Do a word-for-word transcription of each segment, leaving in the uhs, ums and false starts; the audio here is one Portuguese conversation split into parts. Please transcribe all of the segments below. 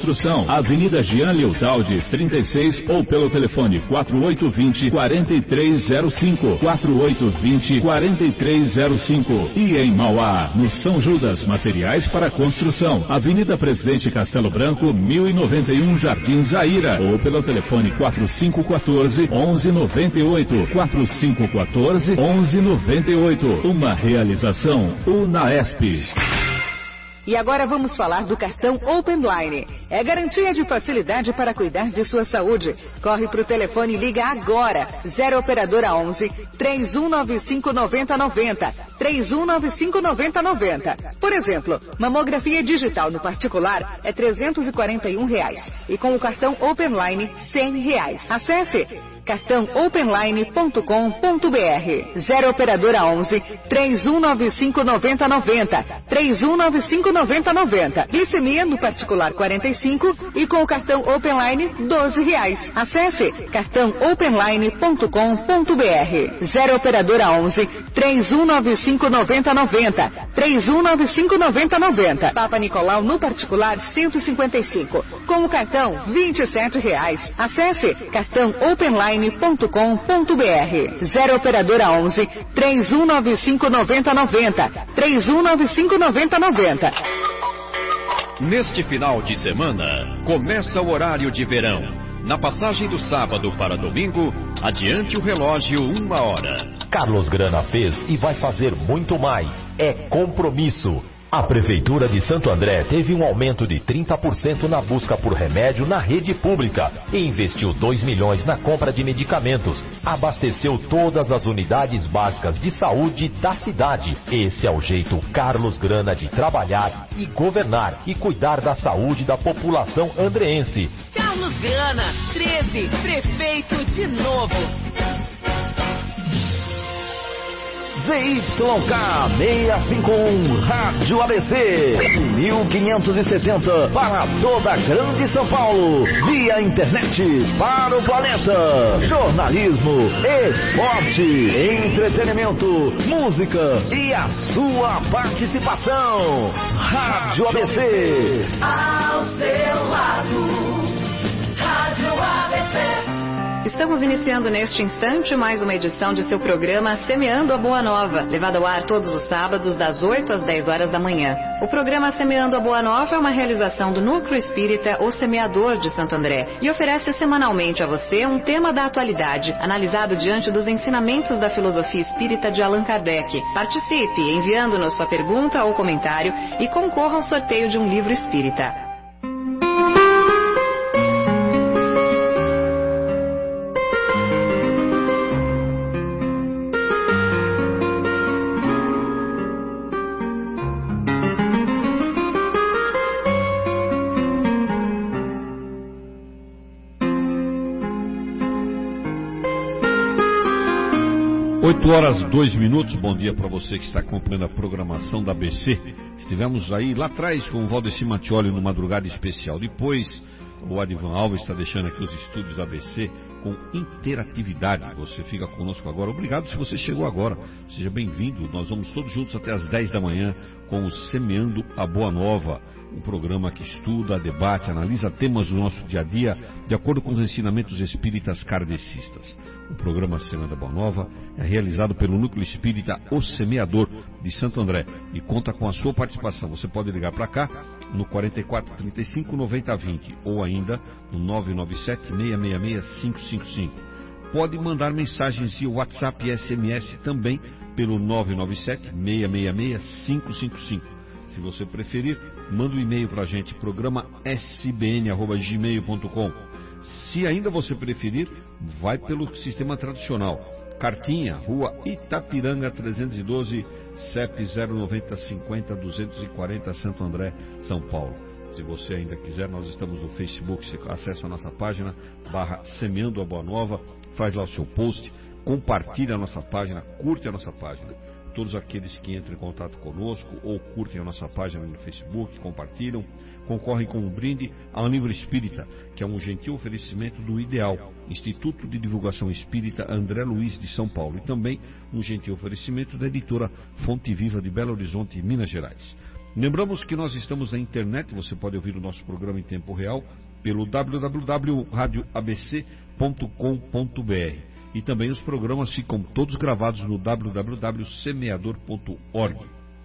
Construção, Avenida Jean Leotaldi, trinta e seis, ou pelo telefone quatro oito dois zero, quatro três zero cinco, quatro oito dois zero, quatro três zero cinco. E em Mauá, no São Judas, materiais para construção, Avenida Presidente Castelo Branco, mil e noventa e um, Jardim Zaira, ou pelo telefone quatro cinco um quatro, onze nove oito, quatro cinco um quatro, onze nove oito. Uma realização Unaesp. E agora vamos falar do cartão OpenLine. É garantia de facilidade para cuidar de sua saúde. Corre para o telefone e liga agora. zero operadora onze, três um nove cinco, nove zero nove zero. três um nove cinco, nove zero nove zero. Por exemplo, mamografia digital no particular é trezentos e quarenta e um reais. E com o cartão OpenLine, cem reais. Acesse cartão openline ponto com ponto br. zero operadora onze, três um nove cinco, nove zero nove zero. três um nove cinco, nove zero nove zero. Glicemia no particular quarenta e cinco e com o cartão OpenLine doze reais. Acesse cartão openline ponto com ponto br. zero operadora onze, três um nove cinco, nove zero nove zero. três um nove cinco, nove zero nove zero. Papa Nicolau no particular cento e cinquenta e cinco. Com o cartão vinte e sete reais. Acesse cartão openline ponto com ponto br. zero operadora onze, três um nove cinco, nove zero nove zero. três um nove cinco, nove zero nove zero. Neste final de semana, começa o horário de verão. Na passagem do sábado para domingo, adiante o relógio uma hora. Carlos Grana fez e vai fazer muito mais. É compromisso. A Prefeitura de Santo André teve um aumento de trinta por cento na busca por remédio na rede pública e investiu dois milhões na compra de medicamentos. Abasteceu todas as unidades básicas de saúde da cidade. Esse é o jeito Carlos Grana de trabalhar e governar e cuidar da saúde da população andreense. Carlos Grana, treze, prefeito de novo. Z Y K seiscentos e cinquenta e um Rádio A B C mil quinhentos e setenta para toda a Grande São Paulo, via internet para o planeta. Jornalismo, esporte, entretenimento, música e a sua participação. Rádio A B C. Ao seu lado, Rádio A B C. Estamos iniciando neste instante mais uma edição de seu programa Semeando a Boa Nova, levado ao ar todos os sábados das oito às dez horas da manhã. O programa Semeando a Boa Nova é uma realização do Núcleo Espírita O Semeador de Santo André e oferece semanalmente a você um tema da atualidade, analisado diante dos ensinamentos da filosofia espírita de Allan Kardec. Participe enviando-nos sua pergunta ou comentário e concorra ao sorteio de um livro espírita. oito horas e dois minutos, bom dia para você que está acompanhando a programação da A B C. Estivemos aí lá atrás com o Valdeci Mattioli no Madrugada Especial. Depois, o Adivan Alves está deixando aqui os estúdios da A B C com interatividade. Você fica conosco agora. Obrigado se você chegou agora. Seja bem-vindo. Nós vamos todos juntos até as dez da manhã com o Semeando a Boa Nova, um programa que estuda, debate, analisa temas do nosso dia a dia de acordo com os ensinamentos espíritas kardecistas. O programa Semeando a Boa Nova é realizado pelo Núcleo Espírita O Semeador de Santo André e conta com a sua participação. Você pode ligar para cá no quarenta e quatro, trinta e cinco, noventa, vinte ou ainda no nove nove sete, seis seis seis, cinco cinco cinco. Pode mandar mensagens via WhatsApp e S M S também pelo nove nove sete, seis seis seis, cinco cinco cinco. Se você preferir, manda um e-mail para a gente, programa s b n arroba gmail ponto com. Se ainda você preferir, vai pelo sistema tradicional. Cartinha, Rua Itapiranga trezentos e doze, C E P zero nove zero cinco zero, dois quatro zero, Santo André, São Paulo. Se você ainda quiser, nós estamos no Facebook, você acessa a nossa página, barra Semeando a Boa Nova, faz lá o seu post, compartilha a nossa página, curte a nossa página. Todos aqueles que entram em contato conosco ou curtem a nossa página no Facebook, compartilham, concorrem com um brinde ao Livro Espírita, que é um gentil oferecimento do Ideal, Instituto de Divulgação Espírita André Luiz de São Paulo, e também um gentil oferecimento da editora Fonte Viva de Belo Horizonte, Minas Gerais. Lembramos que nós estamos na internet, você pode ouvir o nosso programa em tempo real pelo w w w ponto rádio a b c ponto com ponto b r. E também os programas ficam todos gravados no w w w ponto semeador ponto org.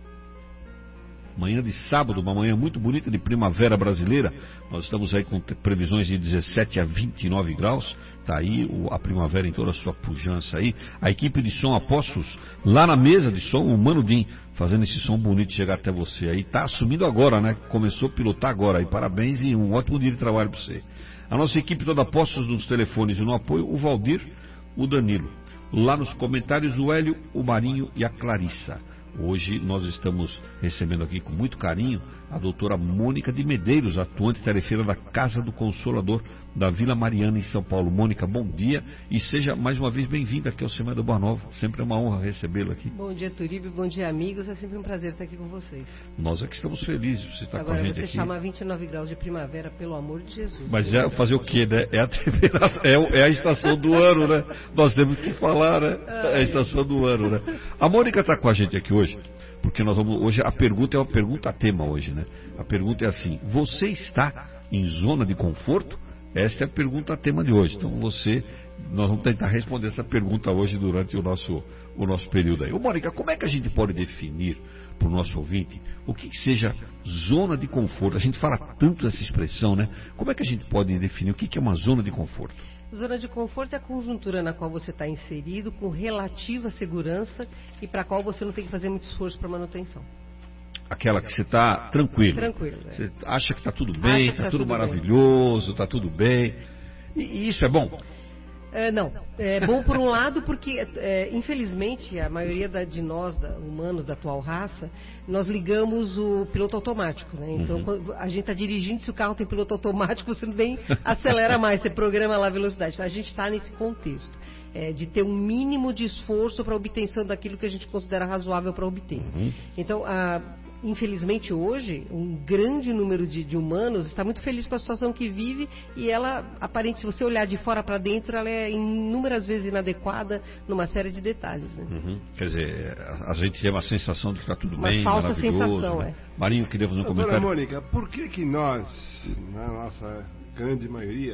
Manhã de sábado, uma manhã muito bonita de primavera brasileira. Nós estamos aí com previsões de dezessete a vinte e nove graus. Está aí o, a primavera em toda a sua pujança aí. A equipe de som Apóstolos, lá na mesa de som, o Mano Dim, fazendo esse som bonito chegar até você aí. Está assumindo agora, né? Começou a pilotar agora aí. Parabéns e um ótimo dia de trabalho para você. A nossa equipe toda Apóstolos nos telefones e no apoio, o Valdir, o Danilo. Lá nos comentários, o Hélio, o Marinho e a Clarissa. Hoje nós estamos recebendo aqui com muito carinho a doutora Mônica de Medeiros, atuante tarefeira da Casa do Consolador da Vila Mariana em São Paulo. Mônica, bom dia e seja mais uma vez bem-vinda aqui ao Semana do Boa Nova. Sempre é uma honra recebê-la aqui. Bom dia, Turíbio, bom dia, amigos. É sempre um prazer estar aqui com vocês. Nós é que estamos felizes de você estar Agora, com a gente você aqui. chama vinte e nove graus de primavera, pelo amor de Jesus. Mas é fazer o quê, né? É a, temperatura, é, o- é a estação do ano, né? Nós temos que falar, né? É a estação do ano, né? A Mônica está com a gente aqui hoje, porque nós vamos, hoje a pergunta é uma pergunta tema hoje, né? A pergunta é assim: você está em zona de conforto? Esta é a pergunta tema de hoje. Então você, nós vamos tentar responder essa pergunta hoje durante o nosso, o nosso período aí. Ô Mônica, como é que a gente pode definir para o nosso ouvinte o que, que seja zona de conforto? A gente fala tanto dessa expressão, né? Como é que a gente pode definir o que, que é uma zona de conforto? Zona de conforto é a conjuntura na qual você está inserido com relativa segurança e para a qual você não tem que fazer muito esforço para manutenção. Aquela que você está tranquilo. Tranquilo, é. Você acha que está tudo Acha bem, que está tá tudo tudo maravilhoso, está tudo bem. E, e isso é bom? É, não, é bom por um lado porque, é, infelizmente, a maioria da, de nós, da, humanos da atual raça, nós ligamos o piloto automático, né? Então, Uhum. quando a gente está dirigindo, se o carro tem piloto automático, você nem acelera mais, você programa lá a velocidade. Então, a gente está nesse contexto, é, de ter um mínimo de esforço para a obtenção daquilo que a gente considera razoável para obter. Uhum. Então, a... infelizmente hoje, um grande número de, de humanos está muito feliz com a situação que vive e ela, aparente, se você olhar de fora para dentro, ela é inúmeras vezes inadequada numa série de detalhes. Né? Uhum. Quer dizer, a, a gente tem uma sensação de que está tudo Uma bem, falsa maravilhoso. sensação, né? é. Marinho, queria fazer um Doutora comentário? Mônica, por que que nós, na nossa grande maioria,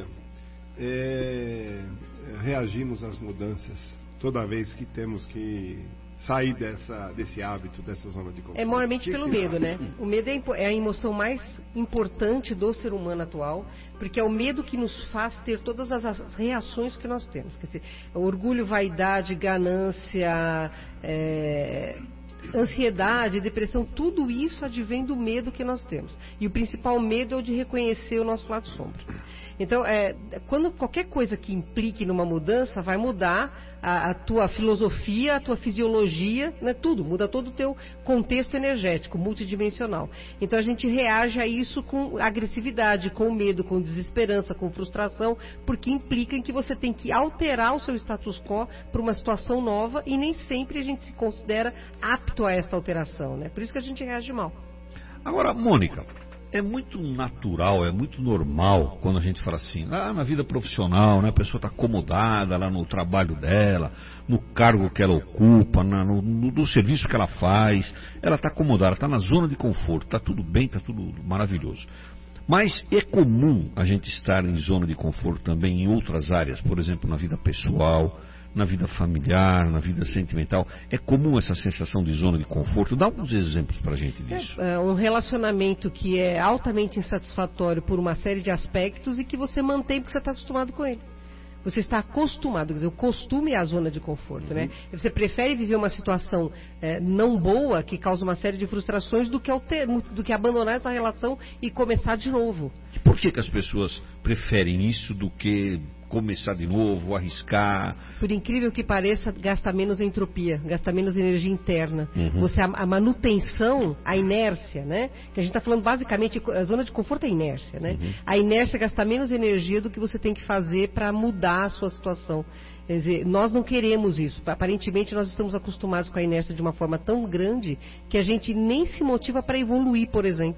é, reagimos às mudanças toda vez que temos que sair dessa, desse hábito, dessa zona de conforto? É maiormente Que pelo que medo, você né? acha? O medo é, impo- é a emoção mais importante do ser humano atual, porque é o medo que nos faz ter todas as as reações que nós temos. Quer dizer, orgulho, vaidade, ganância, é, ansiedade, depressão, tudo isso advém do medo que nós temos. E o principal medo é o de reconhecer o nosso lado sombra. Então, é, quando qualquer coisa que implique numa mudança, vai mudar a, a tua filosofia, a tua fisiologia, né, tudo, muda todo o teu contexto energético, multidimensional. Então, a gente reage a isso com agressividade, com medo, com desesperança, com frustração, porque implica em que você tem que alterar o seu status quo para uma situação nova e nem sempre a gente se considera apto a esta alteração, né? Por isso que a gente reage mal. Agora, Mônica, é muito natural, é muito normal quando a gente fala assim, lá na vida profissional, né, a pessoa está acomodada lá no trabalho dela, no cargo que ela ocupa, na, no, no, no serviço que ela faz, ela está acomodada, está na zona de conforto, está tudo bem, está tudo maravilhoso. Mas é comum a gente estar em zona de conforto também em outras áreas, por exemplo, na vida pessoal, na vida familiar, na vida sentimental. É comum essa sensação de zona de conforto? Dá alguns exemplos para a gente disso. É, é um relacionamento que é altamente insatisfatório por uma série de aspectos e que você mantém porque você está acostumado com ele. Você está acostumado, quer dizer, o costume é a zona de conforto, né? E você prefere viver uma situação é, não boa, que causa uma série de frustrações, do que, alter, do que abandonar essa relação e começar de novo. Por que que as pessoas preferem isso do que começar de novo, arriscar? Por incrível que pareça, gasta menos entropia, gasta menos energia interna. Uhum. Você, a, a manutenção, a inércia, né? Que a gente está falando basicamente, a zona de conforto é a inércia, né? Uhum. A inércia gasta menos energia do que você tem que fazer para mudar a sua situação. Quer dizer, nós não queremos isso. Aparentemente, nós estamos acostumados com a inércia de uma forma tão grande que a gente nem se motiva para evoluir, por exemplo.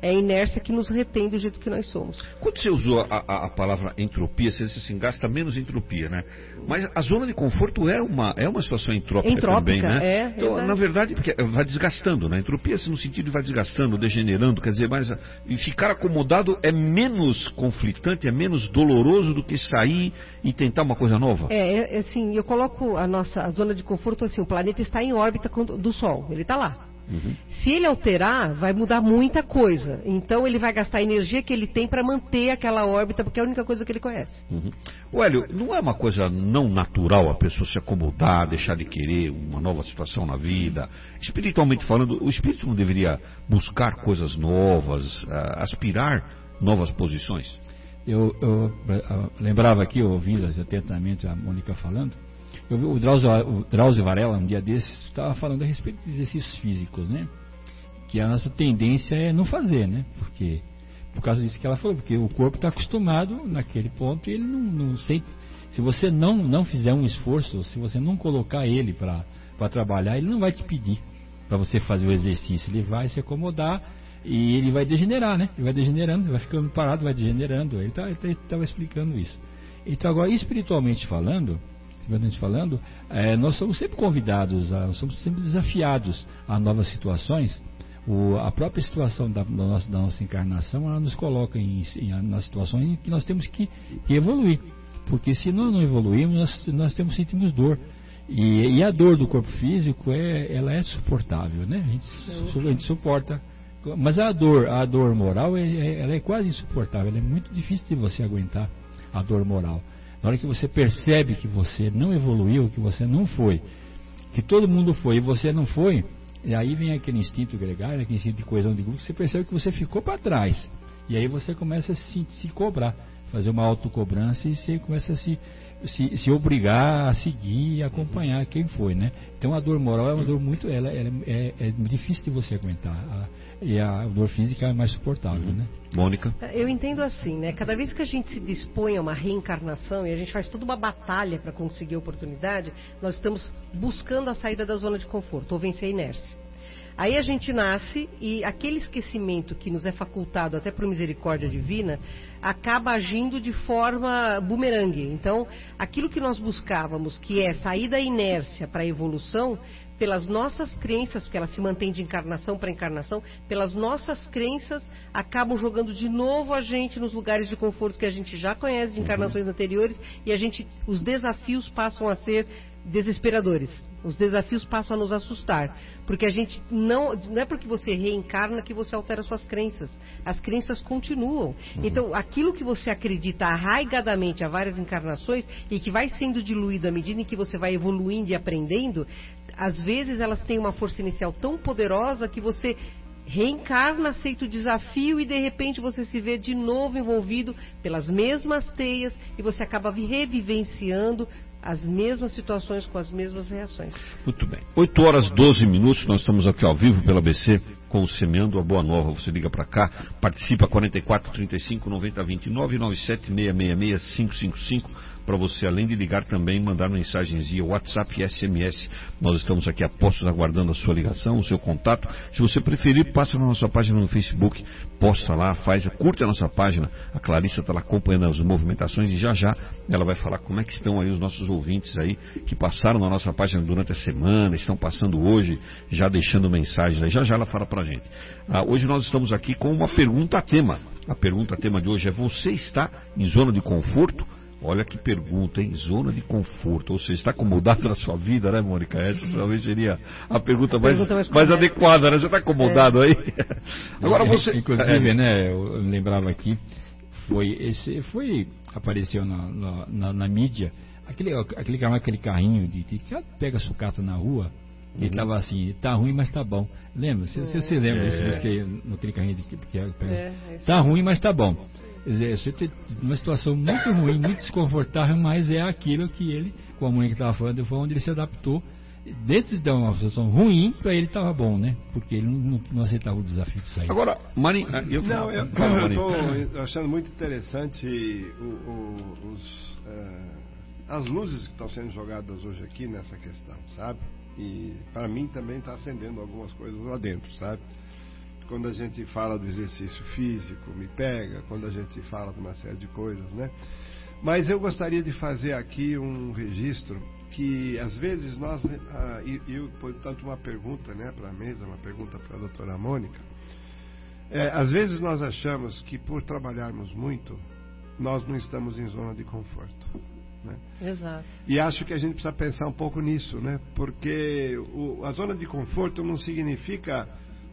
é a inércia que nos retém do jeito que nós somos. Quando você usou a, a, a palavra entropia, você disse assim, gasta menos entropia, né? Mas a zona de conforto é uma, é uma situação entrópica, entrópica também, né? É, então, é na verdade, porque vai desgastando, né? Entropia no sentido de vai desgastando, degenerando, quer dizer, mais, e ficar acomodado é menos conflitante, é menos doloroso do que sair e tentar uma coisa nova. É, é assim, eu coloco a nossa a zona de conforto assim, o planeta está em órbita do Sol, ele está lá. Uhum. Se ele alterar, vai mudar muita coisa. Então ele vai gastar a energia que ele tem para manter aquela órbita, porque é a única coisa que ele conhece. Uhum. O Hélio, não é uma coisa não natural a pessoa se acomodar, deixar de querer uma nova situação na vida? Espiritualmente falando, o espírito não deveria buscar coisas novas, aspirar novas posições? Eu, eu, eu lembrava aqui, ouvindo atentamente a Mônica falando, eu vi o Drauzio, o Drauzio Varela, um dia desses, estava falando a respeito de exercícios físicos, né? Que a nossa tendência é não fazer, né? Porque, por causa disso que ela falou, porque o corpo está acostumado naquele ponto e ele não, não sente. Se você não, não fizer um esforço, se você não colocar ele para trabalhar, ele não vai te pedir para você fazer o exercício. Ele vai se acomodar e ele vai degenerar, né? Ele vai degenerando, vai ficando parado, vai degenerando. Ele estava explicando isso. Então, agora, espiritualmente falando, falando é, nós somos sempre convidados, a, nós somos sempre desafiados a novas situações. O, a própria situação da, da, nossa, da nossa encarnação, ela nos coloca em, em, nas situações em que nós temos que, que evoluir. Porque se nós não evoluirmos, nós, nós temos, sentimos dor. E, e a dor do corpo físico, é, ela é suportável, né? A gente, a gente suporta. Mas a dor, a dor moral, é, ela é quase insuportável. Ela é muito difícil de você aguentar a dor moral. Na hora que você percebe que você não evoluiu, que você não foi, que todo mundo foi e você não foi, e aí vem aquele instinto gregário, aquele instinto de coesão de grupo, você percebe que você ficou para trás. E aí você começa a se, se cobrar, fazer uma autocobrança e você começa a se, se, se obrigar a seguir e acompanhar quem foi, né? Então a dor moral é uma dor muito, ela, ela é, é difícil de você aguentar. A, e a dor física é mais suportável, né? Mônica? Eu entendo assim, né? Cada vez que a gente se dispõe a uma reencarnação e a gente faz toda uma batalha para conseguir a oportunidade, nós estamos buscando a saída da zona de conforto, ou vencer a inércia. Aí a gente nasce e aquele esquecimento que nos é facultado até por misericórdia divina acaba agindo de forma bumerangue. Então, aquilo que nós buscávamos, que é sair da inércia para a evolução, pelas nossas crenças, porque ela se mantém de encarnação para encarnação, pelas nossas crenças, acabam jogando de novo a gente nos lugares de conforto que a gente já conhece de encarnações anteriores, e a gente, os desafios passam a ser desesperadores. Os desafios passam a nos assustar, porque a gente não, não é porque você reencarna que você altera suas crenças. As crenças continuam. Então, aquilo que você acredita arraigadamente há várias encarnações e que vai sendo diluído à medida em que você vai evoluindo e aprendendo, às vezes elas têm uma força inicial tão poderosa que você reencarna, aceita o desafio e de repente você se vê de novo envolvido pelas mesmas teias e você acaba revivenciando as mesmas situações com as mesmas reações. Muito bem. oito horas e doze minutos, nós estamos aqui ao vivo pela B C com o Semeando a Boa Nova. Você liga para cá, participa quarenta e quatro, trinta e cinco, noventa, vinte e nove, nove sete seis seis seis, cinco cinco cinco, para você, além de ligar também, mandar mensagens via WhatsApp e S M S. Nós estamos aqui a postos aguardando a sua ligação, o seu contato. Se você preferir, passa na nossa página no Facebook, posta lá, faz, curte a nossa página. A Clarissa está lá acompanhando as movimentações e já já ela vai falar como é que estão aí os nossos ouvintes aí, que passaram na nossa página durante a semana, estão passando hoje, já deixando mensagens aí. Já já ela fala pra gente. Ah, hoje nós estamos aqui com uma pergunta a tema. A pergunta a tema de hoje é: você está em zona de conforto? Olha que pergunta, hein? Zona de conforto. Ou seja, está acomodado na sua vida, né, Mônica? Essa talvez seria a pergunta, a mais, pergunta mais, mais adequada, né? Você está acomodado é. aí? Agora você... Inclusive, é. né, eu lembrava aqui, foi, esse, foi apareceu na, na, na, na mídia, aquele, aquele, aquele carrinho de, de que pega sucata na rua, ele estava assim, tá ruim, mas tá bom. Lembra? Se você se lembra disso, é. que naquele carrinho de que pega, é, é tá ruim, mas tá bom. Quer dizer, você tem uma situação muito ruim, muito desconfortável, mas é aquilo que ele, como a Mônica estava falando, foi onde ele se adaptou. Dentro de uma situação ruim, para ele estava bom, né? Porque ele não, não aceitava o desafio de sair. Agora, Marinho, eu não, eu estou achando muito interessante o, o, os, uh, as luzes que estão sendo jogadas hoje aqui nessa questão, sabe? E para mim também está acendendo algumas coisas lá dentro, sabe? quando a gente fala do exercício físico, me pega, quando a gente fala de uma série de coisas, né? Mas eu gostaria de fazer aqui um registro que, às vezes, nós... Ah, e, e, portanto, uma pergunta, né, para a mesa, uma pergunta para a doutora Mônica. É, às vezes nós achamos que, por trabalharmos muito, nós não estamos em zona de conforto. Né? Exato. E acho que a gente precisa pensar um pouco nisso, né? Porque o, a zona de conforto não significa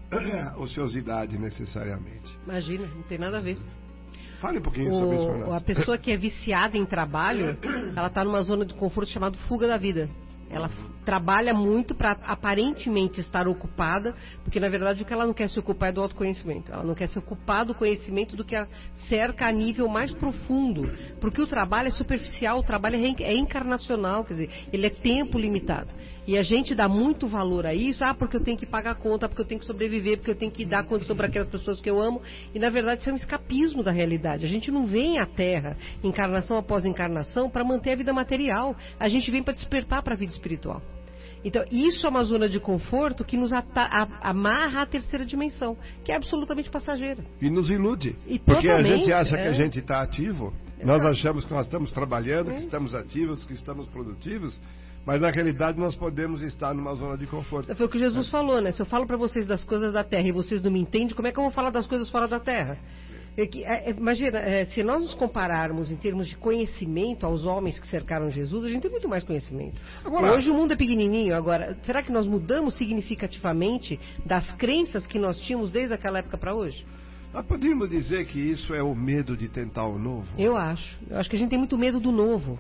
ociosidade necessariamente. Imagina, não tem nada a ver. Fale um pouquinho o, sobre isso, Manaus. A pessoa que é viciada em trabalho, ela está numa zona de conforto chamada fuga da vida. Ela trabalha muito para aparentemente estar ocupada, porque na verdade o que ela não quer se ocupar é do autoconhecimento. Ela não quer se ocupar do conhecimento do que a cerca a nível mais profundo, porque o trabalho é superficial, o trabalho é encarnacional, quer dizer, ele é tempo limitado. E a gente dá muito valor a isso, ah, porque eu tenho que pagar a conta, porque eu tenho que sobreviver, porque eu tenho que dar condição para aquelas pessoas que eu amo, e na verdade isso é um escapismo da realidade. A gente não vem à Terra, encarnação após encarnação, para manter a vida material. A gente vem para despertar para a vida espiritual. Então, isso é uma zona de conforto que nos ata- a- amarra à terceira dimensão, que é absolutamente passageira. E nos ilude. E porque a totalmente, gente acha é. que a gente está ativo, Exato. Nós achamos que nós estamos trabalhando, É. que estamos ativos, que estamos produtivos, mas na realidade nós podemos estar numa zona de conforto. Foi o que Jesus é. falou, né? Se eu falo para vocês das coisas da Terra e vocês não me entendem, como é que eu vou falar das coisas fora da Terra? É que, é, imagina, é, se nós nos compararmos em termos de conhecimento aos homens que cercaram Jesus, a gente tem muito mais conhecimento. Agora, hoje o mundo é pequenininho, agora, será que nós mudamos significativamente das crenças que nós tínhamos desde aquela época para hoje? Nós podemos dizer que isso é o medo de tentar o novo? Eu acho. Eu acho que a gente tem muito medo do novo.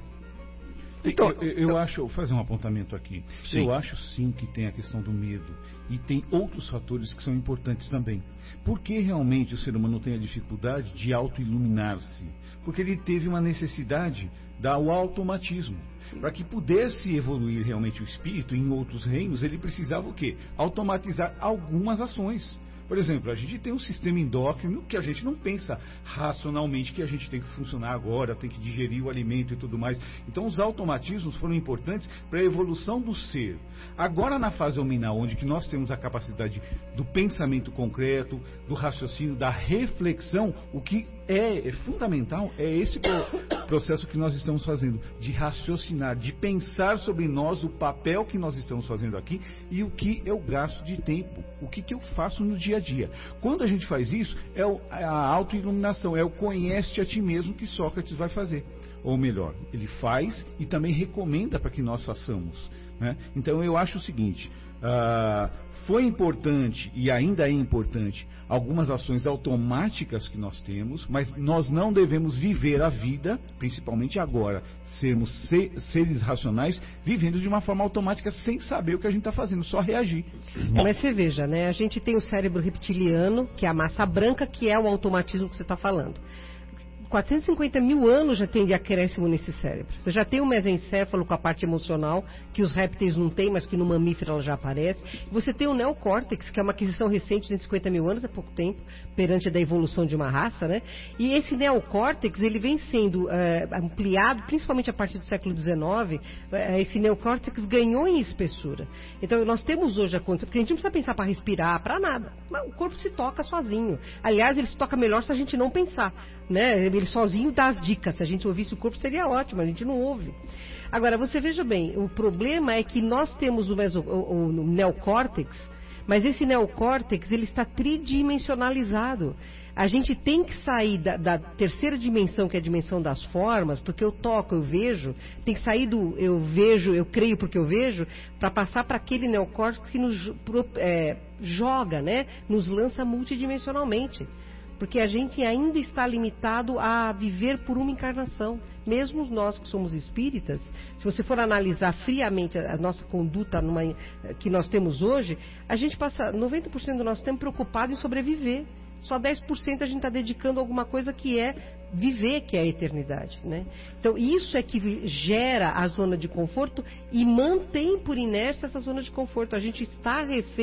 Então, eu, eu acho, vou fazer um apontamento aqui. Sim. Eu acho sim que tem a questão do medo. E tem outros fatores que são importantes também. Por que realmente o ser humano tem a dificuldade de auto-iluminar-se? Porque ele teve uma necessidade do automatismo. Para que pudesse evoluir realmente o espírito em outros reinos, ele precisava o quê? Automatizar algumas ações. Por exemplo, a gente tem um sistema endócrino que a gente não pensa racionalmente que a gente tem que funcionar agora, tem que digerir o alimento e tudo mais. Então, os automatismos foram importantes para a evolução do ser. Agora, na fase hominal, onde que nós temos a capacidade do pensamento concreto, do raciocínio, da reflexão, o que é, é fundamental é esse pro, processo que nós estamos fazendo, de raciocinar, de pensar sobre nós, o papel que nós estamos fazendo aqui e o que eu gasto de tempo, o que, que eu faço no dia a dia. Quando a gente faz isso, é o, a autoiluminação, é o conhece a ti mesmo que Sócrates vai fazer. Ou melhor, ele faz e também recomenda para que nós façamos. Né? Então eu acho o seguinte, uh, foi importante e ainda é importante algumas ações automáticas que nós temos, mas nós não devemos viver a vida, principalmente agora, sermos se, seres racionais, vivendo de uma forma automática sem saber o que a gente está fazendo, só reagir. Mas você veja, né? A gente tem o cérebro reptiliano, que é a massa branca, que é o automatismo que você está falando. quatrocentos e cinquenta mil anos já tem de acréscimo nesse cérebro. Você já tem o mesencéfalo com a parte emocional, que os répteis não têm, mas que no mamífero ela já aparece. Você tem o neocórtex, que é uma aquisição recente de cinquenta mil anos, há pouco tempo, perante da evolução de uma raça, né? E esse neocórtex, ele vem sendo é, ampliado, principalmente a partir do século dezenove, é, esse neocórtex ganhou em espessura. Então, nós temos hoje a condição, porque a gente não precisa pensar para respirar, para nada. O corpo se toca sozinho. Aliás, ele se toca melhor se a gente não pensar, né? Ele sozinho dá as dicas. Se a gente ouvisse o corpo seria ótimo, a gente não ouve. Agora, você veja bem, o problema é que nós temos o, meso, o, o neocórtex, mas esse neocórtex ele está tridimensionalizado. A gente tem que sair da, da terceira dimensão, que é a dimensão das formas, porque eu toco, eu vejo, tem que sair do eu vejo, eu creio porque eu vejo, para passar para aquele neocórtex que nos é, joga, né? Nos lança multidimensionalmente. Porque a gente ainda está limitado a viver por uma encarnação. Mesmo nós que somos espíritas, se você for analisar friamente a, a nossa conduta numa, que nós temos hoje, a gente passa noventa por cento do nosso tempo preocupado em sobreviver. Só dez por cento a gente está dedicando a alguma coisa que é viver, que é a eternidade, né? Então, isso é que gera a zona de conforto e mantém por inércia essa zona de conforto. A gente está refém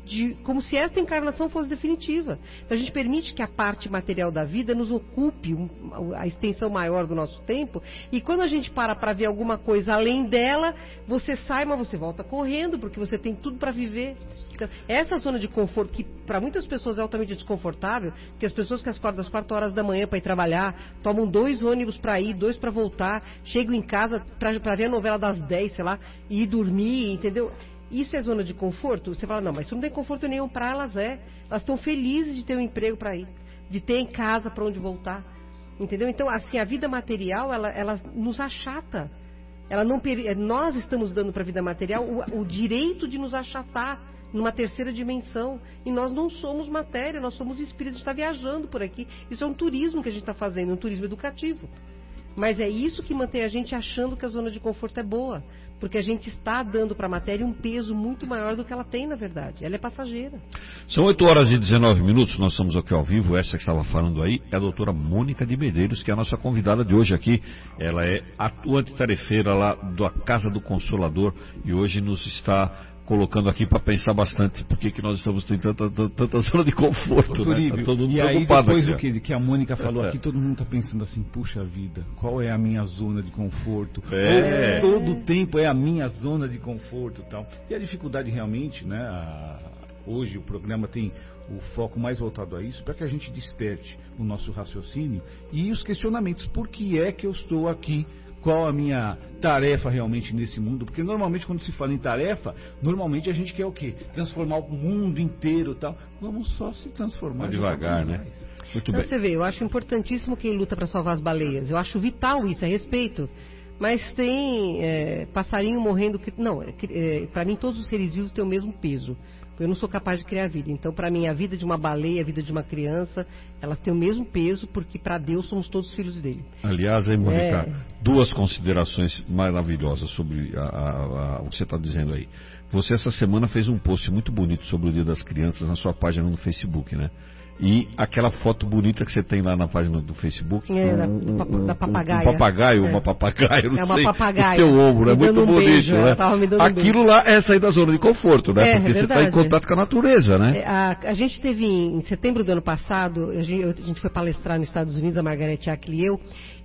de, como se esta encarnação fosse definitiva. Então a gente permite que a parte material da vida nos ocupe um, a extensão maior do nosso tempo, e quando a gente para para ver alguma coisa além dela, você sai, mas você volta correndo, porque você tem tudo para viver. Então, essa zona de conforto, que para muitas pessoas é altamente desconfortável, porque as pessoas que acordam às quatro horas da manhã para ir trabalhar, tomam dois ônibus para ir, dois para voltar, chegam em casa para ver a novela das dez, sei lá, e ir dormir, entendeu? Isso é zona de conforto? Você fala, não, mas isso não tem conforto nenhum para elas, é. Elas estão felizes de ter um emprego para ir, de ter em casa para onde voltar, entendeu? Então, assim, a vida material, ela, ela nos achata. Ela não, nós estamos dando para a vida material o, o direito de nos achatar numa terceira dimensão. E nós não somos matéria, nós somos espírito, a gente está viajando por aqui. Isso é um turismo que a gente está fazendo, um turismo educativo. Mas é isso que mantém a gente achando que a zona de conforto é boa. Porque a gente está dando para a matéria um peso muito maior do que ela tem, na verdade. Ela é passageira. São oito horas e dezenove minutos, nós estamos aqui ao vivo. Essa que estava falando aí é a doutora Mônica de Medeiros, que é a nossa convidada de hoje aqui. Ela é atuante tarefeira lá da Casa do Consolador e hoje nos está colocando aqui para pensar bastante por que nós estamos tendo tanta, tanta, tanta zona de conforto, né? Tá todo mundo e aí preocupado depois aqui, do que, que a Mônica falou aqui, todo mundo está pensando assim, puxa vida, qual é a minha zona de conforto? É. Todo o tempo é a minha zona de conforto e tal. E a dificuldade realmente, né, a, hoje o programa tem o foco mais voltado a isso, para que a gente desperte o nosso raciocínio e os questionamentos. Por que é que eu estou aqui? Qual a minha tarefa realmente nesse mundo? Porque normalmente quando se fala em tarefa, normalmente a gente quer o quê? Transformar o mundo inteiro e tal. Vamos só se transformar devagar, né? Muito então, bem. Você vê, eu acho importantíssimo quem luta para salvar as baleias. Eu acho vital isso, a respeito. Mas tem é, passarinho morrendo... Não, é, é, para mim todos os seres vivos têm o mesmo peso. Eu não sou capaz de criar vida. Então, para mim, a vida de uma baleia, a vida de uma criança, elas têm o mesmo peso, porque para Deus somos todos filhos dele. Aliás, aí, Mônica, é... duas considerações maravilhosas sobre a, a, a, o que você está dizendo aí. Você, essa semana, fez um post muito bonito sobre o Dia das Crianças na sua página no Facebook, né? E aquela foto bonita que você tem lá na página do Facebook, é, um, do, do, um, da papagaia. Um papagaio, é. uma papagaia, não é uma sei, papagaia. no seu ombro, é muito um bonito, beijo, né? Um Aquilo lá é sair da zona de conforto, né? É, Porque é você está em contato com a natureza, né? É, a, a gente teve, em setembro do ano passado, a gente, a gente foi palestrar nos Estados Unidos, a Margarete Ackley e eu,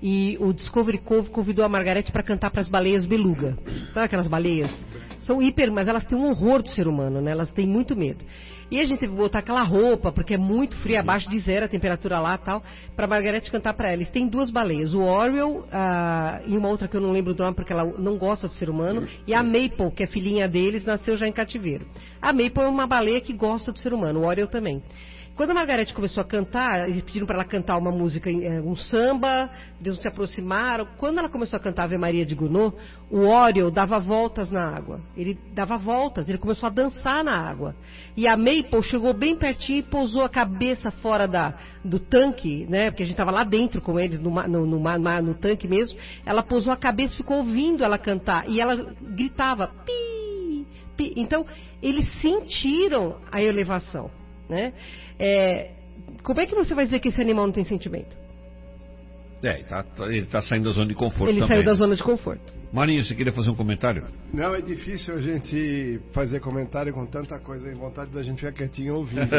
e o Discovery Cove convidou a Margarete para cantar para as baleias beluga. Sabe aquelas baleias? São hiper, mas elas têm um horror do ser humano, né? Elas têm muito medo. E a gente teve que botar aquela roupa, porque é muito frio, abaixo de zero a temperatura lá e tal, para a Margarete cantar para eles. Tem duas baleias, o Oriole uh, e uma outra que eu não lembro do nome, porque ela não gosta do ser humano, e a Maple, que é filhinha deles, nasceu já em cativeiro. A Maple é uma baleia que gosta do ser humano, o Oriole também. Quando a Margarete começou a cantar, eles pediram para ela cantar uma música, um samba, eles se aproximaram. Quando ela começou a cantar Ave Maria de Gounod, o Oriole dava voltas na água. Ele dava voltas, ele começou a dançar na água. E a Maple chegou bem pertinho e pousou a cabeça fora da, do tanque, né? Porque a gente estava lá dentro com eles, no, no, no, no, no tanque mesmo. Ela pousou a cabeça e ficou ouvindo ela cantar. E ela gritava, pi, pi. Então, eles sentiram a elevação. Né? É, como é que você vai dizer que esse animal não tem sentimento? É, tá, ele está saindo da zona de conforto ele também. Ele saiu da zona de conforto. Marinho, você queria fazer um comentário? Não, é difícil a gente fazer comentário com tanta coisa em vontade da gente ficar quietinho ouvindo.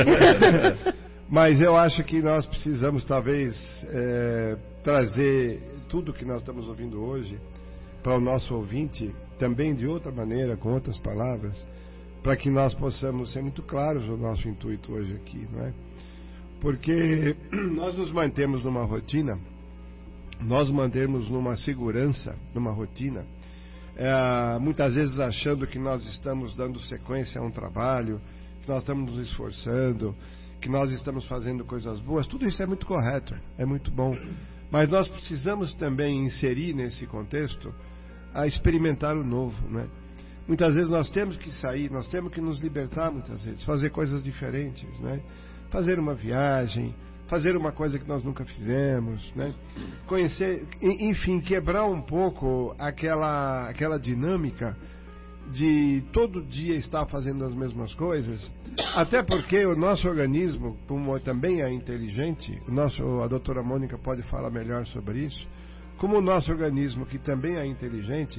Mas eu acho que nós precisamos talvez é, trazer tudo que nós estamos ouvindo hoje para o nosso ouvinte, também de outra maneira, com outras palavras, para que nós possamos ser muito claros no nosso intuito hoje aqui, não é? Porque nós nos mantemos numa rotina, nós mantemos numa segurança, numa rotina, é, muitas vezes achando que nós estamos dando sequência a um trabalho, que nós estamos nos esforçando, que nós estamos fazendo coisas boas. Tudo isso é muito correto, é muito bom, mas nós precisamos também inserir nesse contexto a experimentar o novo, não é? Muitas vezes nós temos que sair, nós temos que nos libertar muitas vezes, fazer coisas diferentes, né? Fazer uma viagem, fazer uma coisa que nós nunca fizemos, né? Conhecer, enfim, quebrar um pouco aquela, aquela dinâmica de todo dia estar fazendo as mesmas coisas, até porque o nosso organismo, como também é inteligente, o nosso, a doutora Mônica pode falar melhor sobre isso, como o nosso organismo, que também é inteligente,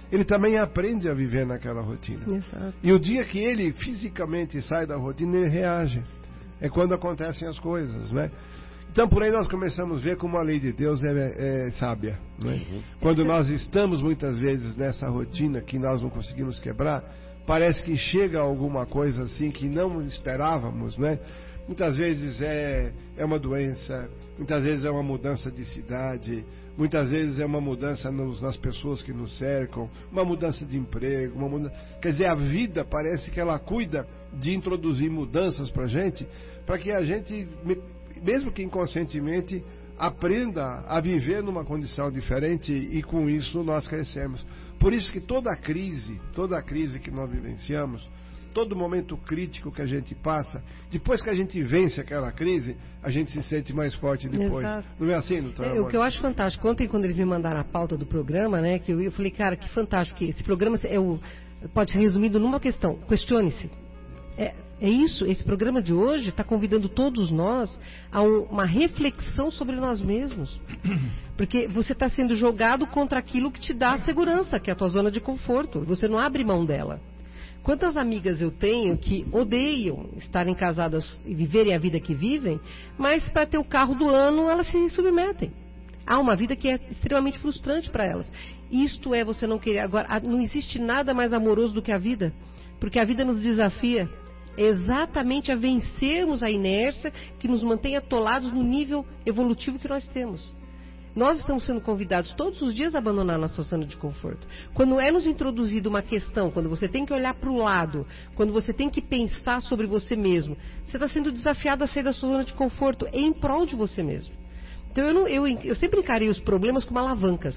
ele também aprende a viver naquela rotina. Exato. E o dia que ele fisicamente sai da rotina, ele reage. É quando acontecem as coisas, né? Então, por aí nós começamos a ver como a lei de Deus é, é sábia, né? Uhum. Quando nós estamos muitas vezes nessa rotina que nós não conseguimos quebrar, parece que chega alguma coisa assim que não esperávamos, né? Muitas vezes é, é uma doença, muitas vezes é uma mudança de cidade, muitas vezes é uma mudança nos, nas pessoas que nos cercam, uma mudança de emprego, uma mudança... Quer dizer, a vida parece que ela cuida de introduzir mudanças para a gente, para que a gente, mesmo que inconscientemente, aprenda a viver numa condição diferente e com isso nós crescemos. Por isso que toda a crise, toda a crise que nós vivenciamos, todo momento crítico que a gente passa, depois que a gente vence aquela crise, a gente se sente mais forte depois. Exato. Não é assim, doutora? É, o que eu acho fantástico, ontem quando eles me mandaram a pauta do programa, né, que eu, eu falei, cara, que fantástico, que esse programa é o, pode ser resumido numa questão, questione-se. É, é isso, esse programa de hoje está convidando todos nós a um, uma reflexão sobre nós mesmos. Porque você está sendo jogado contra aquilo que te dá segurança, que é a tua zona de conforto. Você não abre mão dela. Quantas amigas eu tenho que odeiam estarem casadas e viverem a vida que vivem, mas para ter o carro do ano elas se submetem. Há uma vida que é extremamente frustrante para elas. Isto é você não querer. Agora, não existe nada mais amoroso do que a vida, porque a vida nos desafia exatamente a vencermos a inércia que nos mantém atolados no nível evolutivo que nós temos. Nós estamos sendo convidados todos os dias a abandonar a nossa zona de conforto. Quando é nos introduzida uma questão, quando você tem que olhar para o lado, quando você tem que pensar sobre você mesmo, você está sendo desafiado a sair da sua zona de conforto em prol de você mesmo. Então eu, não, eu, eu sempre encarei os problemas como alavancas,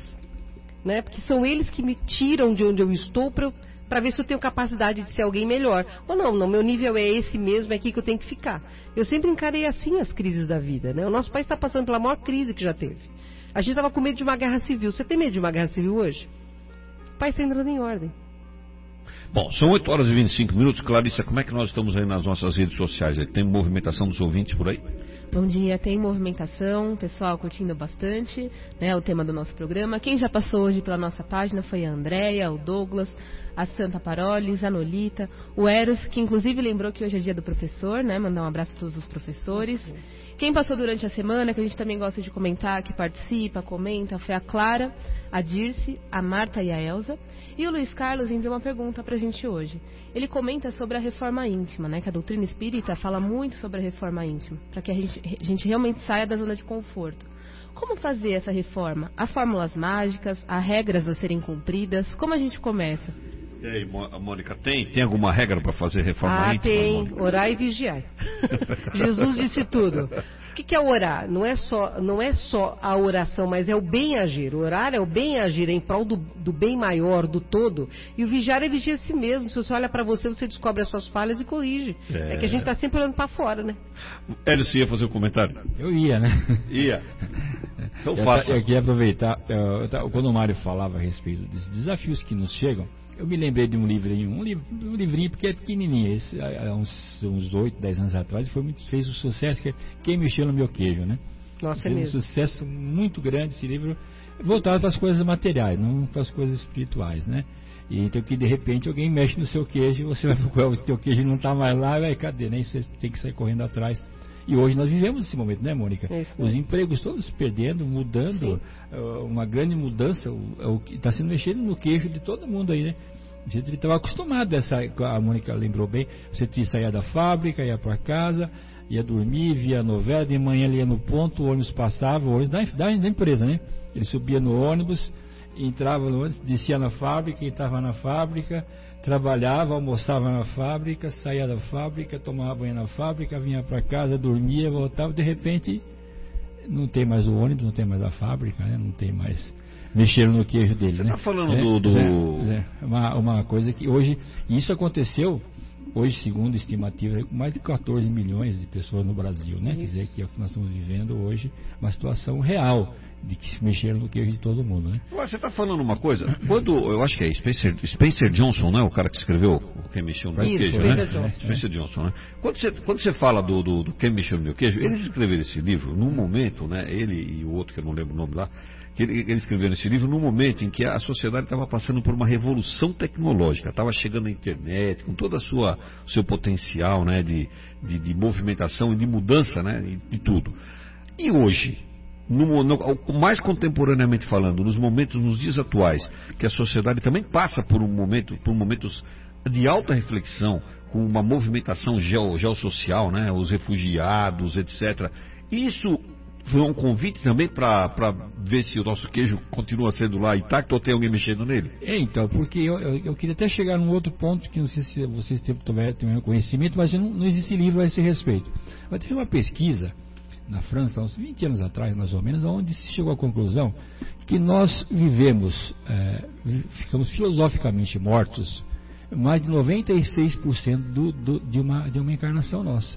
né? Porque são eles que me tiram de onde eu estou para para ver se eu tenho capacidade de ser alguém melhor. Ou não, não, meu nível é esse mesmo, é aqui que eu tenho que ficar. Eu sempre encarei assim as crises da vida, né? O nosso país está passando pela maior crise que já teve. A gente estava com medo de uma guerra civil. Você tem medo de uma guerra civil hoje? O país está entrando em ordem. Bom, são oito horas e vinte e cinco minutos. Clarissa, como é que nós estamos aí nas nossas redes sociais? Tem movimentação dos ouvintes por aí? Bom dia, tem movimentação, pessoal curtindo bastante, né, o tema do nosso programa. Quem já passou hoje pela nossa página foi a Andréia, o Douglas, a Santa Parolis, a Nolita, o Eros, que inclusive lembrou que hoje é dia do professor, né, mandar um abraço a todos os professores. Quem passou durante a semana, que a gente também gosta de comentar, que participa, comenta, foi a Clara, a Dirce, a Marta e a Elza. E o Luiz Carlos enviou uma pergunta pra gente hoje. Ele comenta sobre a reforma íntima, né? Que a doutrina espírita fala muito sobre a reforma íntima, para que a gente, a gente realmente saia da zona de conforto. Como fazer essa reforma? Há fórmulas mágicas, há regras a serem cumpridas? Como a gente começa? E aí, Mônica, tem, tem alguma regra para fazer reforma ah, íntima? Ah, tem. Orar e vigiar. Jesus disse tudo. O que, que é orar? Não é, só, não é só a oração, mas é o bem agir. Orar é o bem agir em prol do, do bem maior, do todo. E o vigiar é vigiar a si mesmo. Se você olha para você, você descobre as suas falhas e corrige. É, é que a gente está sempre olhando para fora, né? Hélio, você ia fazer um comentário? Eu ia, né? Ia. Então eu, faça. Eu queria aproveitar, eu, eu, quando o Mário falava a respeito dos desafios que nos chegam, eu me lembrei de um livrinho, um, livro, um livrinho porque é pequenininho, esse, há uns, uns oito, dez anos atrás, foi muito, fez um sucesso, que é Quem Mexeu no Meu Queijo, né? Nossa, fez é um mesmo. sucesso muito grande esse livro, voltado para as coisas materiais, não para as coisas espirituais, né? E então que de repente alguém mexe no seu queijo, você vai procurar, o seu queijo não está mais lá, vai, cadê? Nem você tem que sair correndo atrás. E hoje nós vivemos esse momento, né, Mônica? É Os empregos todos se perdendo, mudando, uh, uma grande mudança, o, o que está sendo mexido no queijo de todo mundo aí, né? A gente estava acostumado, essa, a Mônica lembrou bem, você saía da fábrica, ia para casa, ia dormir, via a novela, de manhã ele ia no ponto, o ônibus passava, o ônibus da, da, da empresa, né? Ele subia no ônibus, entrava no ônibus, descia na fábrica, estava na fábrica, trabalhava, almoçava na fábrica, saía da fábrica, tomava banho na fábrica, vinha para casa, dormia, voltava, de repente não tem mais o ônibus, não tem mais a fábrica, né? Não tem mais... Mexeram no queijo dele, Você né? Você está falando é, do... do... É, é, uma, uma coisa que hoje... Isso aconteceu, hoje, segundo a estimativa, com mais de quatorze milhões de pessoas no Brasil, né? Quer dizer, que é o que nós estamos vivendo hoje, uma situação real. de que mexeram no queijo de todo mundo, né? Você está falando uma coisa, quando, eu acho que é Spencer, Spencer Johnson, né? O cara que escreveu o Quem Mexeu no Meu Queijo, Spencer né? Johnson. Spencer Johnson, né? Quando você, quando você fala do, do, do Quem Mexeu no Meu Queijo, eles escreveram esse livro num momento, né? Ele e o outro, que eu não lembro o nome lá, que ele, eles escreveram esse livro num momento em que a sociedade estava passando por uma revolução tecnológica, estava chegando a internet, com todo o seu potencial, né? De, de, de movimentação e de mudança, né? De, de tudo. E hoje, No, no, mais contemporaneamente falando, nos momentos, nos dias atuais, que a sociedade também passa por um momento, por momentos de alta reflexão, com uma movimentação geo, geossocial, né, os refugiados, etcétera. Isso foi um convite também para ver se o nosso queijo continua sendo lá intacto ou tem alguém mexendo nele? É, então, porque eu, eu, eu queria até chegar num outro ponto que não sei se vocês tiveram conhecimento, mas não, não existe livro a esse respeito. Mas teve uma pesquisa na França, há uns vinte anos atrás, mais ou menos, onde se chegou à conclusão que nós vivemos, é, ficamos filosoficamente mortos mais de noventa e seis por cento do, do, de, uma, de uma encarnação nossa.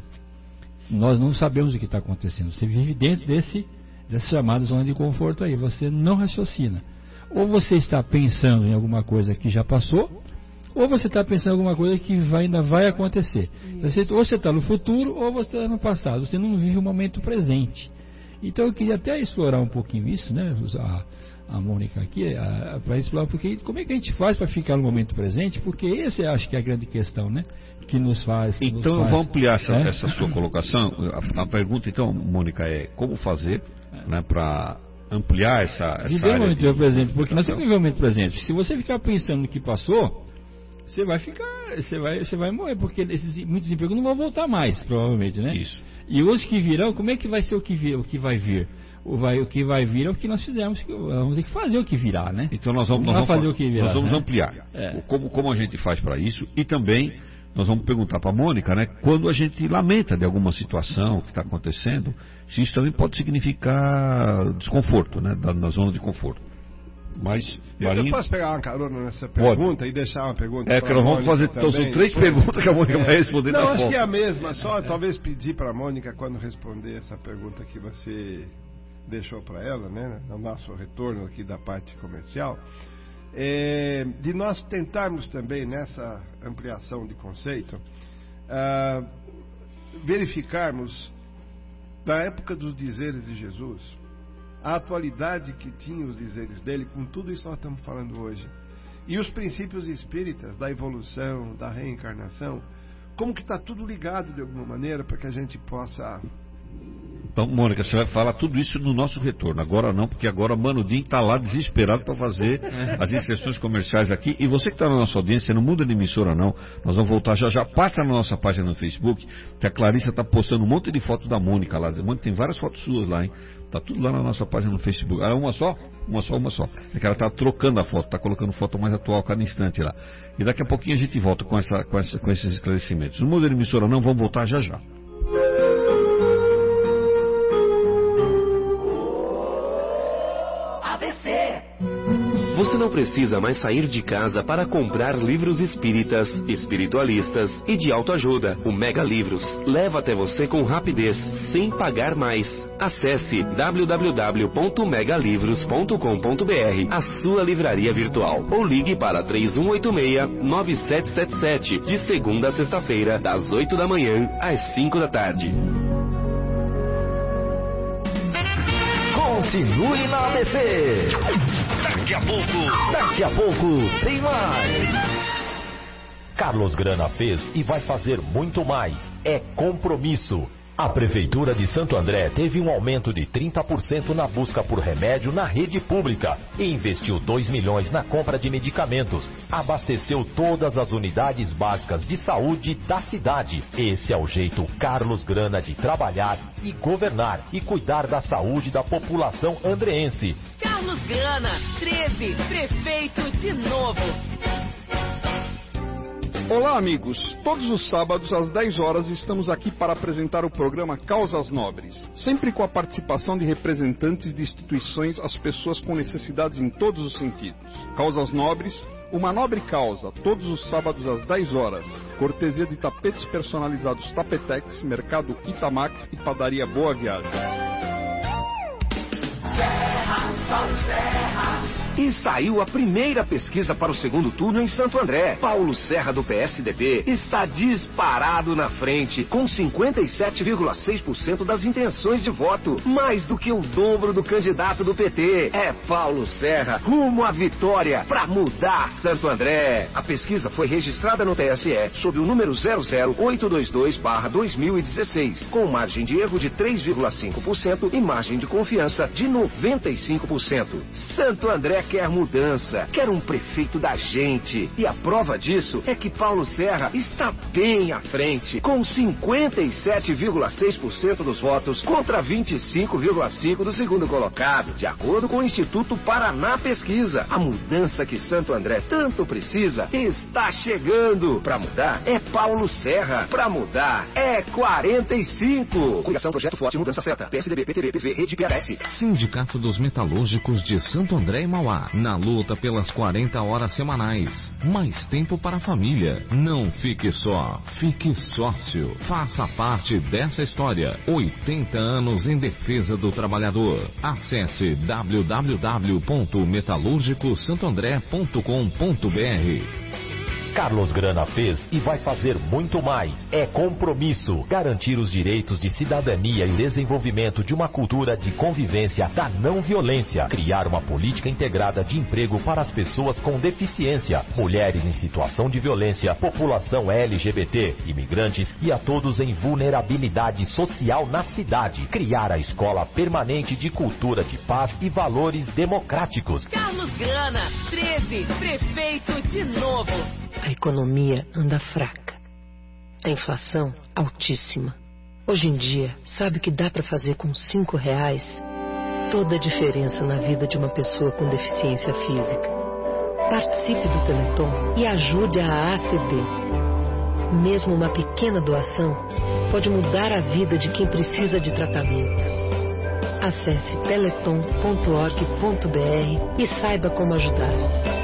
Nós não sabemos o que está acontecendo. Você vive dentro desse, dessa chamada zona de conforto aí, você não raciocina. Ou você está pensando em alguma coisa que já passou, ou você está pensando em alguma coisa que vai, ainda vai acontecer. Você, ou você está no futuro, ou você está no passado. Você não vive o momento presente. Então eu queria até explorar um pouquinho isso, né? A, a Mônica aqui, para explorar porque como é que a gente faz para ficar no momento presente, porque esse eu acho que é a grande questão, né? Que nos faz. Que então nos faz, eu vou ampliar essa, é? essa sua colocação. A, a pergunta, então, Mônica, é como fazer, né, para ampliar essa, essa viver área o momento de... presente, porque nós temos que viver o momento presente. Se você ficar pensando no que passou, você vai ficar, você vai, você vai morrer, porque esses muitos empregos não vão voltar mais, provavelmente, né? Isso. E os que virão, como é que vai ser o que, vir, o que vai vir? O, vai, o que vai vir é o que nós fizemos, que vamos ter que fazer o que virá, né? Então nós vamos, nós nós vamos, fazer o que virá, nós vamos né? ampliar. É. Como, como a gente faz para isso e também nós vamos perguntar para a Mônica, né, quando a gente lamenta de alguma situação que está acontecendo, se isso também pode significar desconforto, né, da, na zona de conforto. Mas, eu, Marinho... eu posso pegar uma carona nessa pergunta Pode. E deixar uma pergunta? É, que nós vamos fazer, então, são três perguntas que a Mônica é. vai responder. Não, na acho volta. que é a mesma, só é. talvez pedir para a Mônica, quando responder essa pergunta que você deixou para ela, né, no nosso retorno aqui da parte comercial, é, de nós tentarmos também, nessa ampliação de conceito, uh, verificarmos, da época dos dizeres de Jesus, a atualidade que tinha os dizeres dele com tudo isso que nós estamos falando hoje. E os princípios espíritas da evolução, da reencarnação, como que está tudo ligado de alguma maneira para que a gente possa... Então, Mônica, você vai falar tudo isso no nosso retorno. Agora não, porque agora o Mano Dinho está lá desesperado para fazer as inserções comerciais aqui. E você que está na nossa audiência, não muda de emissora não. Nós vamos voltar já já. Passa na nossa página no Facebook, que a Clarissa está postando um monte de fotos da Mônica lá. Tem várias fotos suas lá, hein? Tá tudo lá na nossa página no Facebook. Ah, uma só? Uma só, uma só. É que ela está trocando a foto, está colocando foto mais atual cada instante lá. E daqui a pouquinho a gente volta com, essa, com, essa, com esses esclarecimentos. Não muda de emissora não, vamos voltar já já. Você não precisa mais sair de casa para comprar livros espíritas, espiritualistas e de autoajuda. O Mega Livros leva até você com rapidez, sem pagar mais. Acesse w w w ponto mega livros ponto com ponto b r, a sua livraria virtual, ou ligue para três um oito seis, nove sete sete sete, de segunda a sexta-feira, das oito da manhã às cinco da tarde. Continue na A B C. Daqui a pouco, daqui a pouco tem mais. Carlos Grana fez e vai fazer muito mais. É compromisso. A Prefeitura de Santo André teve um aumento de trinta por cento na busca por remédio na rede pública e investiu dois milhões na compra de medicamentos. Abasteceu todas as unidades básicas de saúde da cidade. Esse é o jeito Carlos Grana de trabalhar e governar e cuidar da saúde da população andreense. Carlos Grana, treze, prefeito de novo. Olá, amigos. Todos os sábados às dez horas estamos aqui para apresentar o programa Causas Nobres, sempre com a participação de representantes de instituições às pessoas com necessidades em todos os sentidos. Causas Nobres, uma nobre causa, todos os sábados às dez horas. Cortesia de tapetes personalizados Tapetex, Mercado Itamax e Padaria Boa Viagem. Serra Paulo Serra. E saiu a primeira pesquisa para o segundo turno em Santo André. Paulo Serra, do P S D B, está disparado na frente, com cinquenta e sete vírgula seis por cento das intenções de voto, mais do que o dobro do candidato do P T. É Paulo Serra, rumo à vitória, para mudar Santo André. A pesquisa foi registrada no T S E, sob o número zero zero oito dois dois barra dois mil e dezesseis, com margem de erro de três vírgula cinco por cento e margem de confiança de noventa e cinco por cento. Santo André quer mudança, quer um prefeito da gente. E a prova disso é que Paulo Serra está bem à frente, com cinquenta e sete vírgula seis por cento dos votos contra vinte e cinco vírgula cinco por cento do segundo colocado, de acordo com o Instituto Paraná Pesquisa. A mudança que Santo André tanto precisa está chegando. Para mudar é Paulo Serra, para mudar é quarenta e cinco. Coligação Projeto Forte Mudança Certa, P S D B, P T B, P V, Rede P H S. Sindicato dos Metalúrgicos de Santo André e Mauá, na luta pelas quarenta horas semanais. Mais tempo para a família. Não fique só, fique sócio. Faça parte dessa história. oitenta anos em defesa do trabalhador. Acesse w w w ponto metalúrgico santo andré ponto com ponto b r. Carlos Grana fez e vai fazer muito mais. É compromisso. Garantir os direitos de cidadania e desenvolvimento de uma cultura de convivência da não violência. Criar uma política integrada de emprego para as pessoas com deficiência, mulheres em situação de violência, população L G B T, imigrantes e a todos em vulnerabilidade social na cidade. Criar a escola permanente de cultura de paz e valores democráticos. Carlos Grana, treze, prefeito de novo. A economia anda fraca. A inflação altíssima. Hoje em dia, sabe o que dá para fazer com cinco reais? Toda a diferença na vida de uma pessoa com deficiência física. Participe do Teleton e ajude a A C D. Mesmo uma pequena doação pode mudar a vida de quem precisa de tratamento. Acesse teleton ponto org ponto b r e saiba como ajudar.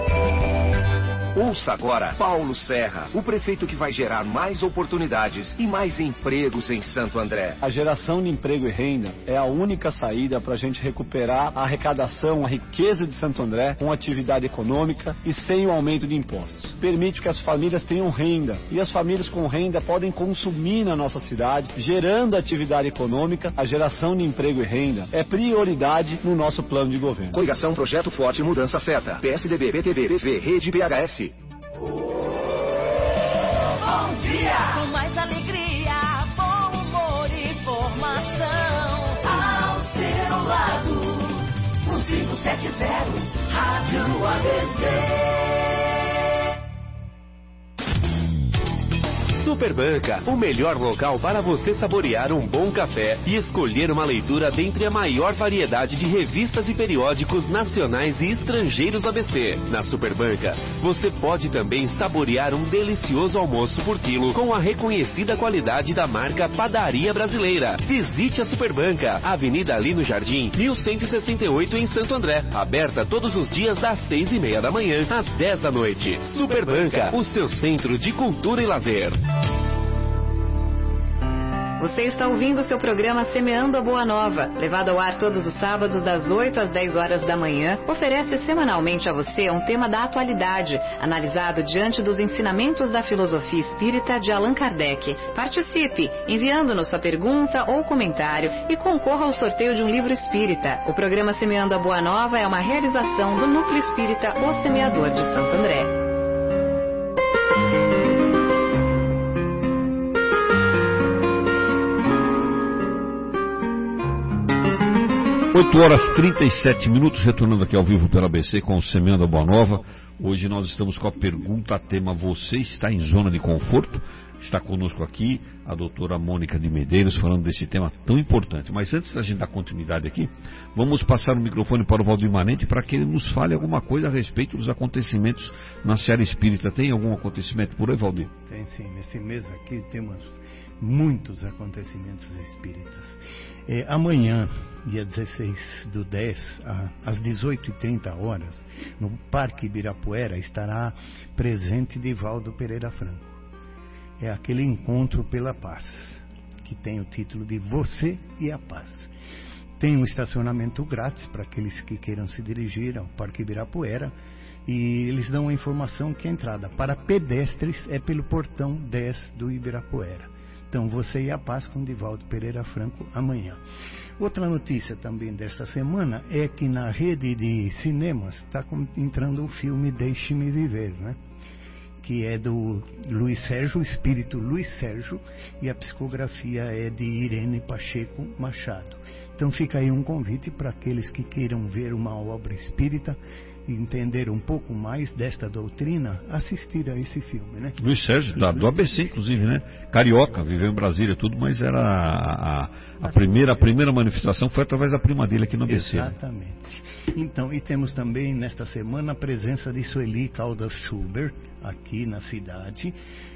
Ouça agora Paulo Serra, o prefeito que vai gerar mais oportunidades e mais empregos em Santo André. A geração de emprego e renda é a única saída para a gente recuperar a arrecadação, a riqueza de Santo André com atividade econômica e sem o aumento de impostos. Permite que as famílias tenham renda e as famílias com renda podem consumir na nossa cidade, gerando atividade econômica. A geração de emprego e renda é prioridade no nosso plano de governo. Coligação Projeto Forte Mudança Certa, P S D B, P T B, P V, Rede P H S. Bom dia! Com mais alegria, bom humor e informação. Ao seu lado, um cinco sete zero, Rádio A B C. Superbanca, o melhor local para você saborear um bom café e escolher uma leitura dentre a maior variedade de revistas e periódicos nacionais e estrangeiros A B C. Na Superbanca, você pode também saborear um delicioso almoço por quilo com a reconhecida qualidade da marca Padaria Brasileira. Visite a Superbanca, Avenida Lino Jardim, mil cento e sessenta e oito em Santo André. Aberta todos os dias das seis e meia da manhã às dez da noite. Superbanca, o seu centro de cultura e lazer. Você está ouvindo o seu programa Semeando a Boa Nova, levado ao ar todos os sábados das oito às dez horas da manhã. Oferece semanalmente a você um tema da atualidade, analisado diante dos ensinamentos da filosofia espírita de Allan Kardec. Participe, enviando-nos sua pergunta ou comentário e concorra ao sorteio de um livro espírita. O programa Semeando a Boa Nova é uma realização do Núcleo Espírita O Semeador de Santo André. oito horas e trinta e sete minutos, retornando aqui ao vivo pela A B C com o Semeando a Boa Nova. Hoje nós estamos com a pergunta a tema: você está em zona de conforto? Está conosco aqui a doutora Mônica de Medeiros falando desse tema tão importante. Mas antes da gente dar continuidade aqui, vamos passar o microfone para o Valdir Manente para que ele nos fale alguma coisa a respeito dos acontecimentos na Seara Espírita. Tem algum acontecimento por aí, Valdir? Tem sim, nesse mês aqui temos muitos acontecimentos espíritas. É, amanhã, dia dezesseis do dez, às dezoito e trinta horas, no Parque Ibirapuera, estará presente Divaldo Pereira Franco. É aquele encontro pela paz, que tem o título de Você e a Paz. Tem um estacionamento grátis para aqueles que queiram se dirigir ao Parque Ibirapuera. E eles dão a informação que a entrada para pedestres é pelo portão dez do Ibirapuera. Então, você e a paz com Divaldo Pereira Franco amanhã. Outra notícia também desta semana é que na rede de cinemas está entrando o filme Deixe-me Viver, né? Que é do Luiz Sérgio, o espírito Luiz Sérgio, e a psicografia é de Irene Pacheco Machado. Então fica aí um convite para aqueles que queiram ver uma obra espírita e entender um pouco mais desta doutrina, assistir a esse filme, né? Luiz Sérgio, da, do A B C, inclusive, né? Carioca, viveu em Brasília, tudo, mas era a, a, a, primeira, a primeira manifestação foi através da prima dele aqui no A B C. Exatamente. Né? Então, e temos também nesta semana a presença de Sueli Caldas Schubert, aqui na cidade,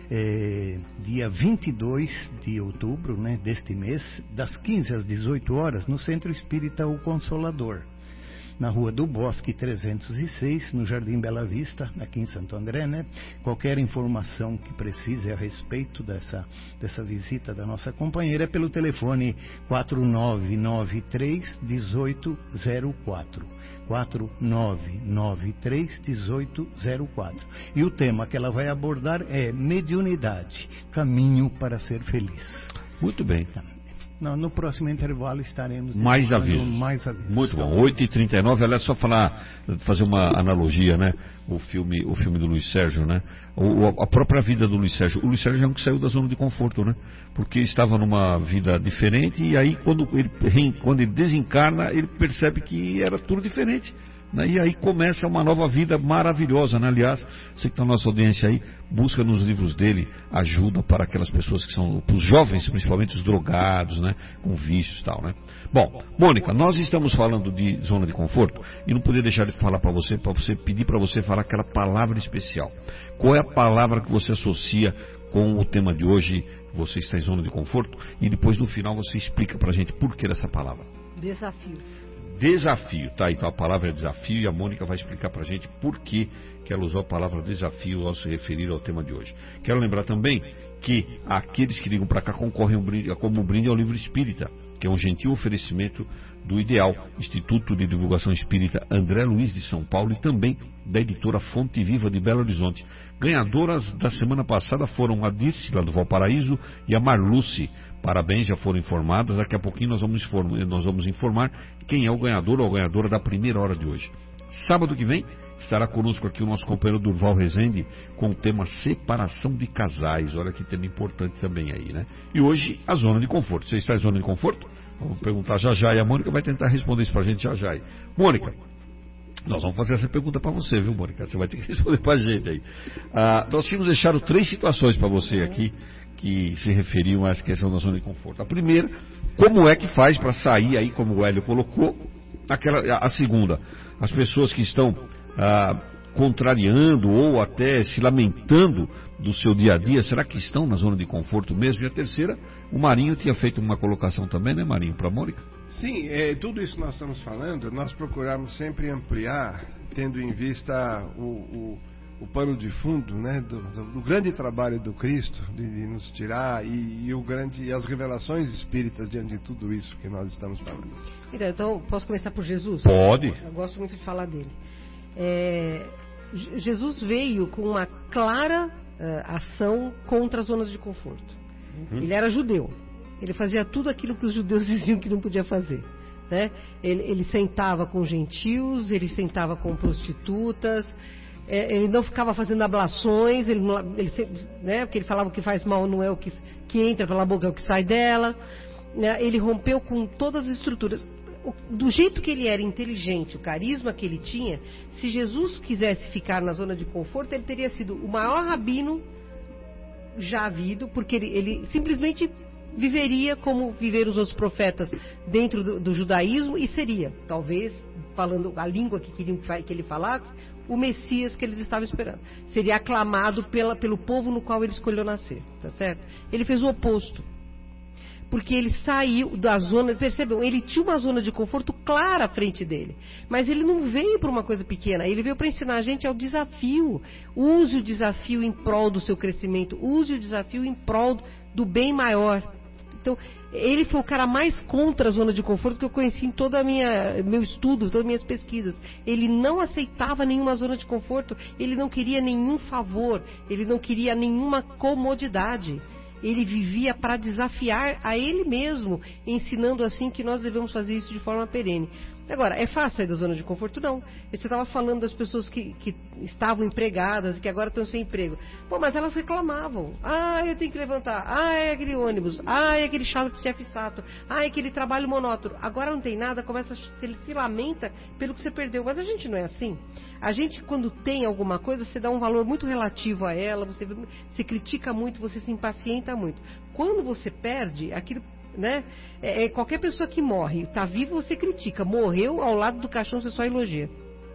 é, dia vinte e dois de outubro, né, deste mês, das quinze às dezoito horas, no Centro Espírita O Consolador, na Rua do Bosque trezentos e seis, no Jardim Bela Vista, aqui em Santo André, né? Qualquer informação que precise a respeito dessa, dessa visita da nossa companheira é pelo telefone quatro nove nove três, um oito zero quatro. quatro nove nove três, um oito zero quatro. E o tema que ela vai abordar é mediunidade, caminho para ser feliz. Muito bem. Tá. Não, no próximo intervalo estaremos mais avisos. mais avisos. Muito bom. oito e trinta e nove, aliás, só falar, fazer uma analogia, né? O filme, o filme do Luiz Sérgio, né? O, a própria vida do Luiz Sérgio. O Luiz Sérgio é um que saiu da zona de conforto, né? Porque estava numa vida diferente e aí quando ele, quando ele desencarna, ele percebe que era tudo diferente. Né? E aí começa uma nova vida maravilhosa, né? Aliás, você que está na nossa audiência aí, busca nos livros dele ajuda para aquelas pessoas que são, para os jovens, principalmente os drogados, né? Com vícios e tal, né? Bom, Mônica, nós estamos falando de zona de conforto e não poderia deixar de falar para você, para você pedir para você falar aquela palavra especial. Qual é a palavra que você associa com o tema de hoje, você está em zona de conforto, e depois no final você explica para a gente por que dessa palavra. Desafio. Desafio, tá? Então a palavra é desafio e a Mônica vai explicar pra gente por que, que ela usou a palavra desafio ao se referir ao tema de hoje. Quero lembrar também que aqueles que ligam para cá concorrem um brinde, como um brinde ao livro espírita, que é um gentil oferecimento do Ideal, Instituto de Divulgação Espírita André Luiz de São Paulo e também da editora Fonte Viva de Belo Horizonte. Ganhadoras da semana passada foram a Dirce, lá do Valparaíso, e a Marluce. Parabéns, já foram informadas. Daqui a pouquinho nós vamos, informar, nós vamos informar quem é o ganhador ou a ganhadora da primeira hora de hoje. Sábado que vem estará conosco aqui o nosso companheiro Durval Rezende com o tema separação de casais. Olha que tema importante também aí, né? E hoje a zona de conforto. Você está em zona de conforto? Vamos perguntar já já e a Mônica vai tentar responder isso pra gente já já. Mônica, nós vamos fazer essa pergunta para você, viu, Mônica? Você vai ter que responder pra gente aí. Ah, nós tínhamos deixado três situações para você aqui que se referiam a essa questão da zona de conforto. A primeira, como é que faz para sair aí, como o Hélio colocou, aquela, a segunda, as pessoas que estão ah, contrariando ou até se lamentando do seu dia a dia, será que estão na zona de conforto mesmo? E a terceira, o Marinho tinha feito uma colocação também, né, Marinho, para a Mônica? Sim, é, tudo isso que nós estamos falando, nós procuramos sempre ampliar, tendo em vista o... o o pano de fundo, né, do, do, do grande trabalho do Cristo, de, de nos tirar, e, e, o grande, e as revelações espíritas diante de tudo isso que nós estamos falando. Então, então posso começar por Jesus? Pode. Eu gosto muito de falar dele. É, Jesus veio com uma clara uh, ação contra as zonas de conforto. Uhum. Ele era judeu. Ele fazia tudo aquilo que os judeus diziam que não podia fazer. Né? Ele, ele sentava com gentios, ele sentava com prostitutas, é, ele não ficava fazendo ablações, ele, ele, né, porque ele falava que faz mal não é o que, que entra pela boca, é o que sai dela. Né? Ele rompeu com todas as estruturas. Do jeito que ele era inteligente, o carisma que ele tinha, se Jesus quisesse ficar na zona de conforto, ele teria sido o maior rabino já havido, porque ele, ele simplesmente viveria como viveram os outros profetas dentro do, do judaísmo e seria, talvez, falando a língua que queriam que ele falasse, o Messias que eles estavam esperando. Seria aclamado pela, pelo povo no qual ele escolheu nascer, tá certo? Ele fez o oposto. Porque ele saiu da zona, percebam, ele tinha uma zona de conforto clara à frente dele. Mas ele não veio para uma coisa pequena, ele veio para ensinar a gente ao desafio. Use o desafio em prol do seu crescimento, use o desafio em prol do bem maior. Então, ele foi o cara mais contra a zona de conforto que eu conheci em todo o meu estudo, todas as minhas pesquisas. Ele não aceitava nenhuma zona de conforto, ele não queria nenhum favor, ele não queria nenhuma comodidade. Ele vivia para desafiar a ele mesmo, ensinando assim que nós devemos fazer isso de forma perene. Agora, é fácil sair da zona de conforto? Não. Você estava falando das pessoas que, que estavam empregadas e que agora estão sem emprego. Pô, mas elas reclamavam. Ah, eu tenho que levantar. Ah, é aquele ônibus. Ah, é aquele chato chefe chato. Ah, é aquele trabalho monótono. Agora não tem nada, começa a, ele se lamenta pelo que você perdeu. Mas a gente não é assim. A gente, quando tem alguma coisa, você dá um valor muito relativo a ela, você, você critica muito, você se impacienta muito. Quando você perde, aquilo... Né? É, é, qualquer pessoa que morre, está vivo, você critica. Morreu, ao lado do caixão, você só elogia.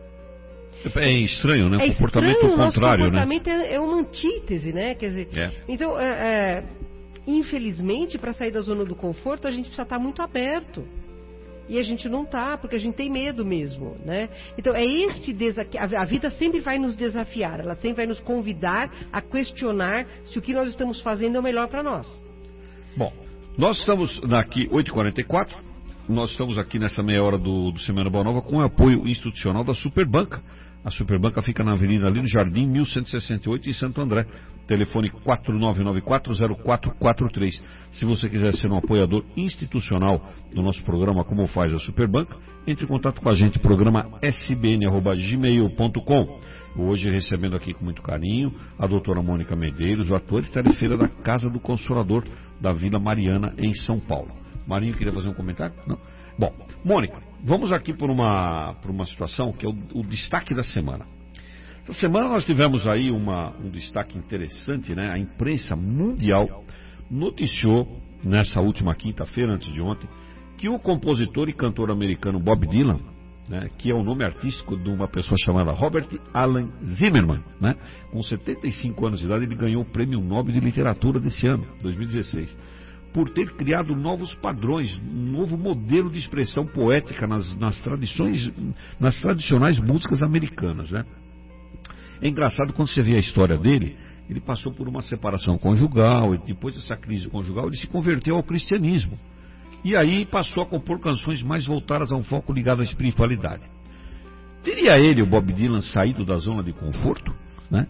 É estranho, né? É comportamento estranho, contrário, nosso comportamento né? é, é uma antítese, né? Quer dizer, é. Então, é, é, infelizmente, para sair da zona do conforto, a gente precisa estar muito aberto. E a gente não está, porque a gente tem medo mesmo, né? Então, é este desafio. A vida sempre vai nos desafiar, ela sempre vai nos convidar a questionar se o que nós estamos fazendo é o melhor para nós. Bom, nós estamos aqui, oito e quarenta e quatro, nós estamos aqui nessa meia hora do, do Semana Boa Nova com o apoio institucional da Superbanca. A Superbanca fica na Avenida ali no Jardim mil cento e sessenta e oito em Santo André. Telefone quatro nove nove quatro zero quatro quatro três. Se você quiser ser um apoiador institucional do nosso programa, como faz a Superbanca, entre em contato com a gente, programa s b n arroba gmail ponto com. Hoje recebendo aqui com muito carinho a doutora Mônica Medeiros, o ator e tarefeira da Casa do Consolador da Vila Mariana, em São Paulo. Marinho queria fazer um comentário? Não? Bom, Mônica, vamos aqui por uma, por uma situação que é o, o destaque da semana. Essa semana nós tivemos aí uma, um destaque interessante, né? A imprensa mundial noticiou, nessa última quinta-feira, antes de ontem, que o compositor e cantor americano Bob Dylan, né, que é o nome artístico de uma pessoa chamada Robert Alan Zimmerman, né, com setenta e cinco anos de idade, ele ganhou o Prêmio Nobel de Literatura desse ano, dois mil e dezesseis, por ter criado novos padrões, um novo modelo de expressão poética nas, nas tradições, nas tradicionais músicas americanas, né. É engraçado quando você vê a história dele. Ele passou por uma separação conjugal, e depois dessa crise conjugal ele se converteu ao cristianismo. E aí passou a compor canções mais voltadas a um foco ligado à espiritualidade. Teria ele, o Bob Dylan, saído da zona de conforto? Né?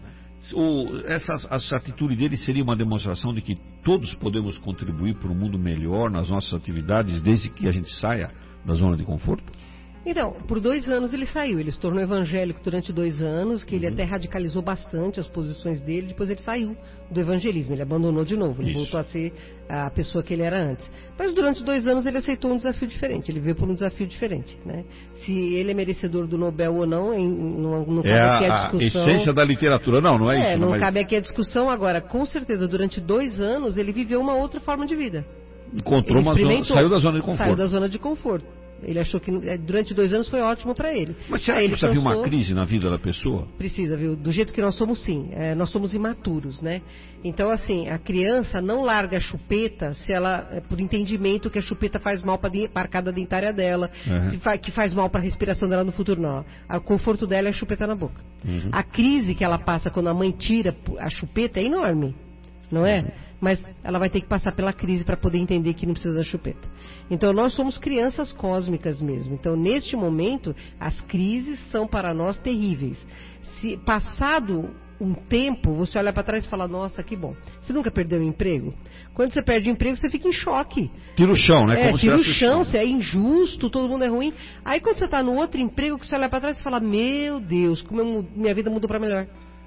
Ou essa, essa atitude dele seria uma demonstração de que todos podemos contribuir para um mundo melhor nas nossas atividades, desde que a gente saia da zona de conforto? Então, por dois anos ele saiu, ele se tornou evangélico durante dois anos, que ele até radicalizou bastante as posições dele, depois ele saiu do evangelismo, ele abandonou de novo, ele Isso. voltou a ser a pessoa que ele era antes. Mas durante dois anos ele aceitou um desafio diferente, ele veio por um desafio diferente, né? Se ele é merecedor do Nobel ou não, em, não, não cabe é aqui a discussão. É a essência da literatura, não, não é, é isso? Não, não mas... cabe aqui a discussão agora, com certeza, durante dois anos ele viveu uma outra forma de vida. Encontrou uma zona, saiu da zona de conforto. Saiu da zona de conforto. Ele achou que durante dois anos foi ótimo para ele. Mas será Aí que ele precisa vir cansou... uma crise na vida da pessoa? Precisa, viu? Do jeito que nós somos, sim. É, nós somos imaturos, né? Então, assim, a criança não larga a chupeta se ela, é, por entendimento que a chupeta faz mal para a arcada dentária dela, uhum. fa que faz mal para a respiração dela no futuro, não. O conforto dela é a chupeta na boca. Uhum. A crise que ela passa quando a mãe tira a chupeta é enorme, não é? Uhum. Mas ela vai ter que passar pela crise para poder entender que não precisa da chupeta. Então, nós somos crianças cósmicas mesmo. Então, neste momento, as crises são para nós terríveis. Se passado um tempo, você olha para trás e fala, nossa, que bom. Você nunca perdeu o emprego? Quando você perde o emprego, você fica em choque. Tira o chão, né? É, Como tira o chão, chão, você é injusto, todo mundo é ruim. Aí, quando você está no outro emprego, que você olha para trás e fala, meu Deus, como eu, minha vida mudou para melhor.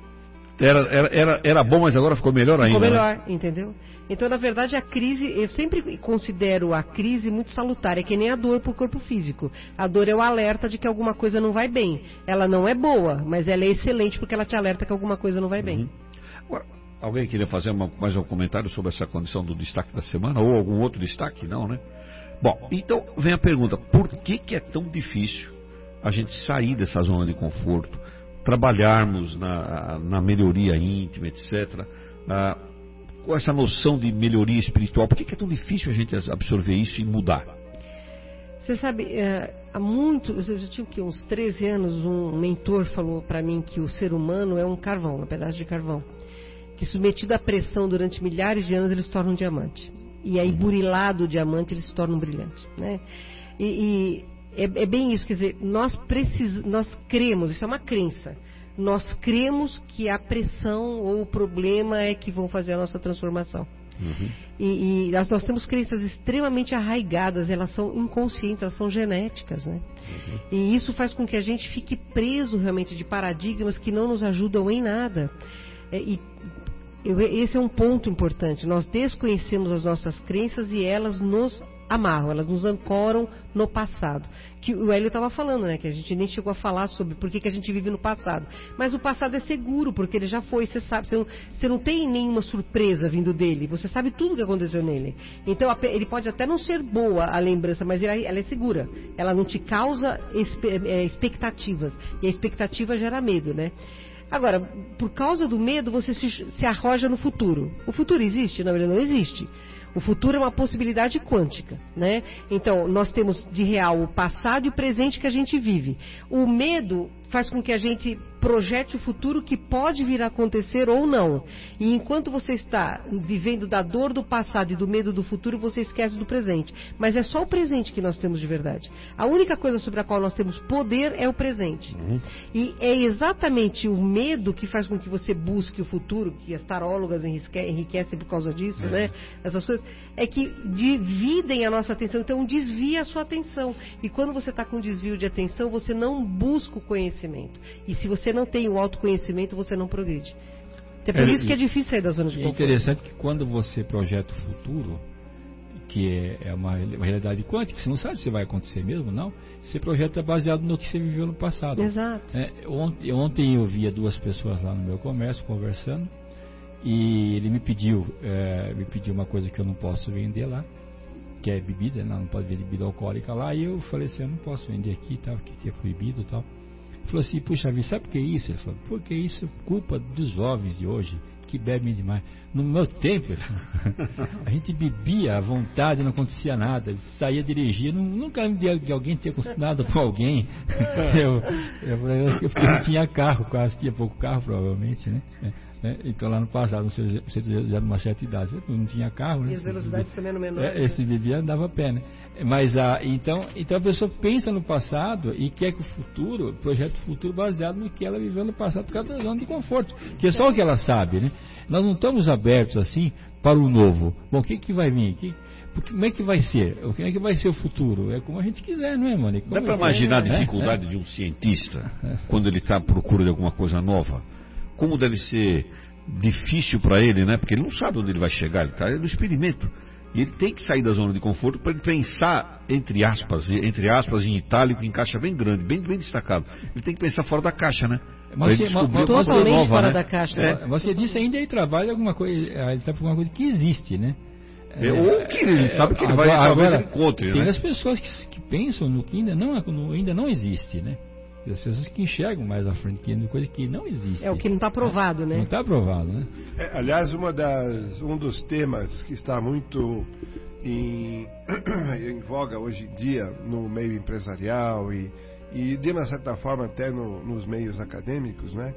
Era, era, era, era bom, mas agora ficou melhor ainda. Ficou melhor, né? entendeu? Então, na verdade, a crise, eu sempre considero a crise muito salutar. É que nem a dor para o corpo físico. A dor é o alerta de que alguma coisa não vai bem. Ela não é boa, mas ela é excelente porque ela te alerta que alguma coisa não vai uhum. bem. Agora, alguém queria fazer uma, mais um comentário sobre essa condição do destaque da semana? Ou algum outro destaque? Não, né? Bom, então vem a pergunta. Por que, que é tão difícil a gente sair dessa zona de conforto? Trabalharmos na, na melhoria íntima, etcétera, ah, com essa noção de melhoria espiritual. Por que, que é tão difícil a gente absorver isso e mudar? Você sabe, é, há muito, eu já tinha que, uns treze anos, um mentor falou para mim que o ser humano é um carvão, um pedaço de carvão, que submetido à pressão durante milhares de anos ele se torna um diamante. E aí, burilado o diamante, ele se torna um brilhante, né? E, e é, é bem isso, quer dizer, nós, precis, nós cremos, isso é uma crença, nós cremos que a pressão ou o problema é que vão fazer a nossa transformação. Uhum. E, e nós, nós temos crenças extremamente arraigadas, elas são inconscientes, elas são genéticas, né? Uhum. E isso faz com que a gente fique preso realmente de paradigmas que não nos ajudam em nada. É, e eu, esse é um ponto importante. Nós desconhecemos as nossas crenças e elas nos amarram, elas nos ancoram no passado. Que o Hélio estava falando, né? Que a gente nem chegou a falar sobre por que, que a gente vive no passado. Mas o passado é seguro, porque ele já foi, você sabe, você não, você não tem nenhuma surpresa vindo dele, você sabe tudo o que aconteceu nele. Então, ele pode até não ser boa a lembrança, mas ela, ela é segura. Ela não te causa expectativas. E a expectativa gera medo, né? Agora, por causa do medo, você se, se arroja no futuro. O futuro existe? Não, ele não existe. O futuro é uma possibilidade quântica, né? Então, nós temos de real o passado e o presente que a gente vive. O medo faz com que a gente projete o futuro que pode vir a acontecer ou não. E enquanto você está vivendo da dor do passado e do medo do futuro, você esquece do presente. Mas é só o presente que nós temos de verdade. A única coisa sobre a qual nós temos poder é o presente. Uhum. E é exatamente o medo que faz com que você busque o futuro, que as tarólogas enriquecem por causa disso, é. né? Essas coisas, é que dividem a nossa atenção. Então, desvia a sua atenção. E quando você está com desvio de atenção, você não busca o conhecimento. E se você não tem o autoconhecimento, você não progride. É por é, isso que é difícil sair da zona de conforto. É interessante que quando você projeta o futuro, que é, é uma, uma realidade quântica, você não sabe se vai acontecer mesmo, não. Você projeta baseado no que você viveu no passado. Exato. É, ontem, ontem eu via duas pessoas lá no meu comércio conversando, e ele me pediu, é, me pediu uma coisa que eu não posso vender lá, que é bebida, não, não pode vender bebida alcoólica lá, e eu falei assim, eu não posso vender aqui, tal, que é proibido e tal. Ele falou assim, puxa vida, sabe o que é isso? Ele falou, porque isso é culpa dos jovens de hoje, que bebem demais. No meu tempo, a gente bebia à vontade, não acontecia nada, saía dirigir, nunca de alguém ter nada com alguém. Eu, eu, eu, eu porque não tinha carro, quase tinha pouco carro, provavelmente, né? É, então lá no passado, você já numa certa idade, não tinha carro, né? E as velocidades também eram menores. É, esse bebia andava a pé, né? Mas a, então, então a pessoa pensa no passado e quer que o futuro, projeta o futuro baseado no que ela viveu no passado, por causa da zona de conforto, que é só o que ela sabe, né? Nós não estamos abertos assim para o novo. Bom, o que, que vai vir aqui? Como é que vai ser? Como é que vai ser o futuro? É como a gente quiser, não é, Mônica? Dá para imaginar é, a dificuldade é, de um cientista quando ele está à procura de alguma coisa nova? Como deve ser difícil para ele, né? Porque ele não sabe onde ele vai chegar, ele está no experimento. E ele tem que sair da zona de conforto para ele pensar, entre aspas, entre aspas, em itálico, em caixa bem grande, bem, bem destacado. Ele tem que pensar fora da caixa, né? Mas você, mas, totalmente nova, fora né? da caixa. É. Você disse ainda ele trabalha alguma coisa, ele está por alguma coisa que existe, né? É, ou que ele sabe que ele vai, agora, talvez agora, encontre, tem né? as pessoas que, que pensam no que ainda não, ainda não existe, né? E as pessoas que enxergam mais à frente, que é coisa que não existe. É o que não está provado, né? Não está provado, né? É, aliás, uma das, um dos temas que está muito em, em voga hoje em dia no meio empresarial e, e de uma certa forma até no, nos meios acadêmicos, né?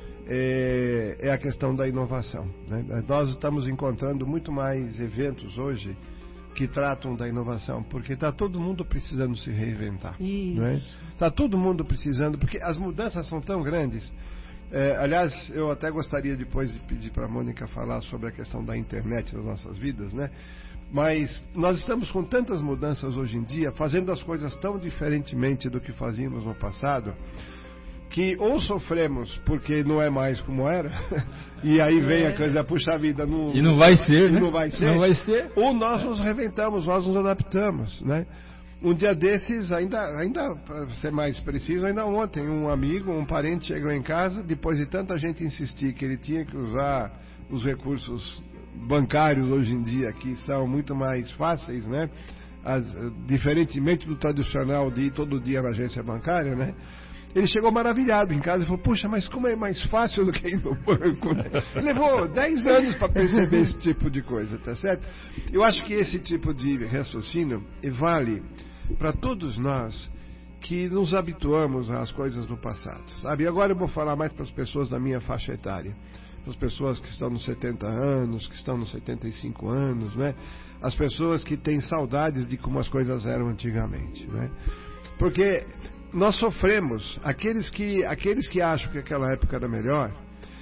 É, é a questão da inovação, né? Nós estamos encontrando muito mais eventos hoje que tratam da inovação, porque está todo mundo precisando se reinventar. Não é? Está todo mundo precisando, porque as mudanças são tão grandes. É, aliás, eu até gostaria depois de pedir para a Mônica falar sobre a questão da internet nas nossas vidas, né? Mas nós estamos com tantas mudanças hoje em dia, fazendo as coisas tão diferentemente do que fazíamos no passado, que ou sofremos porque não é mais como era, e aí vem a coisa, puxa vida, não, e não vai ser, né? Não vai ser, não vai ser. Ou nós nos reinventamos, nós nos adaptamos, né? Um dia desses, ainda, ainda para ser mais preciso, ainda ontem, um amigo, um parente chegou em casa, depois de tanta gente insistir que ele tinha que usar os recursos bancários hoje em dia, que são muito mais fáceis, né? As, diferentemente do tradicional de ir todo dia na agência bancária, né? Ele chegou maravilhado em casa e falou, puxa, mas como é mais fácil do que ir no banco, né? Levou dez anos para perceber esse tipo de coisa, tá certo? Eu acho que esse tipo de raciocínio vale para todos nós que nos habituamos às coisas do passado, sabe? E agora eu vou falar mais para as pessoas da minha faixa etária. as pessoas que estão nos setenta anos, que estão nos setenta e cinco anos, né? As pessoas que têm saudades de como as coisas eram antigamente, né? Porque nós sofremos, aqueles que, aqueles que acham que aquela época era melhor,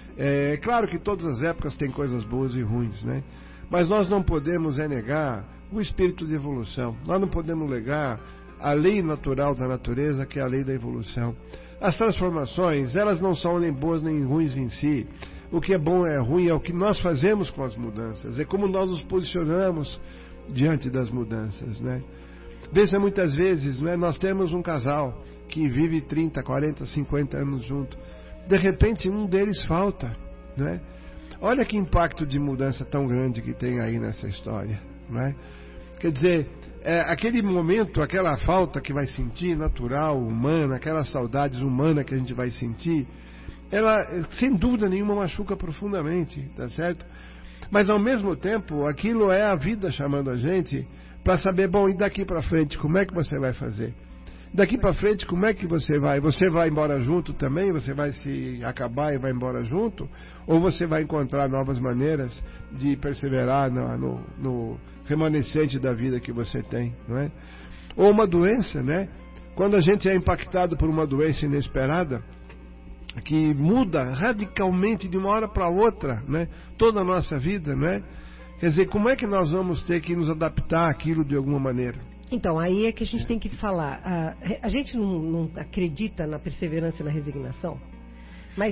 é claro que todas as épocas têm coisas boas e ruins, né? Mas nós não podemos é negar o espírito de evolução, nós não podemos negar a lei natural da natureza, que é a lei da evolução. As transformações, elas não são nem boas nem ruins em si. O que é bom é ruim, é o que nós fazemos com as mudanças, é como nós nos posicionamos diante das mudanças, né? Veja, muitas vezes, né, nós temos um casal que vive trinta, quarenta, cinquenta anos junto. De repente, um deles falta, né? Olha que impacto de mudança tão grande que tem aí nessa história, né? Quer dizer, é, aquele momento, aquela falta que vai sentir, natural, humana, aquelas saudades humanas que a gente vai sentir, ela, sem dúvida nenhuma, machuca profundamente, tá certo? Mas, ao mesmo tempo, aquilo é a vida chamando a gente para saber, bom, e daqui para frente, como é que você vai fazer? Daqui para frente, como é que você vai? Você vai embora junto também? Você vai se acabar e vai embora junto? Ou você vai encontrar novas maneiras de perseverar no, no, no remanescente da vida que você tem, não é? Ou uma doença, né? Quando a gente é impactado por uma doença inesperada, que muda radicalmente de uma hora para outra, né? Toda a nossa vida, né? Quer dizer, como é que nós vamos ter que nos adaptar àquilo de alguma maneira? Então, aí é que a gente tem que falar. A, a gente não, não acredita na perseverança e na resignação, mas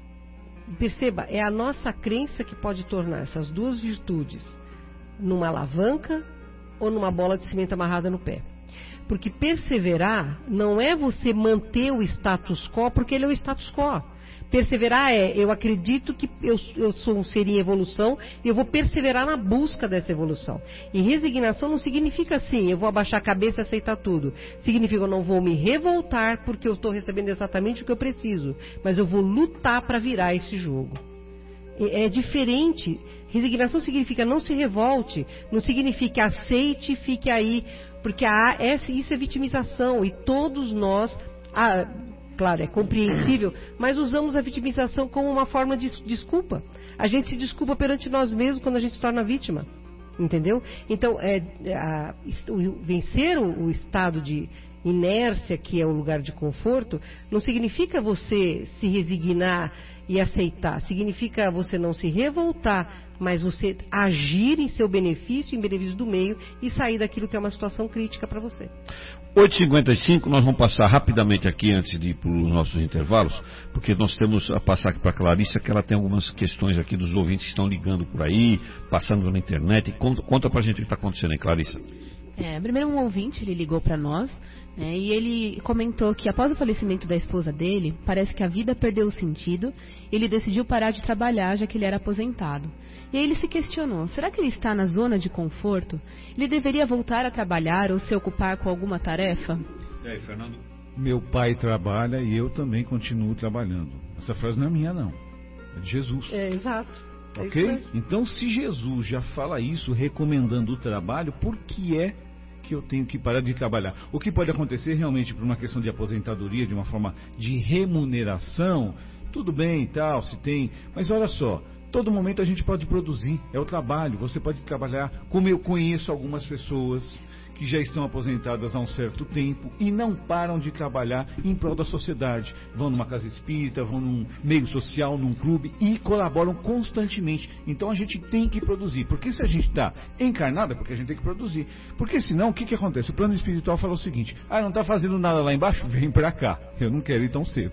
perceba, é a nossa crença que pode tornar essas duas virtudes numa alavanca ou numa bola de cimento amarrada no pé. Porque perseverar não é você manter o status quo, porque ele é o status quo. Perseverar é, eu acredito que eu, eu sou um ser em evolução e eu vou perseverar na busca dessa evolução. E resignação não significa assim, eu vou abaixar a cabeça e aceitar tudo. Significa eu não vou me revoltar porque eu estou recebendo exatamente o que eu preciso, mas eu vou lutar para virar esse jogo. É, é diferente. Resignação significa não se revolte, não significa aceite e fique aí, porque a, essa, isso é vitimização e todos nós... A, Claro, é compreensível, mas usamos a vitimização como uma forma de desculpa. A gente se desculpa perante nós mesmos quando a gente se torna vítima. Entendeu? Então, é, a, o, vencer o, o estado de inércia, que é o lugar de conforto, não significa você se resignar e aceitar. Significa você não se revoltar, mas você agir em seu benefício, em benefício do meio, e sair daquilo que é uma situação crítica para você. oito e cinquenta e cinco, nós vamos passar rapidamente aqui antes de ir para os nossos intervalos, porque nós temos a passar aqui para a Clarissa, que ela tem algumas questões aqui dos ouvintes que estão ligando por aí, passando na internet. Conta, conta para a gente o que está acontecendo aí, Clarissa. É, primeiro um ouvinte, ele ligou para nós, né, e ele comentou que após o falecimento da esposa dele, parece que a vida perdeu o sentido, ele decidiu parar de trabalhar, já que ele era aposentado. E aí ele se questionou, será que ele está na zona de conforto? Ele deveria voltar a trabalhar ou se ocupar com alguma tarefa? E aí, Fernando? Meu pai trabalha e eu também continuo trabalhando. Essa frase não é minha, não. É de Jesus. É, exato. É ok? Então, se Jesus já fala isso, recomendando o trabalho, por que é que eu tenho que parar de trabalhar? O que pode acontecer realmente por uma questão de aposentadoria, de uma forma de remuneração, tudo bem e tal, se tem, mas olha só, todo momento a gente pode produzir, é o trabalho, você pode trabalhar, como eu conheço algumas pessoas que já estão aposentadas há um certo tempo e não param de trabalhar em prol da sociedade. Vão numa casa espírita, vão num meio social, num clube e colaboram constantemente. Então a gente tem que produzir. Porque se a gente está encarnado, é porque a gente tem que produzir. Porque senão, o que, que acontece? O plano espiritual fala o seguinte, ah, não está fazendo nada lá embaixo? Vem para cá. Eu não quero ir tão cedo.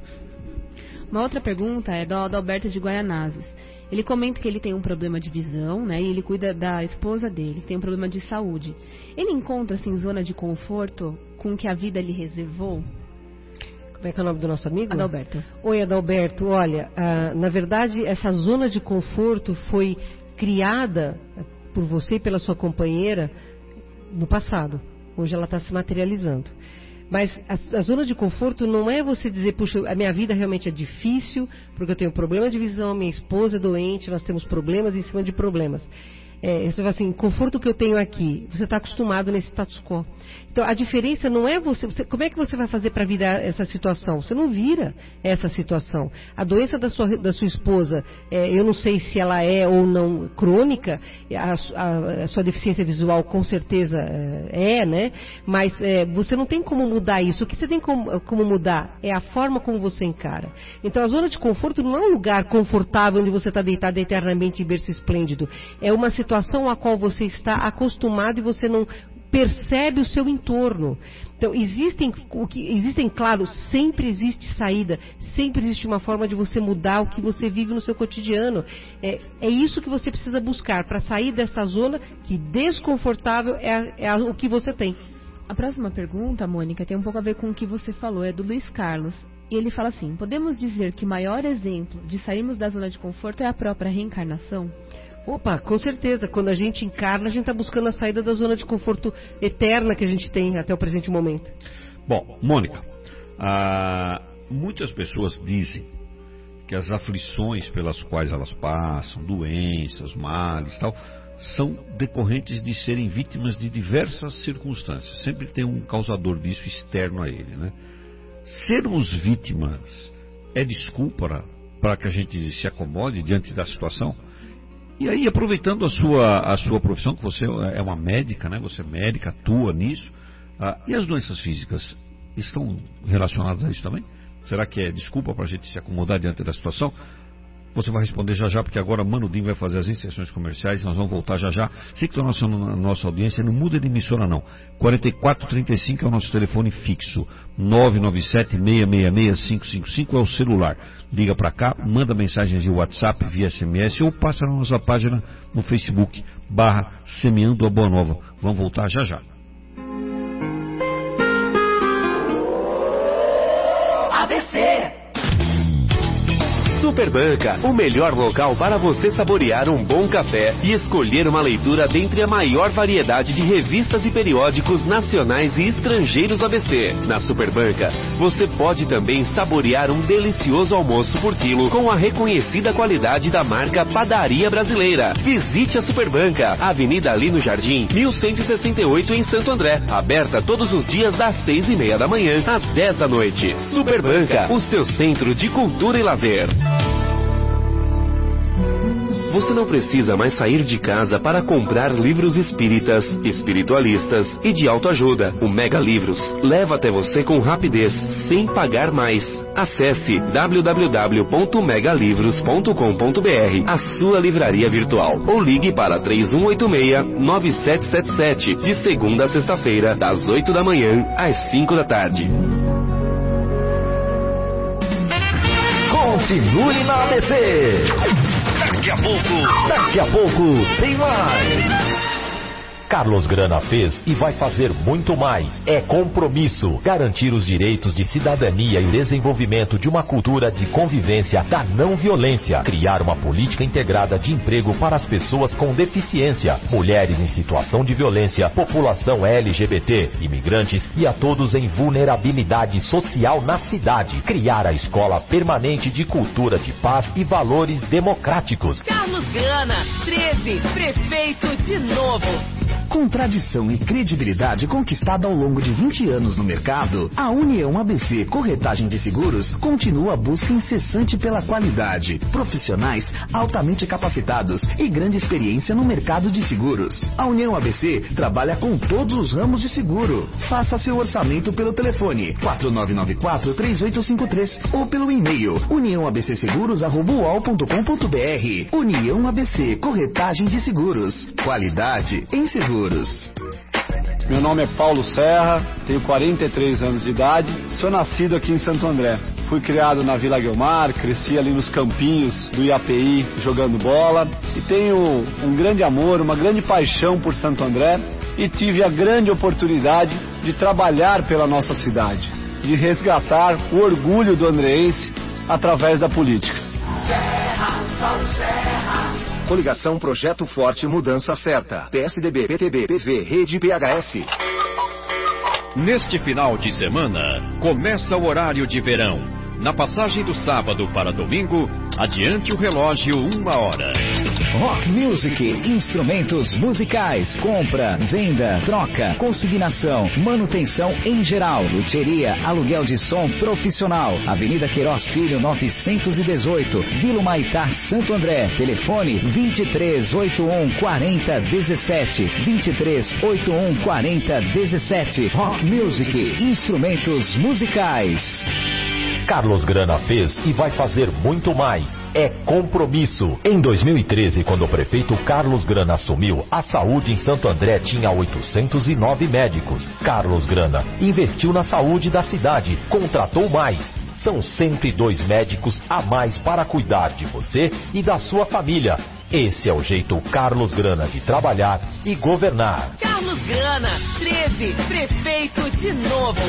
Uma outra pergunta é do Adalberto de Guaianazes. Ele comenta que ele tem um problema de visão, né? E ele cuida da esposa dele, tem um problema de saúde. Ele encontra-se em zona de conforto com o que a vida lhe reservou? Como é que é o nome do nosso amigo? Adalberto. Oi, Adalberto. Olha, ah, na verdade, essa zona de conforto foi criada por você e pela sua companheira no passado. Hoje ela está se materializando. Mas a, a zona de conforto não é você dizer, puxa, a minha vida realmente é difícil, porque eu tenho problema de visão, minha esposa é doente, nós temos problemas em cima de problemas. É, você fala assim, conforto que eu tenho aqui, você está acostumado nesse status quo. Então, a diferença não é você, você como é que você vai fazer para virar essa situação? Você não vira essa situação. A doença da sua, da sua esposa, é, eu não sei se ela é ou não crônica, a, a, a sua deficiência visual com certeza é, né? Mas é, você não tem como mudar isso. O que você tem como, como mudar é a forma como você encara. Então, a zona de conforto não é um lugar confortável onde você está deitado eternamente em berço esplêndido. É uma situação a qual você está acostumado e você não percebe o seu entorno. Então, existem, o que, existem, claro, sempre existe saída, sempre existe uma forma de você mudar o que você vive no seu cotidiano. É, é isso que você precisa buscar para sair dessa zona que desconfortável é, é o que você tem. A próxima pergunta, Mônica, tem um pouco a ver com o que você falou, é do Luiz Carlos. E ele fala assim, podemos dizer que o maior exemplo de sairmos da zona de conforto é a própria reencarnação? Opa, com certeza. Quando a gente encarna, a gente está buscando a saída da zona de conforto eterna que a gente tem até o presente momento. Bom, Mônica, ah, muitas pessoas dizem que as aflições pelas quais elas passam, doenças, males e tal, são decorrentes de serem vítimas de diversas circunstâncias. Sempre tem um causador disso externo a ele, né? Sermos vítimas é desculpa para que a gente se acomode diante da situação? E aí, aproveitando a sua, a sua profissão, que você é uma médica, né? Você é médica, atua nisso. Ah, e as doenças físicas estão relacionadas a isso também? Será que é desculpa para a gente se acomodar diante da situação? Você vai responder já já, porque agora Mano Dim vai fazer as inserções comerciais, nós vamos voltar já já. Sei que a nossa, a nossa audiência não muda de emissora não. quarenta e quatro trinta e cinco é o nosso telefone fixo. nove nove sete, seis seis seis, cinco cinco cinco é o celular. Liga para cá, manda mensagens de WhatsApp via S M S ou passa na nossa página no Facebook, barra Semeando a Boa Nova. Vamos voltar já já. A B C Superbanca, o melhor local para você saborear um bom café e escolher uma leitura dentre a maior variedade de revistas e periódicos nacionais e estrangeiros A B C. Na Superbanca, você pode também saborear um delicioso almoço por quilo com a reconhecida qualidade da marca Padaria Brasileira. Visite a Superbanca, Avenida Lino Jardim, mil cento e sessenta e oito em Santo André. Aberta todos os dias das seis e meia da manhã às dez da noite. Superbanca, o seu centro de cultura e lazer. Você não precisa mais sair de casa para comprar livros espíritas, espiritualistas e de autoajuda. O Mega Livros leva até você com rapidez, sem pagar mais. Acesse w w w ponto mega livros ponto com ponto b r, a sua livraria virtual, ou ligue para três um oito seis, nove sete sete sete, de segunda a sexta-feira, das oito da manhã às cinco da tarde. Continue na A B C. Daqui a pouco, daqui a pouco, tem mais. Carlos Grana fez e vai fazer muito mais. É compromisso. Garantir os direitos de cidadania e desenvolvimento de uma cultura de convivência da não violência. Criar uma política integrada de emprego para as pessoas com deficiência, mulheres em situação de violência, população L G B T, imigrantes e a todos em vulnerabilidade social na cidade. Criar a escola permanente de cultura de paz e valores democráticos. Carlos Grana, treze, prefeito de novo. Com tradição e credibilidade conquistada ao longo de vinte anos no mercado, a União A B C Corretagem de Seguros continua a busca incessante pela qualidade, profissionais altamente capacitados e grande experiência no mercado de seguros. A União A B C trabalha com todos os ramos de seguro. Faça seu orçamento pelo telefone quatro nove nove quatro, três oito cinco três ou pelo e-mail união a b c seguros arroba u o l ponto com ponto b r. União A B C Corretagem de Seguros. Qualidade em seguros. Meu nome é Paulo Serra, tenho quarenta e três anos de idade, sou nascido aqui em Santo André. Fui criado na Vila Guilmar, cresci ali nos campinhos do I A P I jogando bola e tenho um grande amor, uma grande paixão por Santo André e tive a grande oportunidade de trabalhar pela nossa cidade, de resgatar o orgulho do andreense através da política. Serra, Paulo Serra. Coligação Projeto Forte Mudança Certa. P S D B, P T B, P V, Rede P H S. Neste final de semana, começa o horário de verão. Na passagem do sábado para domingo, Adiante o relógio, uma hora. Rock Music, instrumentos musicais, compra, venda, troca, consignação, manutenção em geral, luthieria, aluguel de som profissional. Avenida Queiroz Filho, novecentos e dezoito, Vila Humaitá, Santo André. Telefone vinte e três, oitenta e um, quarenta, dezessete, vinte e três, oitenta e um, quarenta, dezessete. Rock Music, instrumentos musicais. Carlos Grana fez e vai fazer muito mais. É compromisso. Em dois mil e treze, quando o prefeito Carlos Grana assumiu, a saúde em Santo André tinha oitocentos e nove médicos. Carlos Grana investiu na saúde da cidade, contratou mais. São cento e dois médicos a mais para cuidar de você e da sua família. Esse é o jeito Carlos Grana de trabalhar e governar. Carlos Grana, treze, prefeito de novo.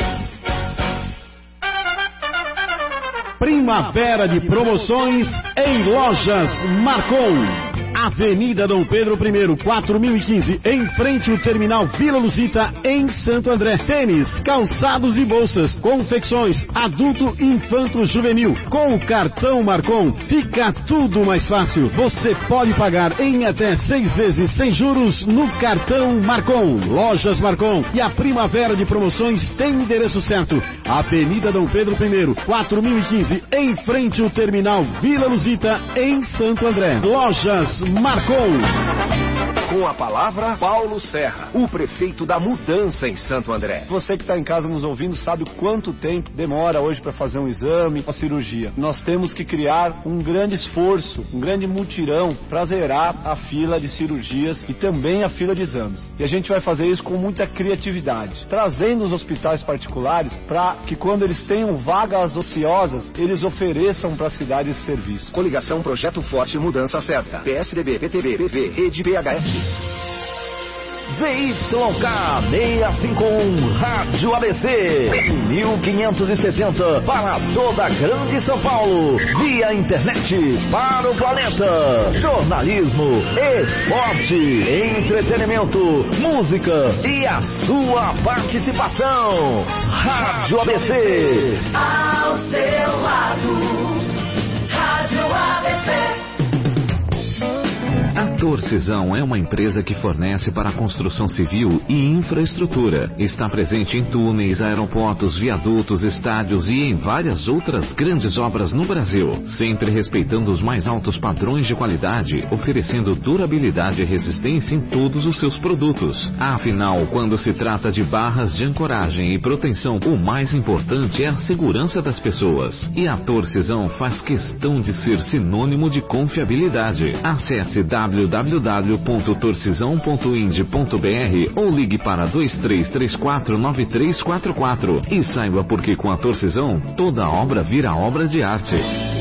Primavera de promoções em Lojas Marcon. Avenida Dom Pedro I, quatro mil e quinze, em frente ao Terminal Vila Luzita, em Santo André. Tênis, calçados e bolsas, confecções, adulto, infanto, juvenil. Com o cartão Marcon, fica tudo mais fácil. Você pode pagar em até seis vezes sem juros no cartão Marcon. Lojas Marcon. E a Primavera de promoções tem o endereço certo. Avenida Dom Pedro I, quatro mil e quinze, em frente ao Terminal Vila Luzita, em Santo André. Lojas Marcon. Com a palavra, Paulo Serra, o prefeito da mudança em Santo André. Você que está em casa nos ouvindo sabe quanto tempo demora hoje para fazer um exame, uma cirurgia. Nós temos que criar um grande esforço, um grande mutirão para zerar a fila de cirurgias e também a fila de exames. E a gente vai fazer isso com muita criatividade, trazendo os hospitais particulares para que quando eles tenham vagas ociosas, eles ofereçam para a cidade esse serviço. Coligação Projeto Forte Mudança Certa. P S D B, P T B, P V, Rede B H S. Z Y K seiscentos e cinquenta e um Rádio A B C, mil quinhentos e setenta para toda a Grande São Paulo, via internet para o planeta. Jornalismo, esporte, entretenimento, música e a sua participação. Rádio A B C. Ao seu lado, Rádio A B C. A Torcisão é uma empresa que fornece para a construção civil e infraestrutura. Está presente em túneis, aeroportos, viadutos, estádios e em várias outras grandes obras no Brasil, sempre respeitando os mais altos padrões de qualidade, oferecendo durabilidade e resistência em todos os seus produtos. Afinal, quando se trata de barras de ancoragem e proteção, o mais importante é a segurança das pessoas. E a Torcisão faz questão de ser sinônimo de confiabilidade. Acesse w w w ponto torcisão ponto ind ponto b r ou ligue para dois três três quatro nove três quatro quatro e saiba por que com a Torcisão toda obra vira obra de arte.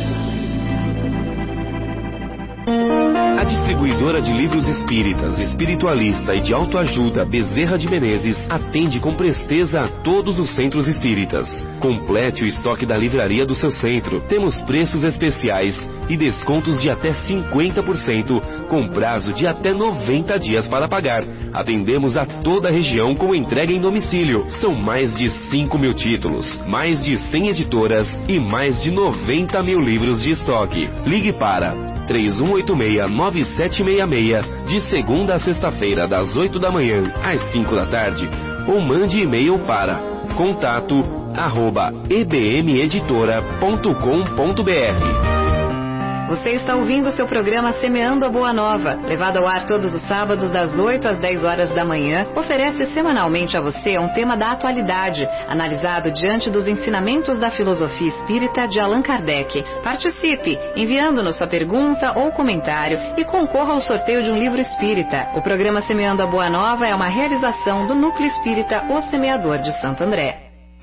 A distribuidora de livros espíritas, espiritualista e de autoajuda Bezerra de Menezes atende com presteza a todos os centros espíritas. Complete o estoque da livraria do seu centro. Temos preços especiais e descontos de até cinquenta por cento, com prazo de até noventa dias para pagar. Atendemos a toda a região com entrega em domicílio. São mais de cinco mil títulos, mais de cem editoras e mais de noventa mil livros de estoque. Ligue para três um oito seis, nove sete seis seis, de segunda a sexta-feira, das oito da manhã às cinco da tarde, ou mande e-mail para contato arroba e b m editora ponto com ponto b r. Você está ouvindo o seu programa Semeando a Boa Nova, levado ao ar todos os sábados das oito às dez horas da manhã, oferece semanalmente a você um tema da atualidade, analisado diante dos ensinamentos da filosofia espírita de Allan Kardec. Participe, enviando-nos sua pergunta ou comentário e concorra ao sorteio de um livro espírita. O programa Semeando a Boa Nova é uma realização do Núcleo Espírita O Semeador de Santo André.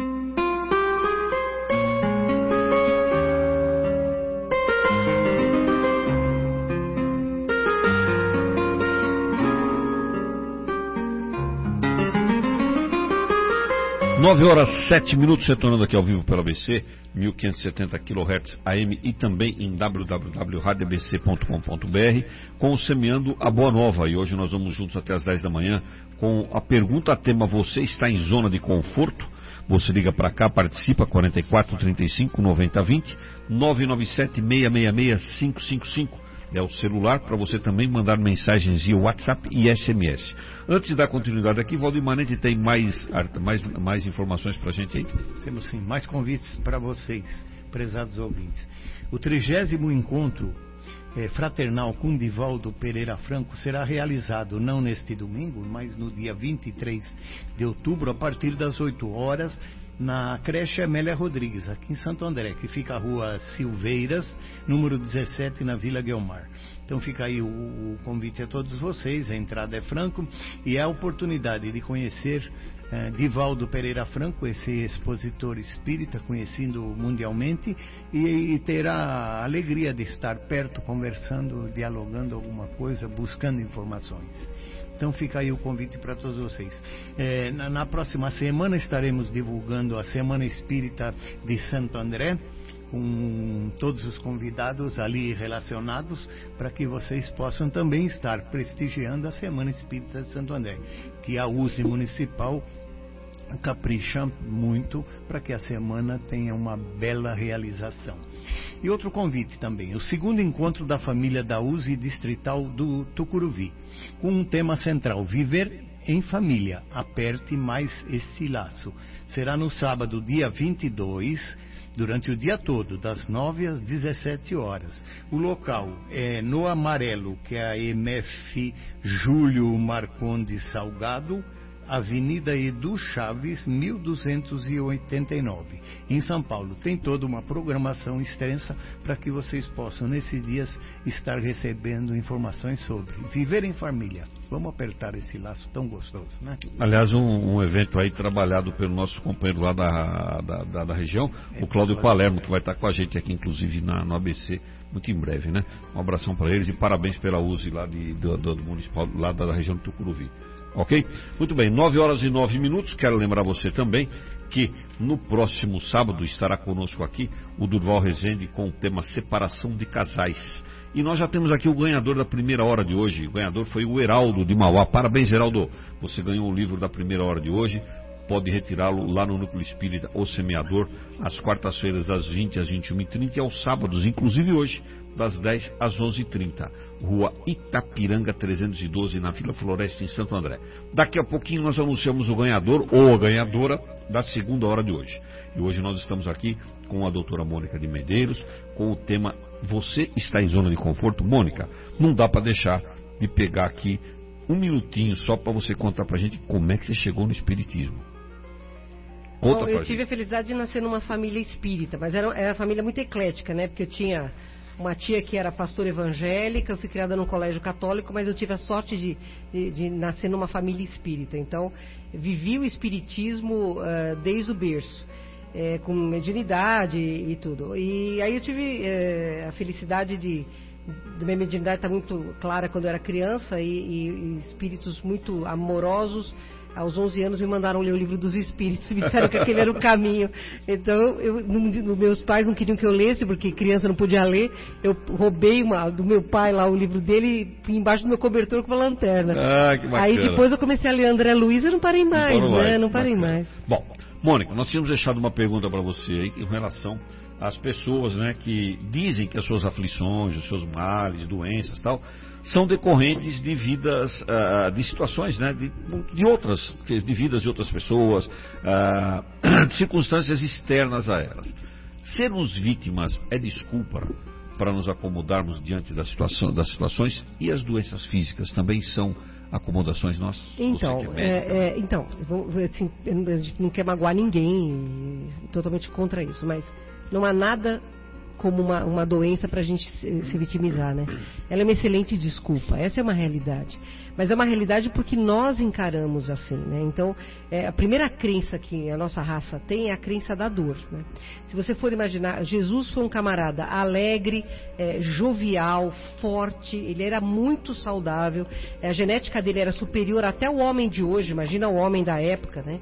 nove horas sete minutos, retornando aqui ao vivo pela A B C, mil quinhentos e setenta quilohertz A M e também em w w w ponto rádio a b c ponto com ponto b r com o Semeando a Boa Nova. E hoje nós vamos juntos até as dez da manhã com a pergunta tema: você está em zona de conforto? Você liga para cá, participa, quarenta e quatro, trinta e cinco, noventa, vinte, nove nove sete, seis seis seis, cinco cinco cinco. É o celular para você também mandar mensagens via WhatsApp e S M S. Antes de dar continuidade aqui, Valdir Manente tem mais, mais, mais informações para a gente aí? Temos sim, mais convites para vocês, prezados ouvintes. O trigésimo encontro É, fraternal com Divaldo Pereira Franco será realizado não neste domingo, mas no dia vinte e três de outubro, a partir das oito horas, na creche Amélia Rodrigues, aqui em Santo André, que fica a rua Silveiras, número dezessete, na Vila Guelmar. Então fica aí o, o convite a todos vocês, a entrada é franco e é a oportunidade de conhecer eh, Divaldo Pereira Franco, esse expositor espírita conhecido mundialmente, e, e ter a alegria de estar perto, conversando, dialogando alguma coisa, buscando informações. Então fica aí o convite para todos vocês. É, na, na próxima semana estaremos divulgando a Semana Espírita de Santo André, com todos os convidados ali relacionados, para que vocês possam também estar prestigiando a Semana Espírita de Santo André, que a U S E Municipal capricha muito para que a semana tenha uma bela realização. E outro convite também, o segundo encontro da família da U S E Distrital do Tucuruvi, com um tema central: viver em família, aperte mais este laço. Será no sábado, dia vinte e dois, durante o dia todo, das nove às dezessete horas. O local é no Amarelo, que é a M F Júlio Marcondes Salgado, Avenida Edu Chaves, mil duzentos e oitenta e nove, em São Paulo. Tem toda uma programação extensa para que vocês possam, nesses dias, estar recebendo informações sobre viver em família. Vamos apertar esse laço tão gostoso, né? Aliás, um, um evento aí trabalhado pelo nosso companheiro lá da, da, da, da região, é, o Cláudio Palermo, que vai estar com a gente aqui, inclusive, na, no A B C, muito em breve, né? Um abração para eles e parabéns pela U S E lá de, do, do, do municipal, lá da, da região do Tucuruvi. Ok? Muito bem, nove horas e nove minutos. Quero lembrar você também que no próximo sábado estará conosco aqui o Durval Rezende com o tema separação de casais. E nós já temos aqui o ganhador da primeira hora de hoje. O ganhador foi o Heraldo de Mauá. Parabéns, Heraldo. Você ganhou o livro da primeira hora de hoje. Pode retirá-lo lá no Núcleo Espírita O Semeador, às quartas-feiras das vinte às vinte e uma e trinta e aos sábados, inclusive hoje, das dez às onze e trinta. Rua Itapiranga trezentos e doze, na Vila Floresta, em Santo André. Daqui a pouquinho nós anunciamos o ganhador ou a ganhadora da segunda hora de hoje. E hoje nós estamos aqui com a doutora Mônica de Medeiros, com o tema Você está em zona de conforto? Mônica, não dá para deixar de pegar aqui um minutinho só para você contar pra gente como é que você chegou no Espiritismo. Bom, eu tive a felicidade de nascer numa família espírita, mas era, era uma família muito eclética, né? Porque eu tinha uma tia que era pastora evangélica, eu fui criada num colégio católico, mas eu tive a sorte de, de, de nascer numa família espírita. Então, vivi o espiritismo uh, desde o berço, é, com mediunidade e, e tudo. E aí eu tive é, a felicidade de... minha mediunidade está muito clara quando eu era criança e, e, e espíritos muito amorosos. Aos onze anos me mandaram ler o livro dos espíritos, me disseram que aquele era o caminho. Então, eu, no, meus pais não queriam que eu lesse, porque criança não podia ler. Eu roubei uma, do meu pai lá o livro dele e fui embaixo do meu cobertor com uma lanterna. Ah, que bacana. Aí depois eu comecei a ler André Luiz e não parei mais, não né? Não parei bacana. mais. Bom, Mônica, nós tínhamos deixado uma pergunta para você aí em relação às pessoas, né, que dizem que as suas aflições, os seus males, doenças e tal, são decorrentes de vidas, uh, de situações, né, de, de outras, de vidas de outras pessoas, uh, de circunstâncias externas a elas. Sermos vítimas é desculpa para nos acomodarmos diante da situação, das situações, e as doenças físicas também são acomodações nossas? Então, é é, é, então assim, a gente não quer magoar ninguém, totalmente contra isso, mas não há nada como uma, uma doença para a gente se, se vitimizar, né? Ela é uma excelente desculpa, essa é uma realidade. Mas é uma realidade porque nós encaramos assim, né? Então, é, a primeira crença que a nossa raça tem é a crença da dor, né? Se você for imaginar, Jesus foi um camarada alegre, é, jovial, forte, ele era muito saudável, a genética dele era superior até o homem de hoje, imagina o homem da época, né?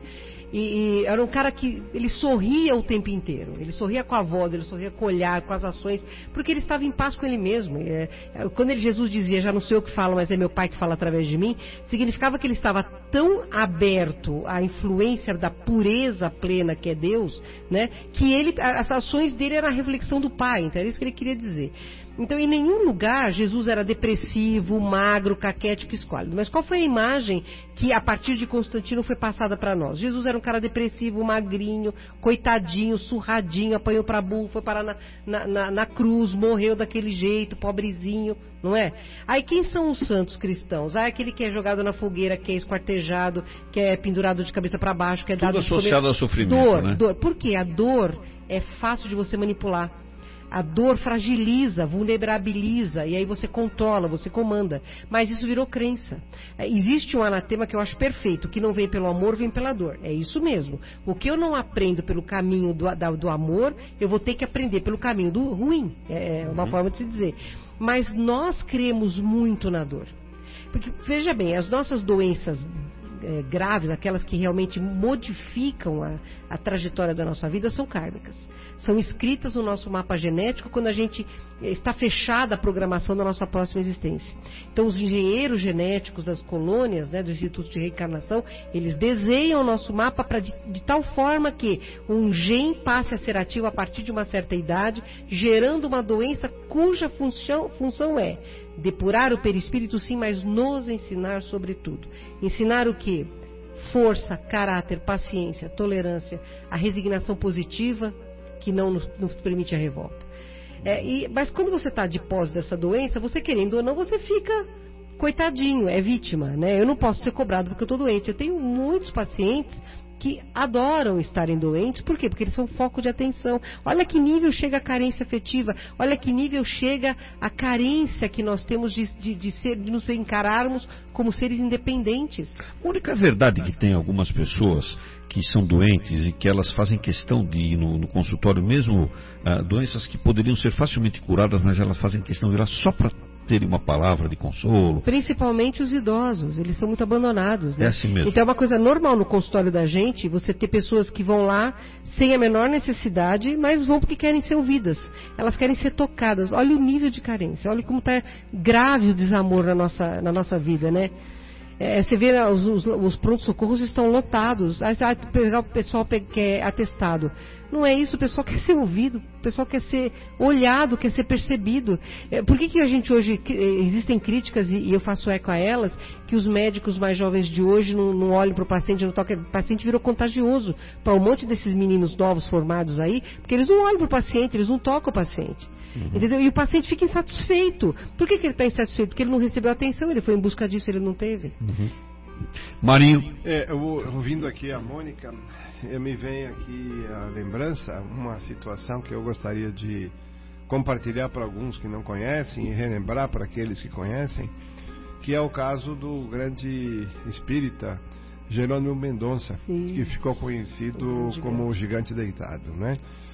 E, e era um cara que ele sorria o tempo inteiro. Ele sorria com a voz, ele sorria com o olhar, com as ações, porque ele estava em paz com ele mesmo. É, quando ele, Jesus dizia, já não sou eu que falo, mas é meu Pai que fala através de mim, significava que ele estava tão aberto à influência da pureza plena que é Deus, né, que ele, as ações dele eram a reflexão do Pai. Então era isso que ele queria dizer. Então, em nenhum lugar Jesus era depressivo, magro, caquético, esquálido. Mas qual foi a imagem que, a partir de Constantino, foi passada para nós? Jesus era um cara depressivo, magrinho, coitadinho, surradinho, apanhou para burro, foi parar na, na, na, na cruz, morreu daquele jeito, pobrezinho, não é? Aí quem são os santos cristãos? Ah, aquele que é jogado na fogueira, que é esquartejado, que é pendurado de cabeça para baixo, que é Tudo dado... associado ao sofrimento, dor, né? Dor. Por quê? A dor é fácil de você manipular. A dor fragiliza, vulnerabiliza, e aí você controla, você comanda. Mas isso virou crença. Existe um anatema que eu acho perfeito, que não vem pelo amor, vem pela dor. É isso mesmo. O que eu não aprendo pelo caminho do, da, do amor, eu vou ter que aprender pelo caminho do ruim. É uma uhum. forma de se dizer. Mas nós cremos muito na dor. Porque, veja bem, as nossas doenças é, graves, aquelas que realmente modificam a, a trajetória da nossa vida, são kármicas. São escritas no nosso mapa genético quando a gente está fechada a programação da nossa próxima existência. Então, os engenheiros genéticos das colônias, né, do Instituto de Reencarnação, eles desenham o nosso mapa pra, de, de tal forma que um gene passe a ser ativo a partir de uma certa idade, gerando uma doença cuja função, função é depurar o perispírito, sim, mas nos ensinar sobretudo. Ensinar o quê? Força, caráter, paciência, tolerância, a resignação positiva, que não nos, nos permite a revolta. É, e, mas quando você está de pós dessa doença, você querendo ou não, você fica coitadinho, é vítima, né? Eu não posso ser cobrado porque eu estou doente. Eu tenho muitos pacientes que adoram estarem doentes. Por quê? Porque eles são foco de atenção. Olha que nível chega a carência afetiva, olha que nível chega a carência que nós temos de, de, de, ser, de nos encararmos como seres independentes. A única verdade que tem algumas pessoas que são doentes e que elas fazem questão de ir no, no consultório, mesmo ah, doenças que poderiam ser facilmente curadas, mas elas fazem questão de ir lá só para terem uma palavra de consolo. Principalmente os idosos, eles são muito abandonados, né? É assim mesmo. Então é uma coisa normal no consultório da gente, você ter pessoas que vão lá sem a menor necessidade, mas vão porque querem ser ouvidas. Elas querem ser tocadas. Olha o nível de carência, olha como está grave o desamor na nossa, na nossa vida, né? É, você vê, os, os, os prontos-socorros estão lotados. Aí o pessoal quer atestado. Não é isso, o pessoal quer ser ouvido, o pessoal quer ser olhado, quer ser percebido. É, por que, que a gente hoje, existem críticas, e, e eu faço eco a elas, que os médicos mais jovens de hoje não, não olham para o paciente, não tocam, o paciente virou contagioso para um monte desses meninos novos formados aí, porque eles não olham para o paciente, eles não tocam o paciente. Uhum. Entendeu? E o paciente fica insatisfeito. Por que, que ele está insatisfeito? Porque ele não recebeu atenção, ele foi em busca disso, ele não teve. Uhum. Marinho. É, eu, ouvindo aqui a Mônica, eu me vem aqui a lembrança, uma situação que eu gostaria de compartilhar para alguns que não conhecem e relembrar para aqueles que conhecem, que é o caso do grande espírita Jerônimo Mendonça, Sim. que ficou conhecido como o Gigante Deitado, né?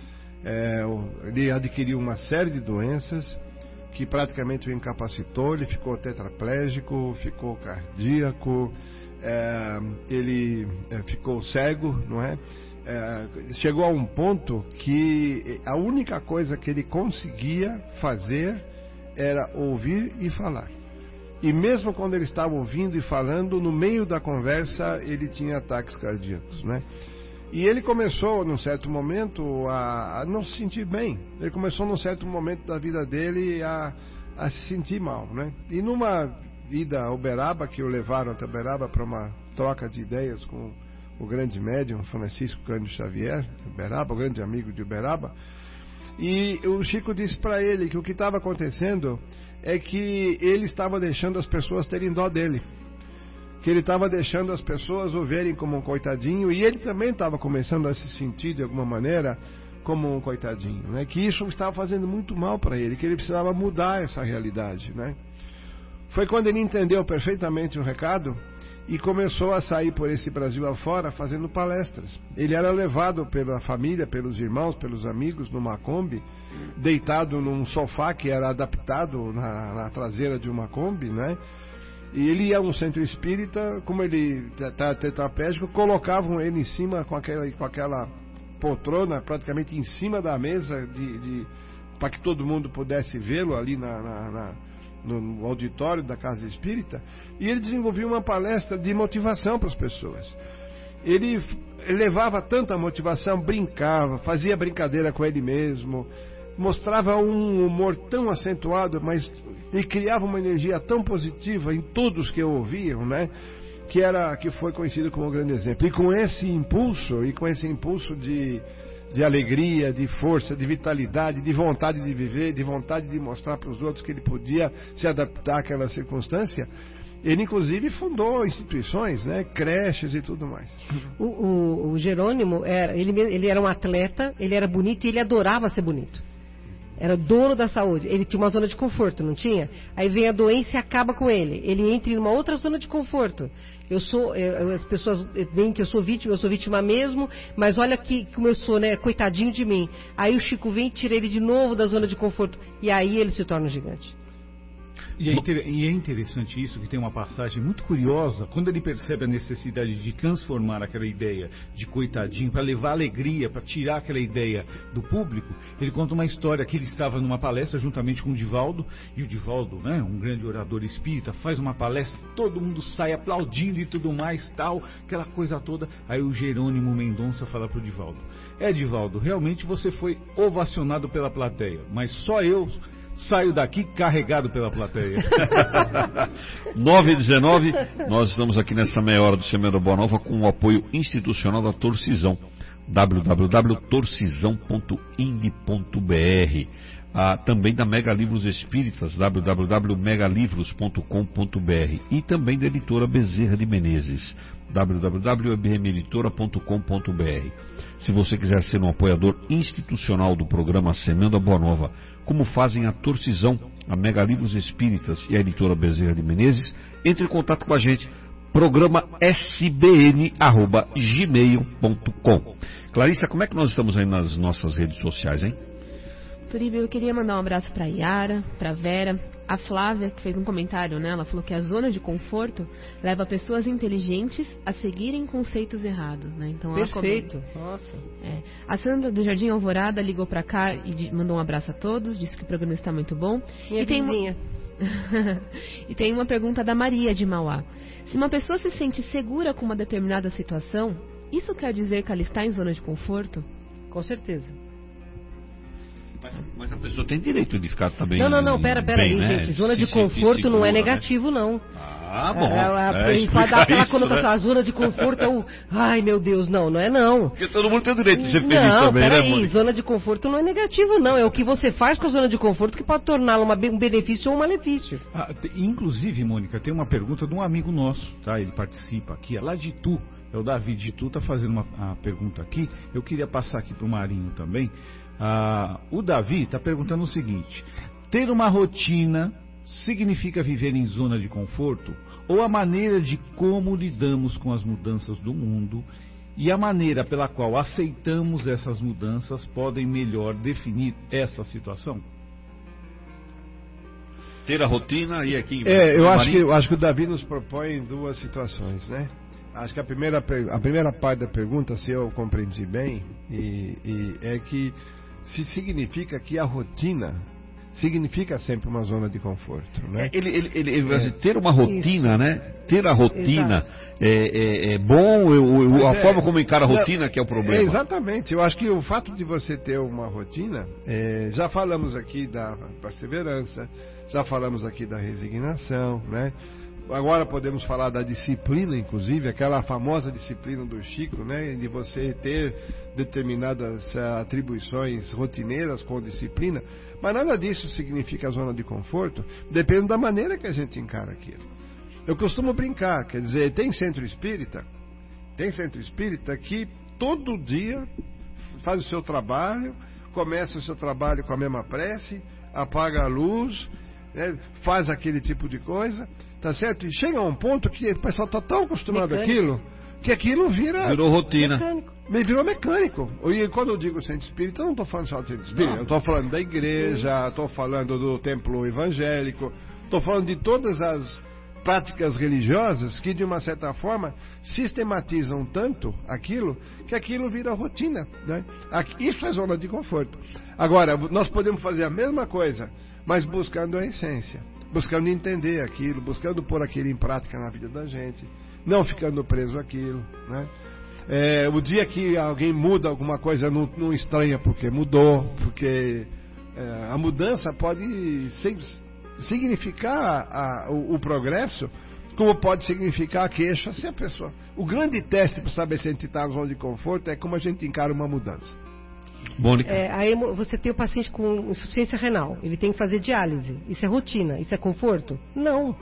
É, ele adquiriu uma série de doenças que praticamente o incapacitou, ele ficou tetraplégico, ficou cardíaco, é, ele é, ficou cego, não é? É, chegou a um ponto que a única coisa que ele conseguia fazer era ouvir e falar. E mesmo quando ele estava ouvindo e falando, no meio da conversa ele tinha ataques cardíacos, né? E ele começou, num certo momento, a, a não se sentir bem. Ele começou, num certo momento da vida dele, a, a se sentir mal, né? E numa ida a Uberaba, que o levaram até Uberaba para uma troca de ideias com o grande médium Francisco Cândido Xavier, Uberaba, o grande amigo de Uberaba, e o Chico disse para ele que o que estava acontecendo é que ele estava deixando as pessoas terem dó dele, que ele estava deixando as pessoas o verem como um coitadinho, e ele também estava começando a se sentir de alguma maneira como um coitadinho, né? Que isso estava fazendo muito mal para ele, que ele precisava mudar essa realidade, né? Foi quando ele entendeu perfeitamente o recado e começou a sair por esse Brasil afora fazendo palestras. Ele era levado pela família, pelos irmãos, pelos amigos numa Kombi, deitado num sofá que era adaptado na, na traseira de uma Kombi, né? E ele ia a um centro espírita, como ele está tetraplégico, colocavam ele em cima com aquela, com aquela poltrona, praticamente em cima da mesa, de, de, para que todo mundo pudesse vê-lo ali na, na, na, no auditório da casa espírita. E ele desenvolvia uma palestra de motivação para as pessoas. Ele, ele levava tanta motivação, brincava, fazia brincadeira com ele mesmo, mostrava um humor tão acentuado, mas ele criava uma energia tão positiva em todos que o ouviam, né? Que, era, que foi conhecido como um grande exemplo. E com esse impulso, e com esse impulso de, de alegria, de força, de vitalidade, de vontade de viver, de vontade de mostrar para os outros que ele podia se adaptar àquela circunstância, ele inclusive fundou instituições, né, creches e tudo mais. O, o, o Jerônimo, era, ele, ele era um atleta, ele era bonito e ele adorava ser bonito. Era dono da saúde. Ele tinha uma zona de conforto, não tinha? Aí vem a doença e acaba com ele. Ele entra em uma outra zona de conforto. Eu sou, eu, as pessoas veem que eu sou vítima, eu sou vítima mesmo, mas olha que como eu sou, né? Coitadinho de mim. Aí o Chico vem e tira ele de novo da zona de conforto. E aí ele se torna um gigante. E é, inter... e é interessante isso, que tem uma passagem muito curiosa, quando ele percebe a necessidade de transformar aquela ideia de coitadinho, para levar alegria, para tirar aquela ideia do público, ele conta uma história que ele estava numa palestra juntamente com o Divaldo, e o Divaldo, né, um grande orador espírita, faz uma palestra, todo mundo sai aplaudindo e tudo mais, tal, aquela coisa toda. Aí o Jerônimo Mendonça fala para o Divaldo: é, Divaldo, realmente você foi ovacionado pela plateia, mas só eu saio daqui carregado pela plateia. nove e dezenove, nós estamos aqui nessa meia hora do Semana Boa Nova com o apoio institucional da Torcisão, w w w ponto torcisão ponto ind ponto b r, ah, também da Mega Livros Espíritas, w w w ponto mega livros ponto com ponto b r, e também da editora Bezerra de Menezes, w w w ponto e b m editora ponto com ponto b r. Se você quiser ser um apoiador institucional do programa Semana Boa Nova, como fazem a Torcisão, a Mega Livros Espíritas e a editora Bezerra de Menezes, entre em contato com a gente, programa s b n arroba gmail ponto com. Clarissa, como é que nós estamos aí nas nossas redes sociais, hein? Turíbio, eu queria mandar um abraço para a Yara, para a Vera, a Flávia, que fez um comentário, né? Ela falou que a zona de conforto leva pessoas inteligentes a seguirem conceitos errados, né? Então, perfeito, ela... nossa. É. A Sandra do Jardim Alvorada ligou para cá e mandou um abraço a todos, disse que o programa está muito bom. Minha e tem vizinha. Uma... e tem uma pergunta da Maria de Mauá. Se uma pessoa se sente segura com uma determinada situação, isso quer dizer que ela está em zona de conforto? Com certeza. Mas a pessoa tem direito de ficar também. Não, não, não, pera, pera bem, aí, né? gente. Zona se de conforto segura, não é né? negativo, não. Ah, bom. É, é, é, pode dar aquela isso, conotação, né? a zona de conforto é o. Ai, meu Deus, não, não é não. Porque todo mundo tem o direito de ser feliz não, também, pera né, aí, Mônica? zona de conforto não é negativo, não. É o que você faz com a zona de conforto que pode torná-la uma, um benefício ou um malefício. Ah, te- inclusive, Mônica, tem uma pergunta de um amigo nosso, tá? Ele participa aqui, é lá de Itu. É o Davi de Itu, tá fazendo uma, uma pergunta aqui. Eu queria passar aqui para o Marinho também. Ah, o Davi está perguntando o seguinte: ter uma rotina significa viver em zona de conforto? Ou a maneira de como lidamos com as mudanças do mundo e a maneira pela qual aceitamos essas mudanças podem melhor definir essa situação? Ter a rotina e aqui... É, eu acho, que, eu acho que o Davi nos propõe duas situações, né? Acho que a primeira, a primeira parte da pergunta, se eu compreendi bem, e, e é que se significa que a rotina significa sempre uma zona de conforto, né? Ele, ele, ele, ele vai É. dizer, ter uma rotina, Isso. né? Ter a rotina Exato. é, é, é bom, eu, eu, a Mas é- forma como encara a não, rotina que é o problema. É, exatamente. Eu acho que o fato de você ter uma rotina, é, já falamos aqui da perseverança, já falamos aqui da resignação, né? Agora podemos falar da disciplina, inclusive, aquela famosa disciplina do Chico, né? De você ter determinadas uh, atribuições rotineiras com disciplina, mas nada disso significa zona de conforto, depende da maneira que a gente encara aquilo. Eu costumo brincar, quer dizer, tem centro espírita, tem centro espírita que todo dia faz o seu trabalho, começa o seu trabalho com a mesma prece, apaga a luz, né? Faz aquele tipo de coisa. Tá certo? E chega a um ponto que o pessoal está tão acostumado Mecânico. àquilo que aquilo vira. Virou rotina. Mecânico. Me virou mecânico. E quando eu digo centro espírita, eu não estou falando só do centro espírita. Não. Eu estou falando da igreja, estou falando do templo evangélico, estou falando de todas as práticas religiosas que, de uma certa forma, sistematizam tanto aquilo que aquilo vira rotina, né? Isso é zona de conforto. Agora, nós podemos fazer a mesma coisa, mas buscando a essência, buscando entender aquilo, buscando pôr aquilo em prática na vida da gente, não ficando preso àquilo, né? É, o dia que alguém muda alguma coisa, não, não estranha porque mudou, porque é, a mudança pode ser, significar a, o, o progresso, como pode significar a queixa se a pessoa... O grande teste para saber se a gente está na zona de conforto é como a gente encara uma mudança. Mônica. É, aí você tem o paciente com insuficiência renal, ele tem que fazer diálise. Isso é rotina? Isso é conforto? Não.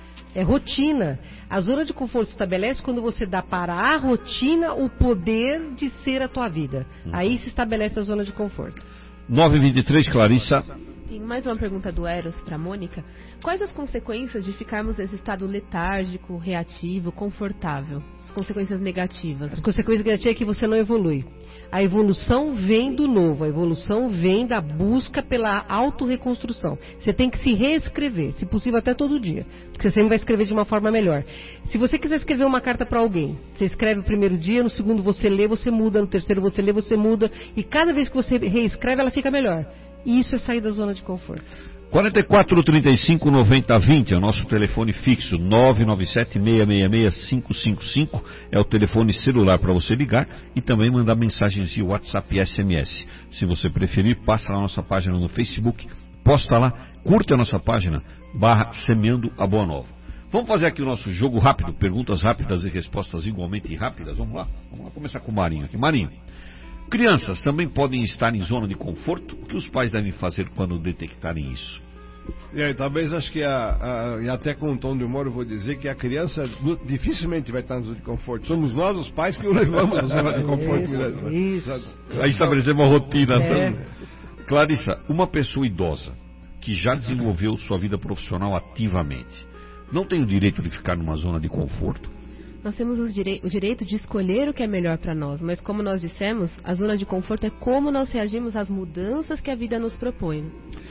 É rotina. A zona de conforto se estabelece quando você dá para a rotina o poder de ser a tua vida. Uhum. Aí se estabelece a zona de conforto. nove e vinte e três, Clarissa. Tem mais uma pergunta do Eros para Mônica. Quais as consequências de ficarmos nesse estado letárgico, reativo, confortável? As consequências negativas. As consequências negativas é que você não evolui. A evolução vem do novo, a evolução vem da busca pela autorreconstrução. Você tem que se reescrever, se possível até todo dia, porque você sempre vai escrever de uma forma melhor. Se você quiser escrever uma carta para alguém, você escreve o primeiro dia, no segundo você lê, você muda, no terceiro você lê, você muda, e cada vez que você reescreve ela fica melhor. E isso é sair da zona de conforto. quarenta e quatro, trinta e cinco, noventa, vinte é o nosso telefone fixo. Nove nove sete, seis seis seis, cinco cinco cinco é o telefone celular para você ligar e também mandar mensagens de WhatsApp e S M S. Se você preferir, passa lá na nossa página no Facebook, posta lá, curta a nossa página, barra Semeando a Boa Nova. Vamos fazer aqui o nosso jogo rápido, perguntas rápidas e respostas igualmente rápidas. Vamos lá? Vamos lá começar com o Marinho aqui. Marinho, crianças também podem estar em zona de conforto? O que os pais devem fazer quando detectarem isso? E aí, talvez acho que a, a, e até com um tom de humor eu vou dizer que a criança dificilmente vai estar na zona de conforto. Somos nós os pais que o levamos à zona de conforto. Isso, isso. Aí estabelecemos uma rotina. É. Então. Clarissa, uma pessoa idosa que já desenvolveu sua vida profissional ativamente, não tem o direito de ficar numa zona de conforto? Nós temos o, direi- o direito de escolher o que é melhor para nós, mas como nós dissemos, a zona de conforto é como nós reagimos às mudanças que a vida nos propõe.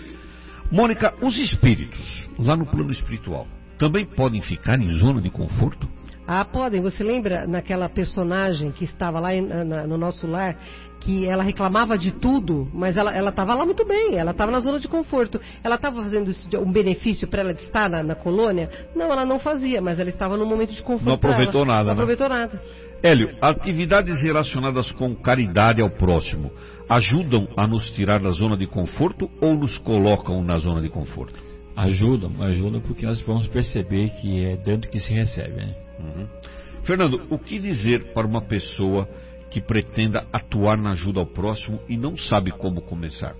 Mônica, os espíritos, lá no plano espiritual, também podem ficar em zona de conforto? Ah, podem. Você lembra naquela personagem que estava lá em, na, no nosso lar, que ela reclamava de tudo, mas ela estava lá muito bem, ela estava na zona de conforto. Ela estava fazendo isso, um benefício para ela de estar na, na colônia? Não, ela não fazia, mas ela estava num momento de conforto. Não aproveitou nada, Não né? aproveitou nada. Hélio, atividades relacionadas com caridade ao próximo ajudam a nos tirar da zona de conforto ou nos colocam na zona de conforto? Ajudam, ajudam porque nós vamos perceber que é dando que se recebe, né? Uhum. Fernando, o que dizer para uma pessoa que pretenda atuar na ajuda ao próximo e não sabe como começar?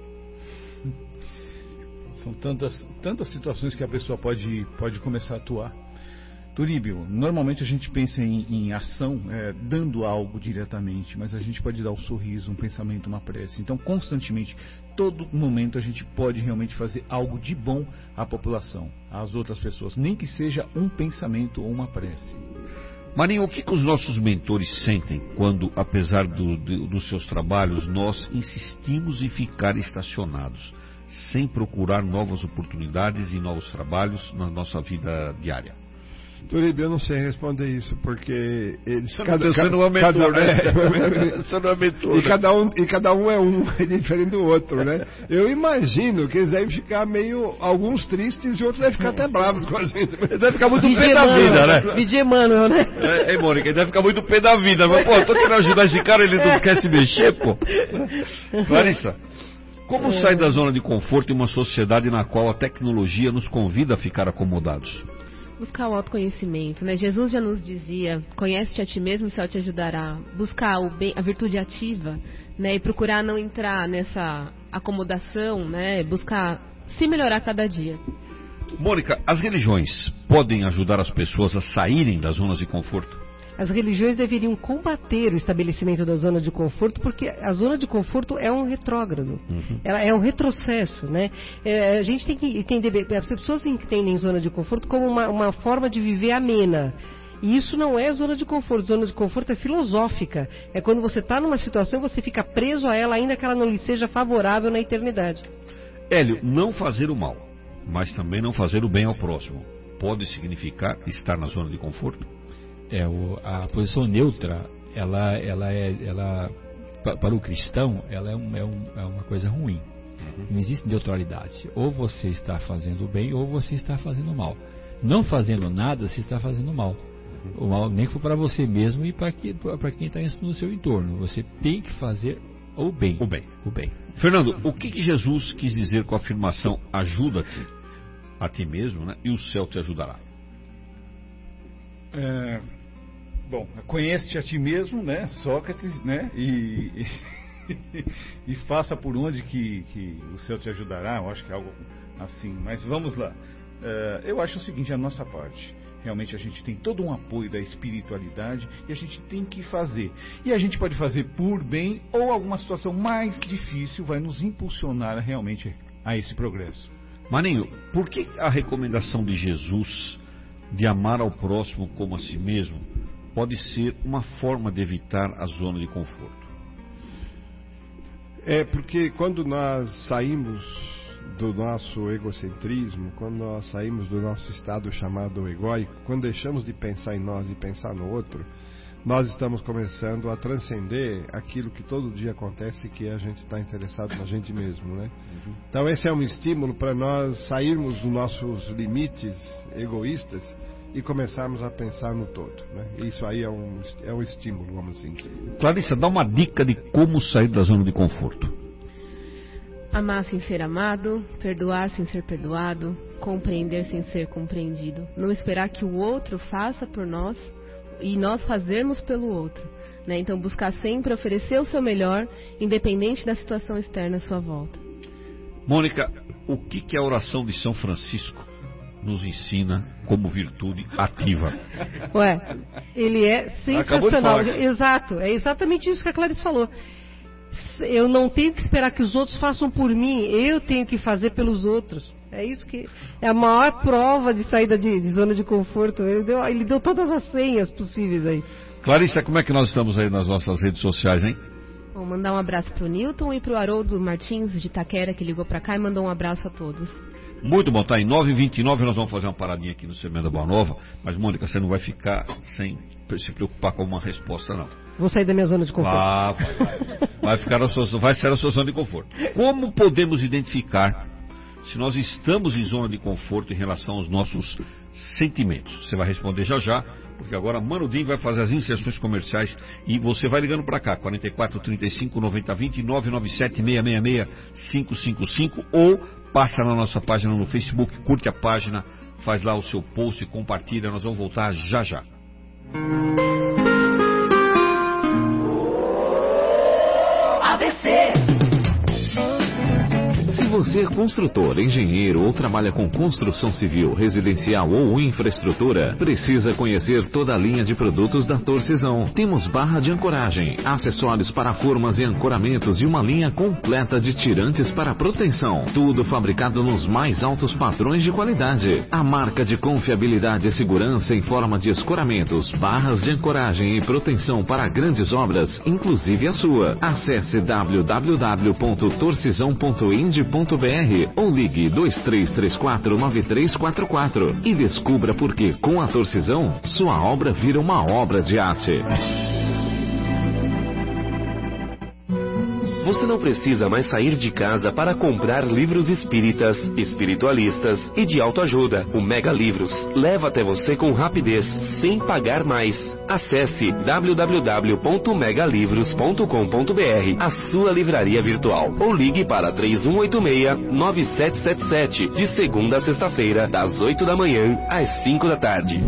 São tantas, tantas situações que a pessoa pode, pode começar a atuar. Turíbio, normalmente a gente pensa em, em ação, é, dando algo diretamente, mas a gente pode dar um sorriso, um pensamento, uma prece. Então, constantemente, todo momento a gente pode realmente fazer algo de bom à população, às outras pessoas, nem que seja um pensamento ou uma prece. Marinho, o que, que os nossos mentores sentem quando, apesar do, do, dos seus trabalhos, nós insistimos em ficar estacionados, sem procurar novas oportunidades e novos trabalhos na nossa vida diária? Turíbio, eu não sei responder isso, porque eles... Cada, você não é mentor, né? É, você não é mentor. E cada, um, e cada um é um, é diferente do outro, né? Eu imagino que eles devem ficar meio... Alguns tristes e outros devem ficar até bravos com a gente. Eles devem ficar muito pé da vida, né? Vidia Emmanuel, né? É, é, Mônica, ele deve ficar muito pé da vida. Mas, pô, eu tô querendo ajudar esse cara, ele não quer se mexer, pô. Clarissa, como sair da zona de conforto em uma sociedade na qual a tecnologia nos convida a ficar acomodados? Buscar o autoconhecimento, né? Jesus já nos dizia, conhece-te a ti mesmo e o céu te ajudará. Buscar o bem, a virtude ativa, né? E procurar não entrar nessa acomodação, né? Buscar se melhorar cada dia. Mônica, as religiões podem ajudar as pessoas a saírem das zonas de conforto? As religiões deveriam combater o estabelecimento da zona de conforto, porque a zona de conforto é um retrógrado, uhum. Ela é um retrocesso, né? É, a gente tem que entender, as pessoas entendem zona de conforto como uma, uma forma de viver amena. E isso não é zona de conforto. Zona de conforto é filosófica. É quando você está numa situação e você fica preso a ela, ainda que ela não lhe seja favorável na eternidade. Hélio, não fazer o mal, mas também não fazer o bem ao próximo. pode significar estar na zona de conforto? É, o, a posição neutra, ela, ela é, ela, para o cristão, ela é, um, é, um, é uma coisa ruim. Uhum. Não existe neutralidade. Ou você está fazendo bem, ou você está fazendo mal. Não fazendo nada, você está fazendo mal. Uhum. O mal nem que for para você mesmo e para que, quem está no seu entorno. Você tem que fazer o bem. O bem. O bem. Fernando, o que, que Jesus quis dizer com a afirmação ajuda-te a ti mesmo, né? E o céu te ajudará? É, bom, conhece-te a ti mesmo, né, Sócrates, né, e, e, e faça por onde que, que o céu te ajudará. Eu acho que é algo assim, mas vamos lá. É, eu acho o seguinte, a nossa parte, realmente a gente tem todo um apoio da espiritualidade e a gente tem que fazer. E a gente pode fazer por bem ou alguma situação mais difícil vai nos impulsionar realmente a esse progresso. Maninho, por que a recomendação de Jesus de amar ao próximo como a si mesmo pode ser uma forma de evitar a zona de conforto? É porque quando nós saímos do nosso egocentrismo, quando nós saímos do nosso estado chamado egóico, quando deixamos de pensar em nós e pensar no outro, nós estamos começando a transcender aquilo que todo dia acontece, que a gente está interessado na gente mesmo, né? Uhum. Então esse é um estímulo para nós sairmos dos nossos limites egoístas e começarmos a pensar no todo, né? Isso aí é um, é um estímulo, vamos assim dizer. Clarissa, dá uma dica de como sair da zona de conforto. Amar sem ser amado, perdoar sem ser perdoado, compreender sem ser compreendido. Não esperar que o outro faça por nós e nós fazermos pelo outro, né? Então buscar sempre oferecer o seu melhor, independente da situação externa à sua volta. Mônica, o que, que a oração de São Francisco nos ensina como virtude ativa? Ué, ele é sensacional. Exato, é exatamente isso que a Clarice falou. Eu não tenho que esperar que os outros façam por mim, eu tenho que fazer pelos outros. É isso que é a maior prova de saída de, de zona de conforto. Ele deu, ele deu todas as senhas possíveis aí. Clarissa, como é que nós estamos aí nas nossas redes sociais, hein? Vou mandar um abraço pro Newton e pro Haroldo Martins de Itaquera, que ligou pra cá e mandou um abraço a todos. Muito bom, tá em nove e vinte e nove, nós vamos fazer uma paradinha aqui no Semana Boa Nova, mas Mônica, você não vai ficar sem se preocupar com uma resposta, não. Vou sair da minha zona de conforto. Ah, vai, vai. Vai, ficar a sua, vai ser a sua zona de conforto. Como podemos identificar se nós estamos em zona de conforto em relação aos nossos sentimentos? Você vai responder já já, porque agora Mano Dim vai fazer as inserções comerciais e você vai ligando para cá, quarenta e quatro, trinta e cinco, noventa, vinte, nove nove sete, seis seis seis, cinco cinco cinco, ou passa na nossa página no Facebook, curte a página, faz lá o seu post e compartilha. Nós vamos voltar já já. A B C. Se você é construtor, engenheiro ou trabalha com construção civil, residencial ou infraestrutura, precisa conhecer toda a linha de produtos da Torcisão. Temos barra de ancoragem, acessórios para formas e ancoramentos e uma linha completa de tirantes para proteção. Tudo fabricado nos mais altos padrões de qualidade. A marca de confiabilidade e segurança em forma de escoramentos, barras de ancoragem e proteção para grandes obras, inclusive a sua. Acesse w w w ponto torcisão ponto ind ponto b r ou ligue dois três três quatro, nove três quatro quatro e descubra por que com a Torcisão sua obra vira uma obra de arte. Você não precisa mais sair de casa para comprar livros espíritas, espiritualistas e de autoajuda. O Mega Livros leva até você com rapidez, sem pagar mais. Acesse w w w ponto mega livros ponto com ponto b r, a sua livraria virtual, ou ligue para três um oito seis, nove sete sete sete, de segunda a sexta-feira, das oito da manhã às cinco da tarde.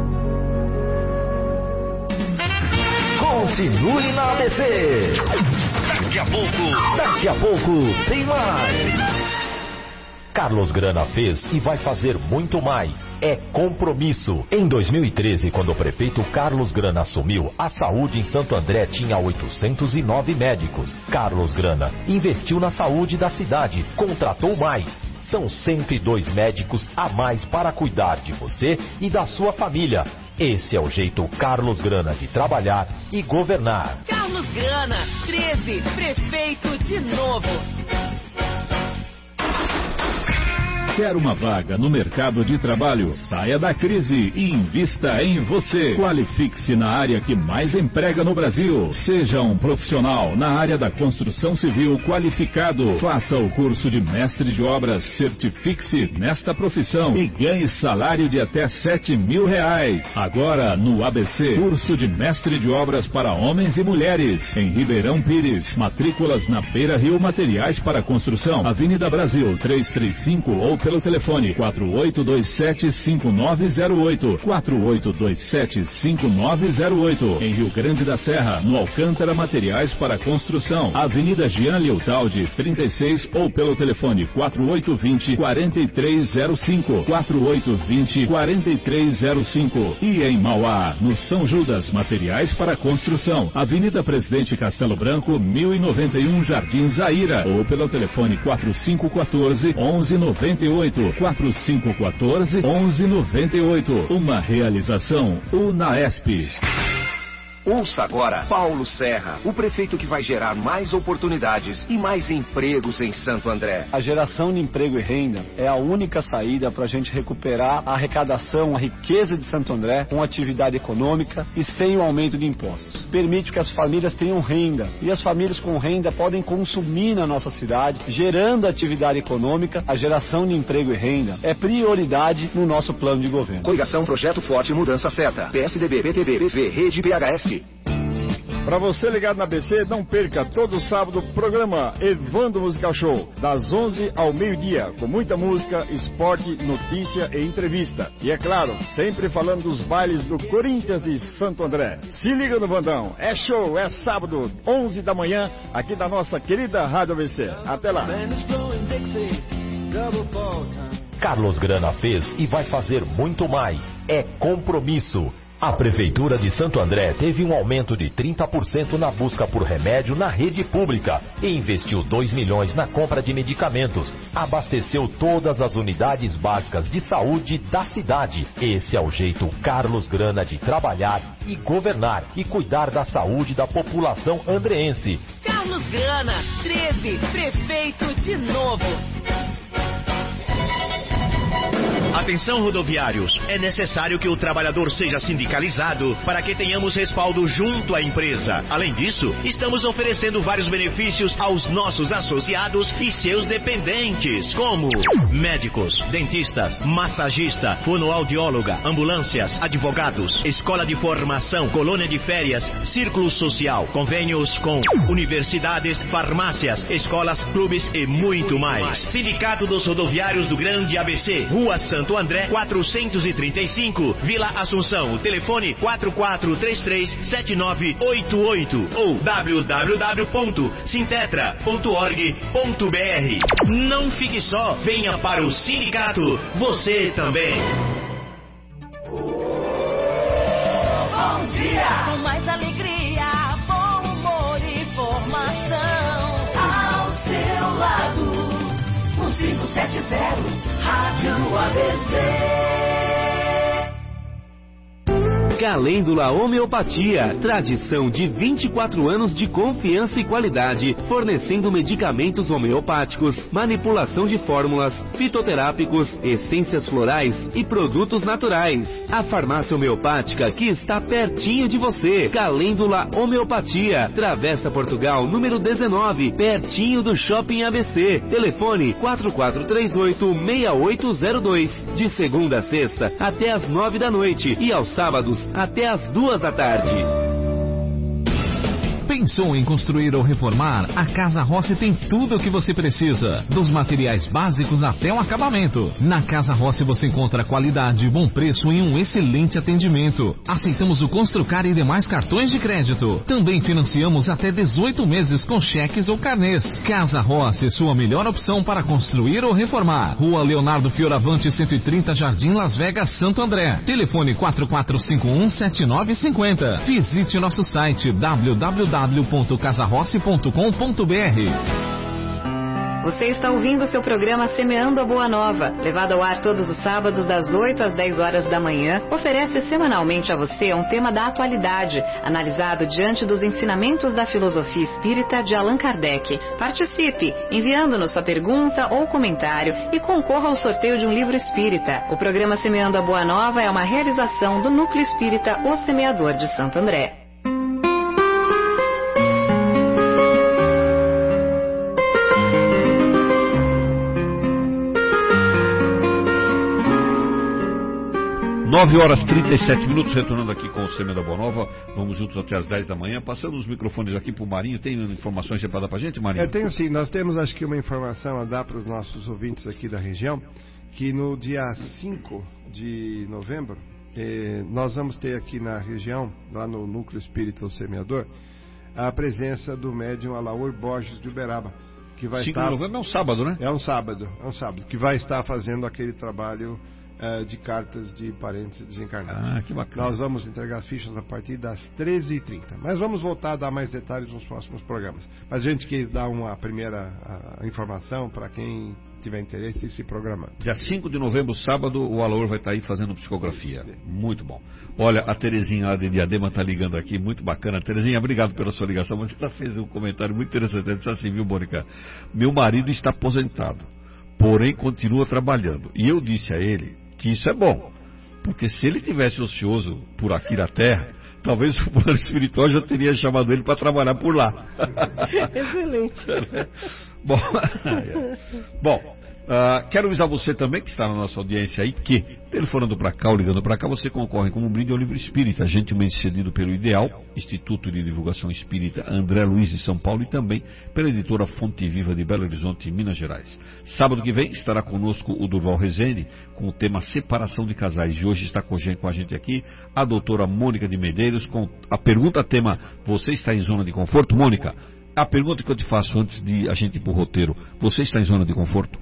Continue na A B C. Daqui a pouco, daqui a pouco tem mais. Carlos Grana fez e vai fazer muito mais. É compromisso. Em dois mil e treze, quando o prefeito Carlos Grana assumiu, a saúde em Santo André tinha oitocentos e nove médicos. Carlos Grana investiu na saúde da cidade, contratou mais. São cento e dois médicos a mais para cuidar de você e da sua família. Esse é o jeito Carlos Grana de trabalhar e governar. Carlos Grana, treze, prefeito de novo. Quer uma vaga no mercado de trabalho? Saia da crise e invista em você. Qualifique-se na área que mais emprega no Brasil. Seja um profissional na área da construção civil qualificado. Faça o curso de mestre de obras. Certifique-se nesta profissão e ganhe salário de até sete mil reais. Agora no A B C, curso de mestre de obras para homens e mulheres. Em Ribeirão Pires, matrículas na Beira Rio Materiais para Construção, Avenida Brasil trezentos e trinta e cinco ou pelo telefone quatro oito dois sete cinco nove zero oito, quatro oito dois sete cinco nove zero oito. Em Rio Grande da Serra, no Alcântara Materiais para Construção, Avenida Jean Liutaldi trinta e seis ou pelo telefone quatro oito dois zero, quatro três zero cinco, quatro oito dois zero, quatro três zero cinco. E em Mauá, no São Judas Materiais para Construção, Avenida Presidente Castelo Branco mil e noventa e um, Jardim Zaira, ou pelo telefone quatro cinco um quatro, um um nove oito, quatro cinco um quatro, um um nove oito. Uma realização Unaesp. Ouça agora Paulo Serra, o prefeito que vai gerar mais oportunidades e mais empregos em Santo André. A geração de emprego e renda é a única saída para a gente recuperar a arrecadação, a riqueza de Santo André com atividade econômica e sem o aumento de impostos. Permite que as famílias tenham renda e as famílias com renda podem consumir na nossa cidade, gerando atividade econômica. A geração de emprego e renda é prioridade no nosso plano de governo. Coligação Projeto Forte Mudança Certa. P S D B, P T B, P V, Rede P H S. Para você ligado na B C, não perca todo sábado o programa Evandro Musical Show, das onze ao meio-dia, com muita música, esporte, notícia e entrevista. E é claro, sempre falando dos bailes do Corinthians de Santo André. Se liga no Vandão, é show, é sábado, onze da manhã, aqui na nossa querida Rádio A B C. Até lá. Carlos Grana fez e vai fazer muito mais. É compromisso. A Prefeitura de Santo André teve um aumento de trinta por cento na busca por remédio na rede pública e investiu dois milhões na compra de medicamentos. Abasteceu todas as unidades básicas de saúde da cidade. Esse é o jeito Carlos Grana de trabalhar e governar e cuidar da saúde da população andreense. Carlos Grana, treze, prefeito de novo. Atenção, rodoviários, é necessário que o trabalhador seja sindicalizado para que tenhamos respaldo junto à empresa. Além disso, estamos oferecendo vários benefícios aos nossos associados e seus dependentes, como médicos, dentistas, massagista, fonoaudióloga, ambulâncias, advogados, escola de formação, colônia de férias, círculo social, convênios com universidades, farmácias, escolas, clubes e muito mais. Sindicato dos Rodoviários do Grande A B C, Rua Santo André, quatrocentos e trinta e cinco, Vila Assunção. Telefone quatro quatro três três sete nove oito oito ou w w w ponto sintetra ponto org ponto b r. Não fique só, venha para o sindicato, você também. Bom dia! Com mais alegria, bom humor e informação. Ao seu lado, um cinco sete zero. Rádio A B C. Calêndula Homeopatia, tradição de vinte e quatro anos de confiança e qualidade, fornecendo medicamentos homeopáticos, manipulação de fórmulas, fitoterápicos, essências florais e produtos naturais. A farmácia homeopática que está pertinho de você. Calêndula Homeopatia, Travessa Portugal, número dezenove, pertinho do Shopping A B C. Telefone quatro quatro três oito seis oito zero dois, de segunda a sexta até às nove da noite e aos sábados até às duas da tarde. Pensou em construir ou reformar? A Casa Rossi tem tudo o que você precisa, dos materiais básicos até o acabamento. Na Casa Rossi você encontra qualidade, bom preço e um excelente atendimento. Aceitamos o Construcar e demais cartões de crédito. Também financiamos até dezoito meses com cheques ou carnês. Casa Rossi, sua melhor opção para construir ou reformar. Rua Leonardo Fioravante, cento e trinta, Jardim Las Vegas, Santo André. Telefone quatro quatro cinco um sete nove cinco zero. Visite nosso site w w w ponto casa rossi ponto com ponto b r. Você está ouvindo o seu programa Semeando a Boa Nova, levado ao ar todos os sábados das oito às dez horas da manhã, oferece semanalmente a você um tema da atualidade, analisado diante dos ensinamentos da filosofia espírita de Allan Kardec. Participe, enviando-nos sua pergunta ou comentário e concorra ao sorteio de um livro espírita. O programa Semeando a Boa Nova é uma realização do Núcleo Espírita O Semeador de Santo André. nove horas e trinta e sete minutos, retornando aqui com o Semeando a Boa Nova. Vamos juntos até as dez da manhã. Passando os microfones aqui para o Marinho. Tem informações para dar para a gente, Marinho? É, tem sim. Nós temos, acho que, uma informação a dar para os nossos ouvintes aqui da região, que no dia cinco de novembro, eh, nós vamos ter aqui na região, lá no Núcleo Espírita O Semeador, a presença do médium Alaor Borges de Uberaba, que vai cinco estar... de novembro é um sábado, né? É um sábado, é um sábado, que vai estar fazendo aquele trabalho uh, de cartas de parentes desencarnados. Ah, que bacana. Nós vamos entregar as fichas a partir das treze e trinta. Mas vamos voltar a dar mais detalhes nos próximos programas. Mas a gente quis dar uma primeira a, a informação para quem tiver interesse e se programando. Dia cinco de novembro, sábado, o Alaor vai estar aí fazendo psicografia. Muito bom. Olha, a Terezinha lá de Diadema está ligando aqui, muito bacana. Terezinha, obrigado pela sua ligação. Você já fez um comentário muito interessante. Ela disse assim, viu, Mônica? Meu marido está aposentado, porém continua trabalhando. E eu disse a ele que isso é bom, porque se ele tivesse ocioso por aqui na Terra, talvez o plano espiritual já teria chamado ele para trabalhar por lá. Excelente. Bom, bom uh, quero avisar você também que está na nossa audiência aí que, telefonando para cá ou ligando para cá, você concorre com um brinde ao livro espírita, gentilmente cedido pelo Ideal, Instituto de Divulgação Espírita André Luiz de São Paulo, e também pela editora Fonte Viva de Belo Horizonte, Minas Gerais. Sábado que vem estará conosco o Durval Rezende com o tema Separação de Casais, e hoje está com a gente aqui a doutora Mônica de Medeiros com a pergunta tema: você está em zona de conforto, Mônica? A pergunta que eu te faço antes de a gente ir para o roteiro: você está em zona de conforto?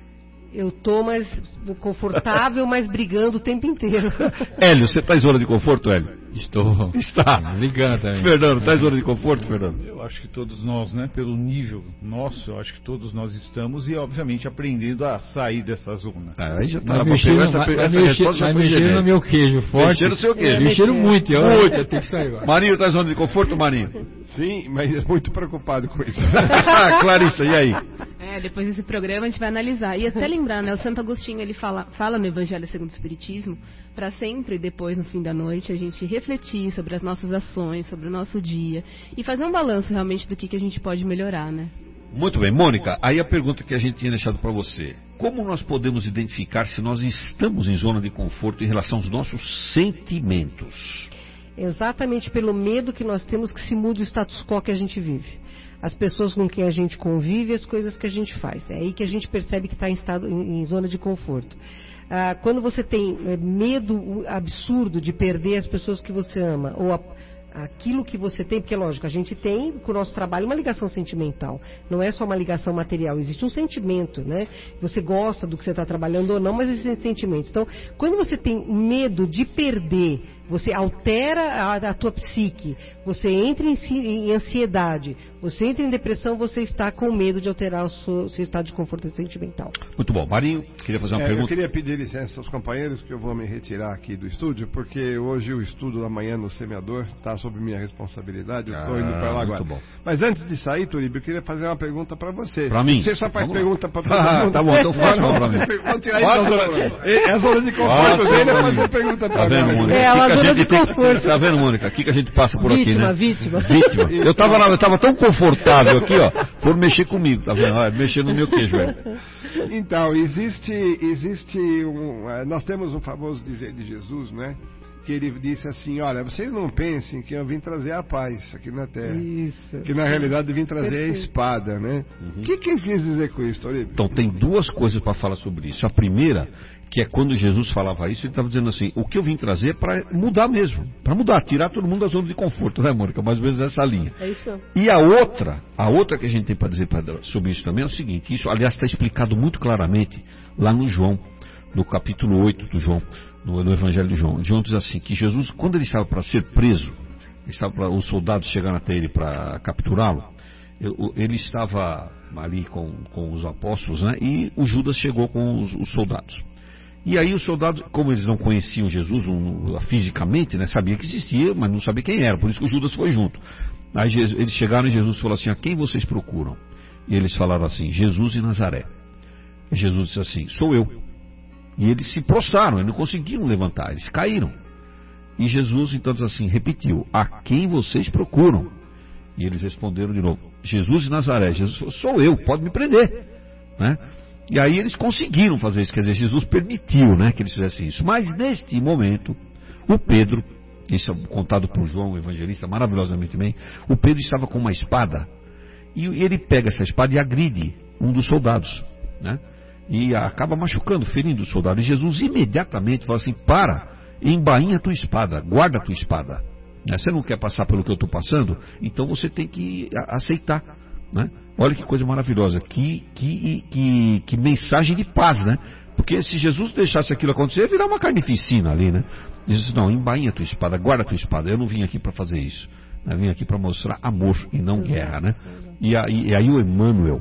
Eu estou mais confortável, mas brigando o tempo inteiro. Hélio, você está em zona de conforto, Hélio? Estou. Está. Brigando também. Fernando, está em zona de conforto, Fernando? Eu acho que todos nós, né, pelo nível nosso, eu acho que todos nós estamos e, obviamente, aprendendo a sair dessa zona. Ah, aí já está. Mexendo, essa, essa mexer, resposta já foi mexendo no meu queijo forte. Mexendo no seu queijo. Mexendo muito. Eu, muito. Eu tenho que sair agora. Marinho, está em zona de conforto, Marinho? Sim, mas muito preocupado com isso. Clarissa, e aí? É, depois desse programa a gente vai analisar. E até lembrar, né, o Santo Agostinho, ele fala, fala no Evangelho segundo o Espiritismo, para sempre, depois, no fim da noite, a gente refletir sobre as nossas ações, sobre o nosso dia, e fazer um balanço realmente do que, que a gente pode melhorar, né? Muito bem, Mônica, aí a pergunta que a gente tinha deixado para você: como nós podemos identificar se nós estamos em zona de conforto em relação aos nossos sentimentos? Exatamente pelo medo que nós temos que se mude o status quo que a gente vive. As pessoas com quem a gente convive, as coisas que a gente faz. É aí que a gente percebe que está em, estado, em, em zona de conforto. Ah, quando você tem é, medo absurdo de perder as pessoas que você ama, ou a, aquilo que você tem, porque lógico, a gente tem com o nosso trabalho uma ligação sentimental, não é só uma ligação material, existe um sentimento, né? Você gosta do que você está trabalhando ou não, mas existem sentimentos. Então, quando você tem medo de perder, você altera a, a tua psique, você entra em, em ansiedade, você entra em depressão, você está com medo de alterar o seu, o seu estado de conforto sentimental. Muito bom. Marinho, queria fazer uma é, pergunta. Eu queria pedir licença aos companheiros, que eu vou me retirar aqui do estúdio, porque hoje o estudo da manhã no Semeador está sob minha responsabilidade, eu estou ah, indo para lá agora. Bom. Mas antes de sair, Turíbio, eu queria fazer uma pergunta para você. Para mim? Você só faz Vamos pergunta para todo ah, mundo. Tá bom, então faz para mim. É a zona de conforto dele, é fazer pergunta para mim. É a zona de conforto. Tá vendo, Mônica? Aqui que a gente passa por vítima, aqui, né? Vítima, vítima. Eu tava lá, eu tava tão confortável aqui, ó. Foram mexer comigo, tá vendo? Olha, mexer no meu queijo, velho. Então, existe, existe um, nós temos um famoso dizer de Jesus, né? Que ele disse assim: olha, vocês não pensem que eu vim trazer a paz aqui na Terra. Isso. Que na realidade eu vim trazer Perfeito. a espada, né? O uhum. que que ele quis dizer com isso, Toríbio? Então, tem duas coisas para falar sobre isso. A primeira, que é quando Jesus falava isso, ele estava dizendo assim: o que eu vim trazer é para mudar mesmo, para mudar, tirar todo mundo da zona de conforto, né, Mônica? Mais ou menos nessa linha. É isso mesmo. E a outra, a outra que a gente tem para dizer pra, sobre isso também é o seguinte: isso, aliás, está explicado muito claramente lá no João, no capítulo oito do João, no, no Evangelho de João. João diz assim, que Jesus, quando ele estava para ser preso, estava pra, os soldados chegaram até ele para capturá-lo, eu, ele estava ali com, com os apóstolos, né? E o Judas chegou com os, os soldados. E aí os soldados, como eles não conheciam Jesus um, fisicamente, né? Sabia que existia, mas não sabia quem era, por isso que o Judas foi junto. Aí Jesus, eles chegaram e Jesus falou assim: a quem vocês procuram? E eles falaram assim: Jesus de Nazaré. E Jesus disse assim: sou eu. E eles se prostraram, eles não conseguiram levantar, eles caíram. E Jesus então diz assim, repetiu: a quem vocês procuram? E eles responderam de novo: Jesus de Nazaré. Jesus falou: sou eu, pode me prender, né? E aí eles conseguiram fazer isso, quer dizer, Jesus permitiu, né, que eles fizessem isso. Mas neste momento, o Pedro, isso é contado por João, o evangelista, maravilhosamente bem, o Pedro estava com uma espada, e ele pega essa espada e agride um dos soldados, né? E acaba machucando, ferindo o soldado. E Jesus imediatamente fala assim: para, embainha a tua espada, guarda a tua espada. Você não quer passar pelo que eu estou passando? Então você tem que aceitar, né? Olha que coisa maravilhosa, que, que, que, que mensagem de paz, né? Porque se Jesus deixasse aquilo acontecer, ia virar uma carnificina ali, né? Diz: não, embainha a tua espada, guarda a tua espada. Eu não vim aqui para fazer isso, eu vim aqui para mostrar amor e não guerra, né? E aí, e aí o Emmanuel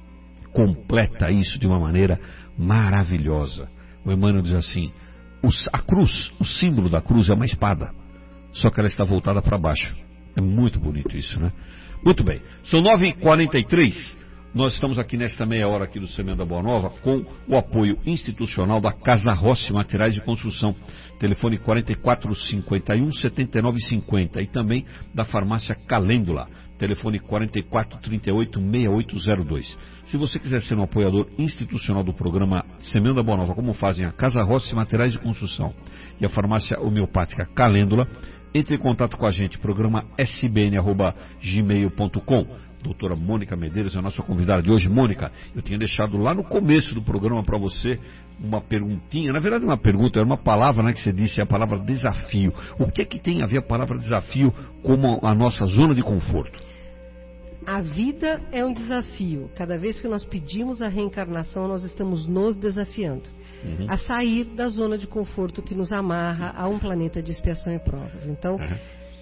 completa isso de uma maneira maravilhosa. O Emmanuel diz assim: os, a cruz, o símbolo da cruz é uma espada, só que ela está voltada para baixo. É muito bonito isso, né? Muito bem, são nove e quarenta e três. Nós estamos aqui nesta meia hora aqui do Semente da Boa Nova com o apoio institucional da Casa Rossi Materiais de Construção, telefone quarenta e quatro, cinquenta e um, setenta e nove, cinquenta, e também da Farmácia Calêndula, telefone quarenta e quatro, trinta e oito, sessenta e oito zero dois. Se você quiser ser um apoiador institucional do programa Semente da Boa Nova, como fazem a Casa Rossi Materiais de Construção e a Farmácia Homeopática Calêndula, entre em contato com a gente, programa s b n arroba gmail ponto com. Doutora Mônica Medeiros é a nossa convidada de hoje. Mônica, eu tinha deixado lá no começo do programa para você uma perguntinha, na verdade uma pergunta, era uma palavra, né, que você disse, é a palavra desafio. O que é que tem a ver a palavra desafio com a nossa zona de conforto? A vida é um desafio. Cada vez que nós pedimos a reencarnação, nós estamos nos desafiando uhum. a sair da zona de conforto que nos amarra a um planeta de expiação e provas. Então, uhum.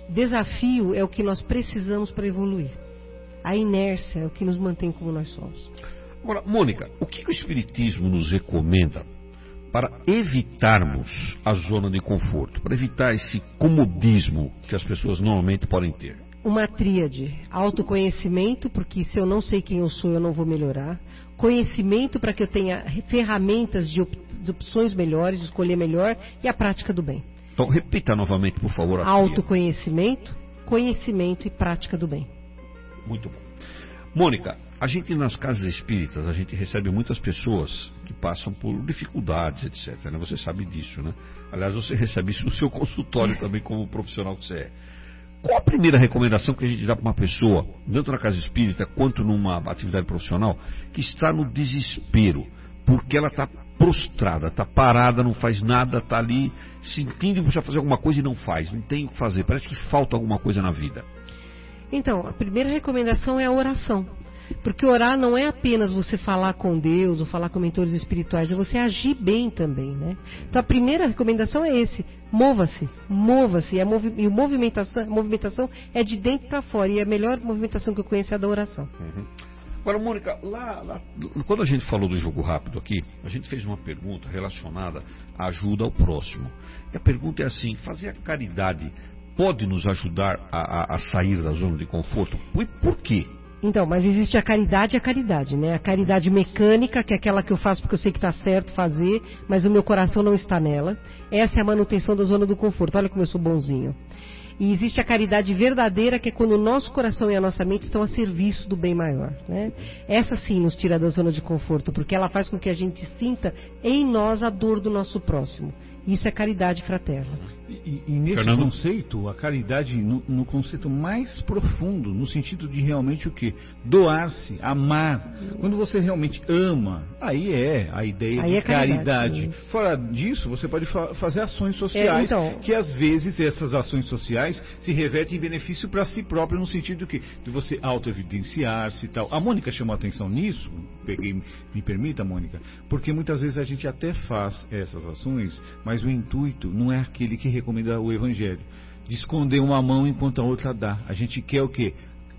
desafio é o que nós precisamos para evoluir. A inércia é o que nos mantém como nós somos. Agora, Mônica, o que o Espiritismo nos recomenda para evitarmos a zona de conforto, para evitar esse comodismo que as pessoas normalmente podem ter? Uma tríade: autoconhecimento, porque se eu não sei quem eu sou, eu não vou melhorar. Conhecimento, para que eu tenha ferramentas de, op de opções melhores, de escolher melhor. E a prática do bem. Então, repita novamente, por favor. A autoconhecimento, conhecimento e prática do bem. Muito bom. Mônica, a gente nas casas espíritas, a gente recebe muitas pessoas que passam por dificuldades, etcétera. Né? Você sabe disso, né? Aliás, você recebe isso no seu consultório também, como profissional que você é. Qual a primeira recomendação que a gente dá para uma pessoa, tanto na casa espírita quanto numa atividade profissional, que está no desespero, porque ela está prostrada, está parada, não faz nada, está ali sentindo que precisa fazer alguma coisa e não faz, não tem o que fazer, parece que falta alguma coisa na vida? Então, a primeira recomendação é a oração. Porque orar não é apenas você falar com Deus ou falar com mentores espirituais, é você agir bem também, né? Então a primeira recomendação é esse: mova-se, mova-se. E a movi e movimentação, a movimentação é de dentro para fora, e a melhor movimentação que eu conheço é a da oração. Uhum. Agora, Mônica, lá, lá, quando a gente falou do jogo rápido aqui, a gente fez uma pergunta relacionada à ajuda ao próximo. E a pergunta é assim: fazer a caridade pode nos ajudar a, a, a sair da zona de conforto? E por quê? Então, mas existe a caridade e a caridade, né? A caridade mecânica, que é aquela que eu faço porque eu sei que está certo fazer, mas o meu coração não está nela. Essa é a manutenção da zona do conforto. Olha como eu sou bonzinho. E existe a caridade verdadeira, que é quando o nosso coração e a nossa mente estão a serviço do bem maior, né? Essa sim nos tira da zona de conforto, porque ela faz com que a gente sinta em nós a dor do nosso próximo. Isso é caridade fraterna. E, e nesse Fernando? conceito, a caridade no, no conceito mais profundo, no sentido de realmente o quê? Doar-se, amar. Quando você realmente ama, aí é a ideia aí de é caridade. caridade. Fora disso, você pode fa fazer ações sociais, é, então... que às vezes essas ações sociais se revertem em benefício para si próprio, no sentido que, de você auto-evidenciar-se e tal. A Mônica chamou a atenção nisso, peguei, me permita, Mônica, porque muitas vezes a gente até faz essas ações, mas o intuito não é aquele que recomenda o Evangelho, de esconder uma mão enquanto a outra dá. A gente quer o quê?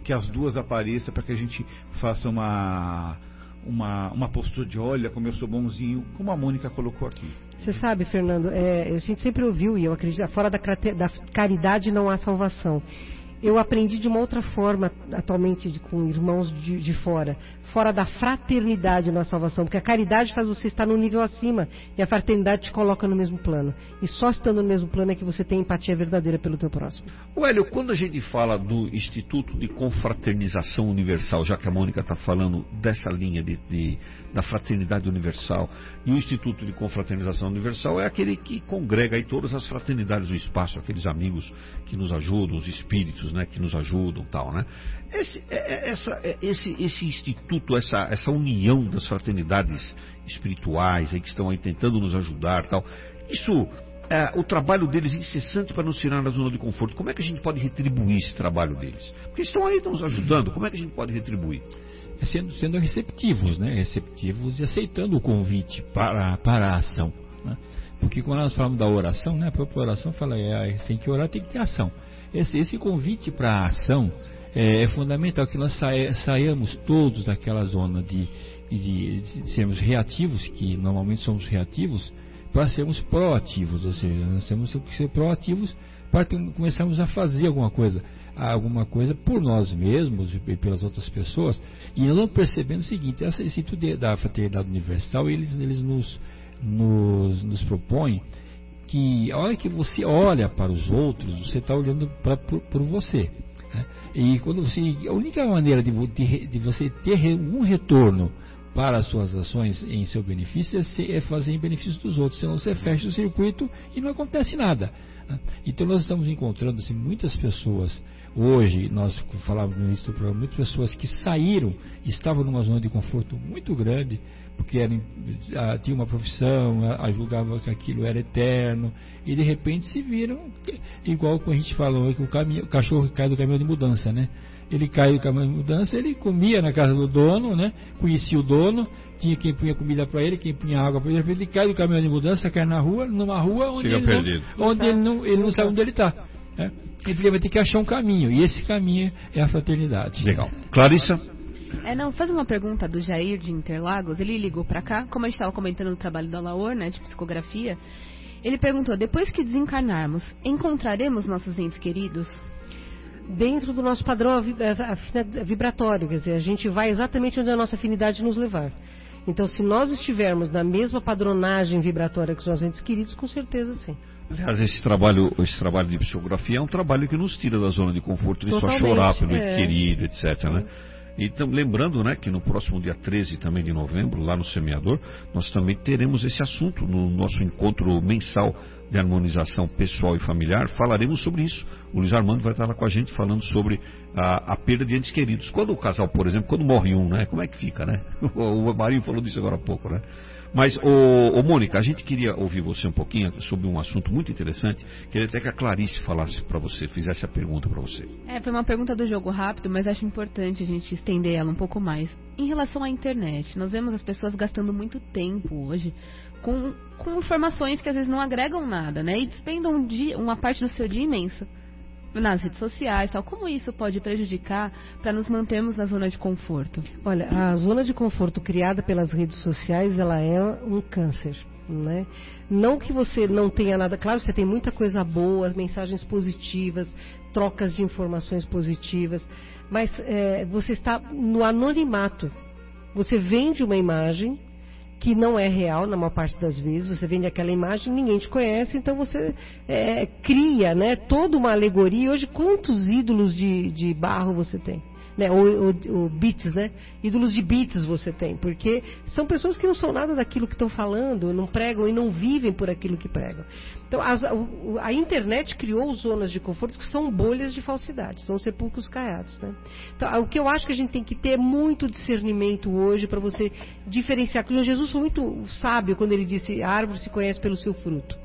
que as duas apareçam para que a gente faça uma, uma, uma postura de olha como eu sou bonzinho, como a Mônica colocou aqui. Você sabe, Fernando, é, a gente sempre ouviu, e eu acredito, fora da, da caridade não há salvação. Eu aprendi de uma outra forma, atualmente, de, com irmãos de, de fora. Fora da fraternidade na salvação. Porque a caridade faz você estar no nível acima. E a fraternidade te coloca no mesmo plano. E só estando no mesmo plano é que você tem empatia verdadeira pelo teu próximo. O Hélio, quando a gente fala do Instituto de Confraternização Universal, já que a Mônica está falando dessa linha de, de, da fraternidade universal, e o Instituto de Confraternização Universal é aquele que congrega aí todas as fraternidades do espaço, aqueles amigos que nos ajudam, os espíritos, né, que nos ajudam e tal, né? Esse, essa, esse, esse instituto, essa, essa união das fraternidades espirituais aí que estão aí tentando nos ajudar e tal, isso, é, o trabalho deles é incessante para nos tirar da zona de conforto. Como é que a gente pode retribuir esse trabalho deles? Porque estão aí, estão nos ajudando, como é que a gente pode retribuir? É sendo, sendo receptivos, né? Receptivos e aceitando o convite para, para a ação, né? Porque quando nós falamos da oração, né? A própria oração fala, é, tem que orar, tem que ter ação. Esse, esse convite para a ação é, é fundamental, que nós saia, saiamos todos daquela zona de, de, de sermos reativos, que normalmente somos reativos, para sermos proativos, ou seja, nós temos que ser proativos para ter, começarmos a fazer alguma coisa, alguma coisa por nós mesmos e pelas outras pessoas. E nós vamos percebendo o seguinte, esse Instituto da Fraternidade Universal, eles, eles nos, nos, nos propõem que a hora que você olha para os outros, você está olhando para por, por você, né? E quando você, a única maneira de, de, de você ter um retorno para as suas ações em seu benefício é, é fazer em benefício dos outros, senão você fecha o circuito e não acontece nada, né? Então nós estamos encontrando assim, muitas pessoas, hoje nós falávamos no início do programa, muitas pessoas que saíram, estavam numa zona de conforto muito grande, porque era, tinha uma profissão, julgavam que aquilo era eterno, e de repente se viram, igual como a gente falou, que o, caminho, o cachorro cai do caminhão de mudança, né? Ele cai do caminhão de mudança, ele comia na casa do dono, né? Conhecia o dono, tinha quem punha comida para ele, quem punha água para ele, ele cai do caminhão de mudança, cai na rua, numa rua onde, ele não, onde ele, não, ele não sabe onde ele está, né? Ele vai ter que achar um caminho, e esse caminho é a fraternidade. Legal. Clarissa? É, não, fazer uma pergunta do Jair de Interlagos. Ele ligou pra cá, como a gente estava comentando no trabalho do Alaor, né, de psicografia. Ele perguntou, depois que desencarnarmos, encontraremos nossos entes queridos? Dentro do nosso padrão vibratório, quer dizer, a gente vai exatamente onde a nossa afinidade nos levar. Então, se nós estivermos na mesma padronagem vibratória que os nossos entes queridos, com certeza sim. Aliás, esse trabalho, esse trabalho de psicografia é um trabalho que nos tira da zona de conforto de só chorar pelo ente querido, etcétera, né? Então, lembrando, né, que no próximo dia treze também de novembro, lá no Semeador, nós também teremos esse assunto no nosso encontro mensal de harmonização pessoal e familiar. Falaremos sobre isso. O Luiz Armando vai estar lá com a gente falando sobre a, a perda de entes queridos. Quando o casal, por exemplo, quando morre um, né, como é que fica, né? O Marinho falou disso agora há pouco, né? Mas, ô, ô Mônica, a gente queria ouvir você um pouquinho sobre um assunto muito interessante. Queria até que a Clarice falasse para você, fizesse a pergunta para você. É, foi uma pergunta do jogo rápido, mas acho importante a gente estender ela um pouco mais. Em relação à internet, nós vemos as pessoas gastando muito tempo hoje com, com informações que às vezes não agregam nada, né? E despendam um dia, uma parte do seu dia imensa nas redes sociais, tal. Como isso pode prejudicar para nos mantermos na zona de conforto? Olha, a zona de conforto criada pelas redes sociais, ela é um câncer, né? Não que você não tenha nada, claro, você tem muita coisa boa, mensagens positivas, trocas de informações positivas, mas é, você está no anonimato. Você vende uma imagem que não é real na maior parte das vezes, você vende aquela imagem, ninguém te conhece, então você é, cria, né, toda uma alegoria. Hoje, quantos ídolos de, de barro você tem? Né, ou, ou, ou beats, né? Ídolos de beats você tem, porque são pessoas que não são nada daquilo que estão falando, não pregam e não vivem por aquilo que pregam. Então, as, a, a internet criou zonas de conforto que são bolhas de falsidade, são sepulcros caiados, né? Então, o que eu acho que a gente tem que ter muito discernimento hoje para você diferenciar. Porque Jesus foi muito sábio quando ele disse: a árvore se conhece pelo seu fruto.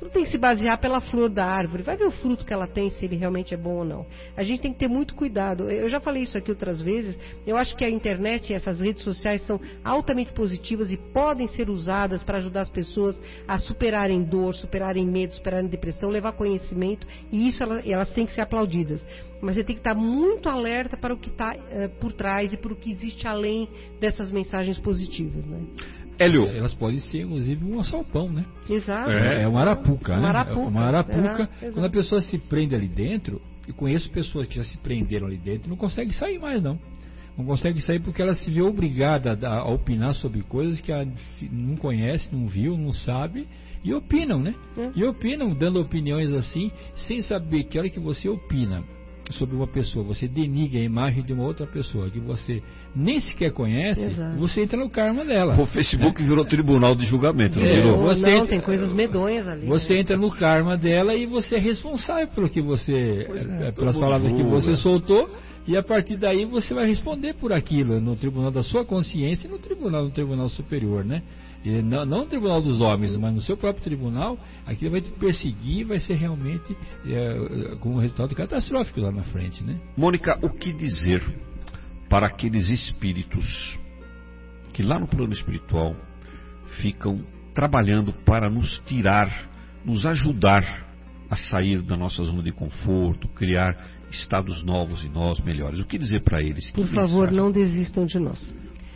Você não tem que se basear pela flor da árvore. Vai ver o fruto que ela tem, se ele realmente é bom ou não. A gente tem que ter muito cuidado. Eu já falei isso aqui outras vezes. Eu acho que a internet e essas redes sociais são altamente positivas e podem ser usadas para ajudar as pessoas a superarem dor, superarem medo, superarem depressão, levar conhecimento. E isso elas, elas têm que ser aplaudidas. Mas você tem que estar muito alerta para o que está uh, por trás e para o que existe além dessas mensagens positivas, né? Hélio. Elas podem ser, inclusive, um assalpão, né? Exato. É, é uma arapuca, né? Uma arapuca. Uma arapuca. É, quando a pessoa se prende ali dentro, eu conheço pessoas que já se prenderam ali dentro e não conseguem sair mais, não. Não consegue sair porque ela se vê obrigada a, a opinar sobre coisas que ela não conhece, não viu, não sabe. E opinam, né? É. E opinam, dando opiniões assim, sem saber que a hora que você opina sobre uma pessoa, você denigra a imagem de uma outra pessoa que você nem sequer conhece. Exato. Você entra no karma dela. O Facebook virou tribunal de julgamento, não é, virou? Você não, entra, tem coisas medonhas ali. Você né? entra no karma dela e você é responsável pelo que você, é, pelas palavras que você soltou, e a partir daí você vai responder por aquilo no tribunal da sua consciência e no tribunal, no tribunal superior, né? E não, não no tribunal dos homens, mas no seu próprio tribunal, aquilo vai te perseguir, vai ser realmente é, com um resultado catastrófico lá na frente, né? Mônica, o que dizer para aqueles espíritos que lá no plano espiritual ficam trabalhando para nos tirar, nos ajudar a sair da nossa zona de conforto, criar estados novos em nós, melhores? O que dizer para eles? Por favor, não desistam de nós.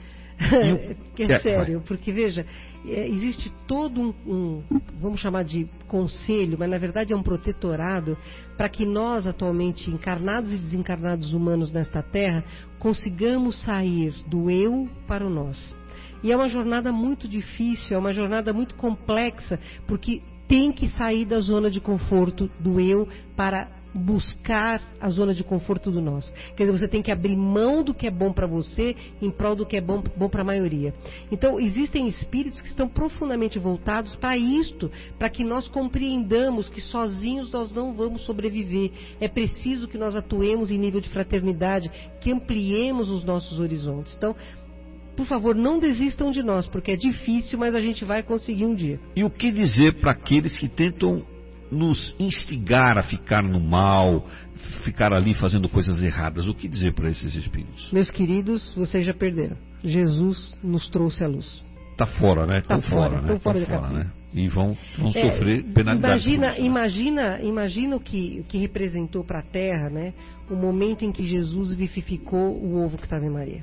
Que é sério, porque veja, é, existe todo um, um, vamos chamar de conselho, mas na verdade é um protetorado para que nós atualmente, encarnados e desencarnados humanos nesta terra, consigamos sair do eu para o nós. E é uma jornada muito difícil, é uma jornada muito complexa, porque tem que sair da zona de conforto do eu para buscar a zona de conforto do nós. Quer dizer, você tem que abrir mão do que é bom para você em prol do que é bom, bom para a maioria. Então, existem espíritos que estão profundamente voltados para isto, para que nós compreendamos que sozinhos nós não vamos sobreviver. É preciso que nós atuemos em nível de fraternidade, que ampliemos os nossos horizontes. Então, por favor, não desistam de nós, porque é difícil, mas a gente vai conseguir um dia. E o que dizer para aqueles que tentam nos instigar a ficar no mal, ficar ali fazendo coisas erradas? O que dizer para esses espíritos? Meus queridos, vocês já perderam. Jesus nos trouxe a luz. Está fora, né? Estão tá fora, fora, né? fora, tá fora né? E vão, vão é, sofrer penalidade. Imagina, isso, né? imagina, imagina o que, o que representou para a Terra, né? O momento em que Jesus vivificou o ovo que estava em Maria.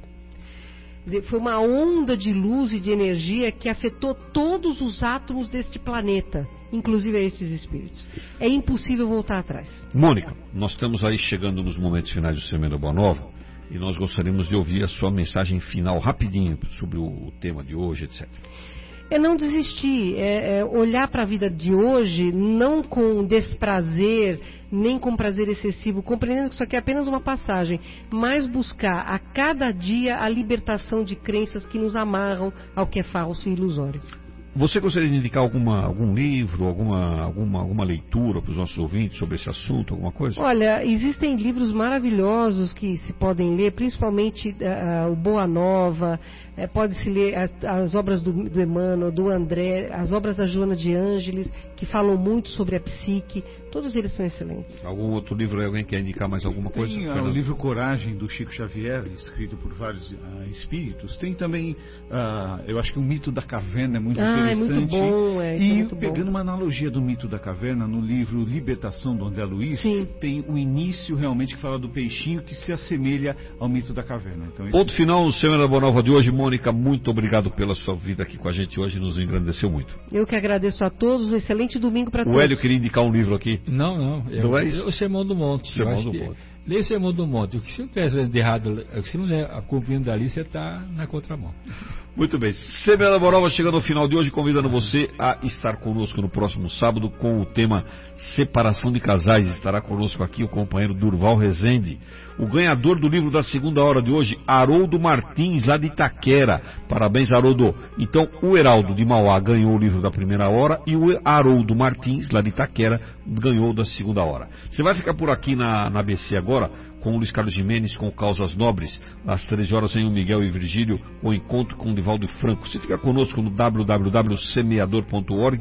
Foi uma onda de luz e de energia que afetou todos os átomos deste planeta, inclusive a esses espíritos. É impossível voltar atrás. Mônica, nós estamos aí chegando nos momentos finais do Semana Boa Nova e nós gostaríamos de ouvir a sua mensagem final, rapidinho, sobre o tema de hoje, etcétera. É não desistir, é, é olhar para a vida de hoje não com desprazer, nem com prazer excessivo, compreendendo que isso aqui é apenas uma passagem, mas buscar a cada dia a libertação de crenças que nos amarram ao que é falso e ilusório. Você gostaria de indicar alguma, algum livro, alguma, alguma, alguma leitura para os nossos ouvintes sobre esse assunto, alguma coisa? Olha, existem livros maravilhosos que se podem ler, principalmente uh, o Boa Nova, uh, pode-se ler as, as obras do, do Emmanuel, do André, as obras da Joana de Ângeles, que falam muito sobre a psique, todos eles são excelentes. Algum outro livro, alguém quer indicar mais alguma coisa? Tem uh, o livro Coragem, do Chico Xavier, escrito por vários uh, espíritos. Tem também, uh, eu acho que o Mito da Caverna é muito ah, interessante. É muito bom, é, e é muito pegando bom. uma analogia do Mito da Caverna, no livro Libertação, do André Luiz, Sim. tem o início realmente que fala do peixinho que se assemelha ao Mito da Caverna. Então, esse... Ponto final no Semana Boa Nova de hoje. Mônica, muito obrigado pela sua vida aqui com a gente hoje, nos engrandeceu muito. Eu que agradeço a todos, um excelente domingo para todos. O Hélio queria indicar um livro aqui. Não, não. Eu, não é isso? O Sermão do Monte. Sermão do Monte. Leia o Sermão do Monte. O que você não estiver de errado, se não estiver cumprindo dali, você está na contramão. Muito bem. Semana Boa Nova chegando ao final de hoje, convidando você a estar conosco no próximo sábado com o tema Separação de Casais. Estará conosco aqui o companheiro Durval Rezende. O ganhador do livro da segunda hora de hoje, Haroldo Martins, lá de Itaquera. Parabéns, Haroldo. Então, o Heraldo de Mauá ganhou o livro da primeira hora e o Haroldo Martins, lá de Itaquera, ganhou da segunda hora. Você vai ficar por aqui na, na B C agora com o Luiz Carlos Gimenez, com Causas Nobres. Às treze horas em o Miguel e Virgílio, o encontro com o Divaldo Franco. Você fica conosco no w w w ponto semeador ponto org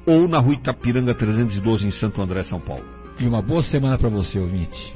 ou na Rua Itapiranga trezentos e doze, em Santo André, São Paulo. E uma boa semana para você, ouvinte.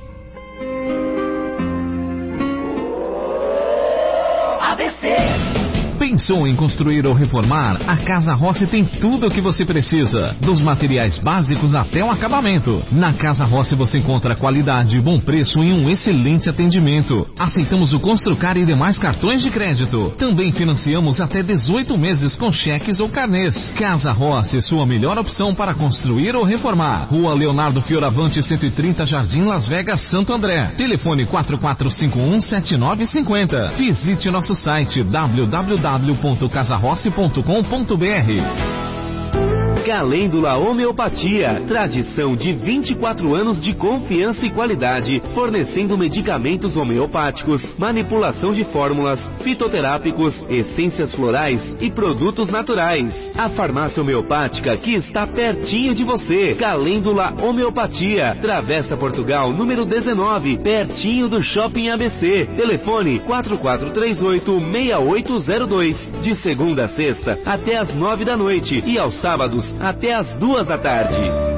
A B C. Pensou em construir ou reformar? A Casa Rossi tem tudo o que você precisa, dos materiais básicos até o acabamento. Na Casa Rossi você encontra qualidade, bom preço e um excelente atendimento. Aceitamos o Construcar e demais cartões de crédito. Também financiamos até dezoito meses com cheques ou carnês. Casa Rossi, sua melhor opção para construir ou reformar. Rua Leonardo Fioravante, cento e trinta, Jardim Las Vegas, Santo André. Telefone quatro quatro cinco um, sete nove cinco zero. Visite nosso site w w w ponto casa rossi ponto com ponto b r. Calêndula Homeopatia, tradição de vinte e quatro anos de confiança e qualidade, fornecendo medicamentos homeopáticos, manipulação de fórmulas, fitoterápicos, essências florais e produtos naturais. A farmácia homeopática que está pertinho de você. Calêndula Homeopatia, Travessa Portugal, número dezenove, pertinho do Shopping A B C. Telefone quatro quatro três oito, seis oito zero dois, de segunda a sexta até às nove da noite e aos sábados até às duas da tarde.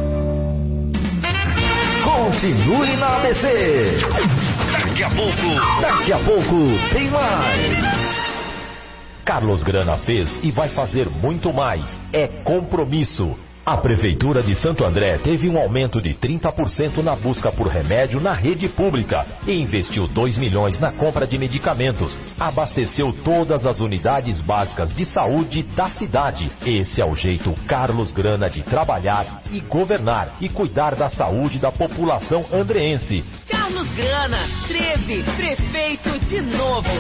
Continue na A B C. Daqui a pouco, daqui a pouco tem mais. Carlos Grana fez e vai fazer muito mais. É compromisso. A Prefeitura de Santo André teve um aumento de trinta por cento na busca por remédio na rede pública e investiu dois milhões na compra de medicamentos. Abasteceu todas as unidades básicas de saúde da cidade. Esse é o jeito Carlos Grana de trabalhar e governar e cuidar da saúde da população andreense. Carlos Grana, treze, prefeito de novo.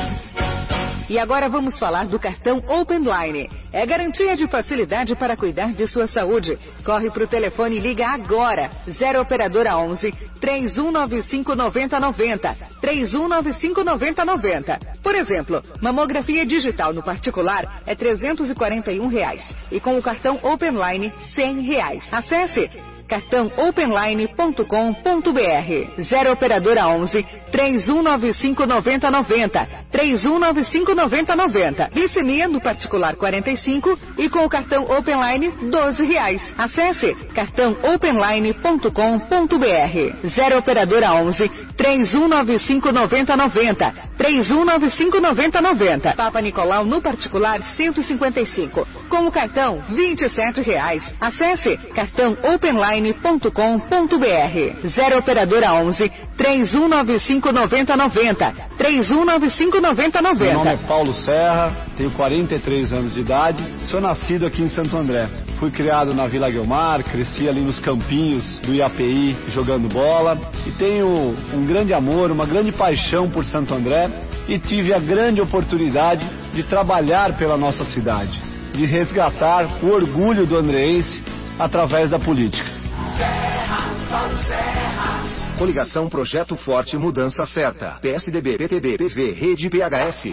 E agora vamos falar do cartão Open Line. É garantia de facilidade para cuidar de sua saúde. Corre para o telefone e liga agora. zero operadora onze, três um nove cinco, nove zero nove zero. três um nove cinco, nove zero nove zero. Por exemplo, mamografia digital no particular é trezentos e quarenta e um reais. E com o cartão Open Line, cem reais. Acesse cartão openline ponto com ponto b r. zero operadora onze, três um nove cinco, nove zero nove zero. três um nove cinco, nove zero nove zero. Glicemia no particular quarenta e cinco e com o cartão Openline doze reais. Acesse cartão openline ponto com ponto b r. zero operadora onze, três um nove cinco, nove zero nove zero. três um nove cinco, nove zero nove zero. Papa Nicolau no particular cento e cinquenta e cinco. Com o cartão vinte e sete reais. Acesse cartão openline ponto com ponto b r. zero operadora onze, três um nove cinco, nove zero nove zero. três um nove cinco, nove zero nove zero. Meu nome é Paulo Serra, tenho quarenta e três anos de idade, sou nascido aqui em Santo André. Fui criado na Vila Guilmar, cresci ali nos campinhos do I A P I jogando bola e tenho um grande amor, uma grande paixão por Santo André e tive a grande oportunidade de trabalhar pela nossa cidade, de resgatar o orgulho do andreense através da política. Serra, Paulo Serra. Coligação Projeto Forte Mudança Certa. P S D B, P T B, P V, Rede P H S.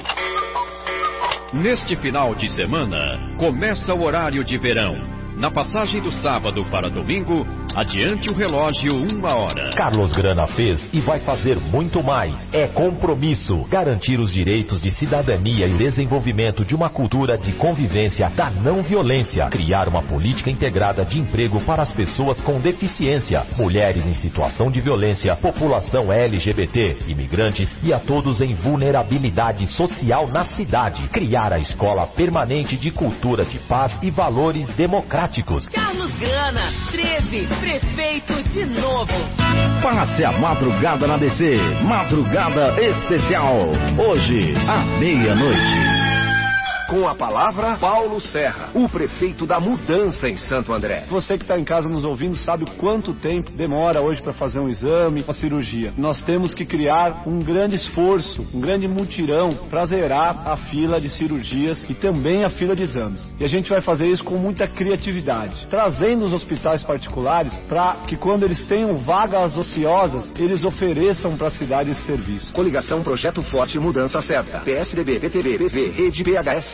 Neste final de semana, começa o horário de verão. Na passagem do sábado para domingo, adiante o relógio uma hora. Carlos Grana fez e vai fazer muito mais. É compromisso. Garantir os direitos de cidadania e desenvolvimento de uma cultura de convivência da não violência. Criar uma política integrada de emprego para as pessoas com deficiência, mulheres em situação de violência, população L G B T, imigrantes e a todos em vulnerabilidade social na cidade. Criar a escola permanente de cultura de paz e valores democráticos. Carlos Grana, treze, prefeito de novo. Passe a madrugada na A B C. Madrugada especial. Hoje, à meia-noite. Com a palavra, Paulo Serra, o prefeito da mudança em Santo André. Você que está em casa nos ouvindo sabe quanto tempo demora hoje para fazer um exame, uma cirurgia. Nós temos que criar um grande esforço, um grande mutirão para zerar a fila de cirurgias e também a fila de exames. E a gente vai fazer isso com muita criatividade, trazendo os hospitais particulares para que quando eles tenham vagas ociosas, eles ofereçam para a cidade esse serviço. Coligação Projeto Forte Mudança Certa. P S D B, P T B, P V, Rede P H S.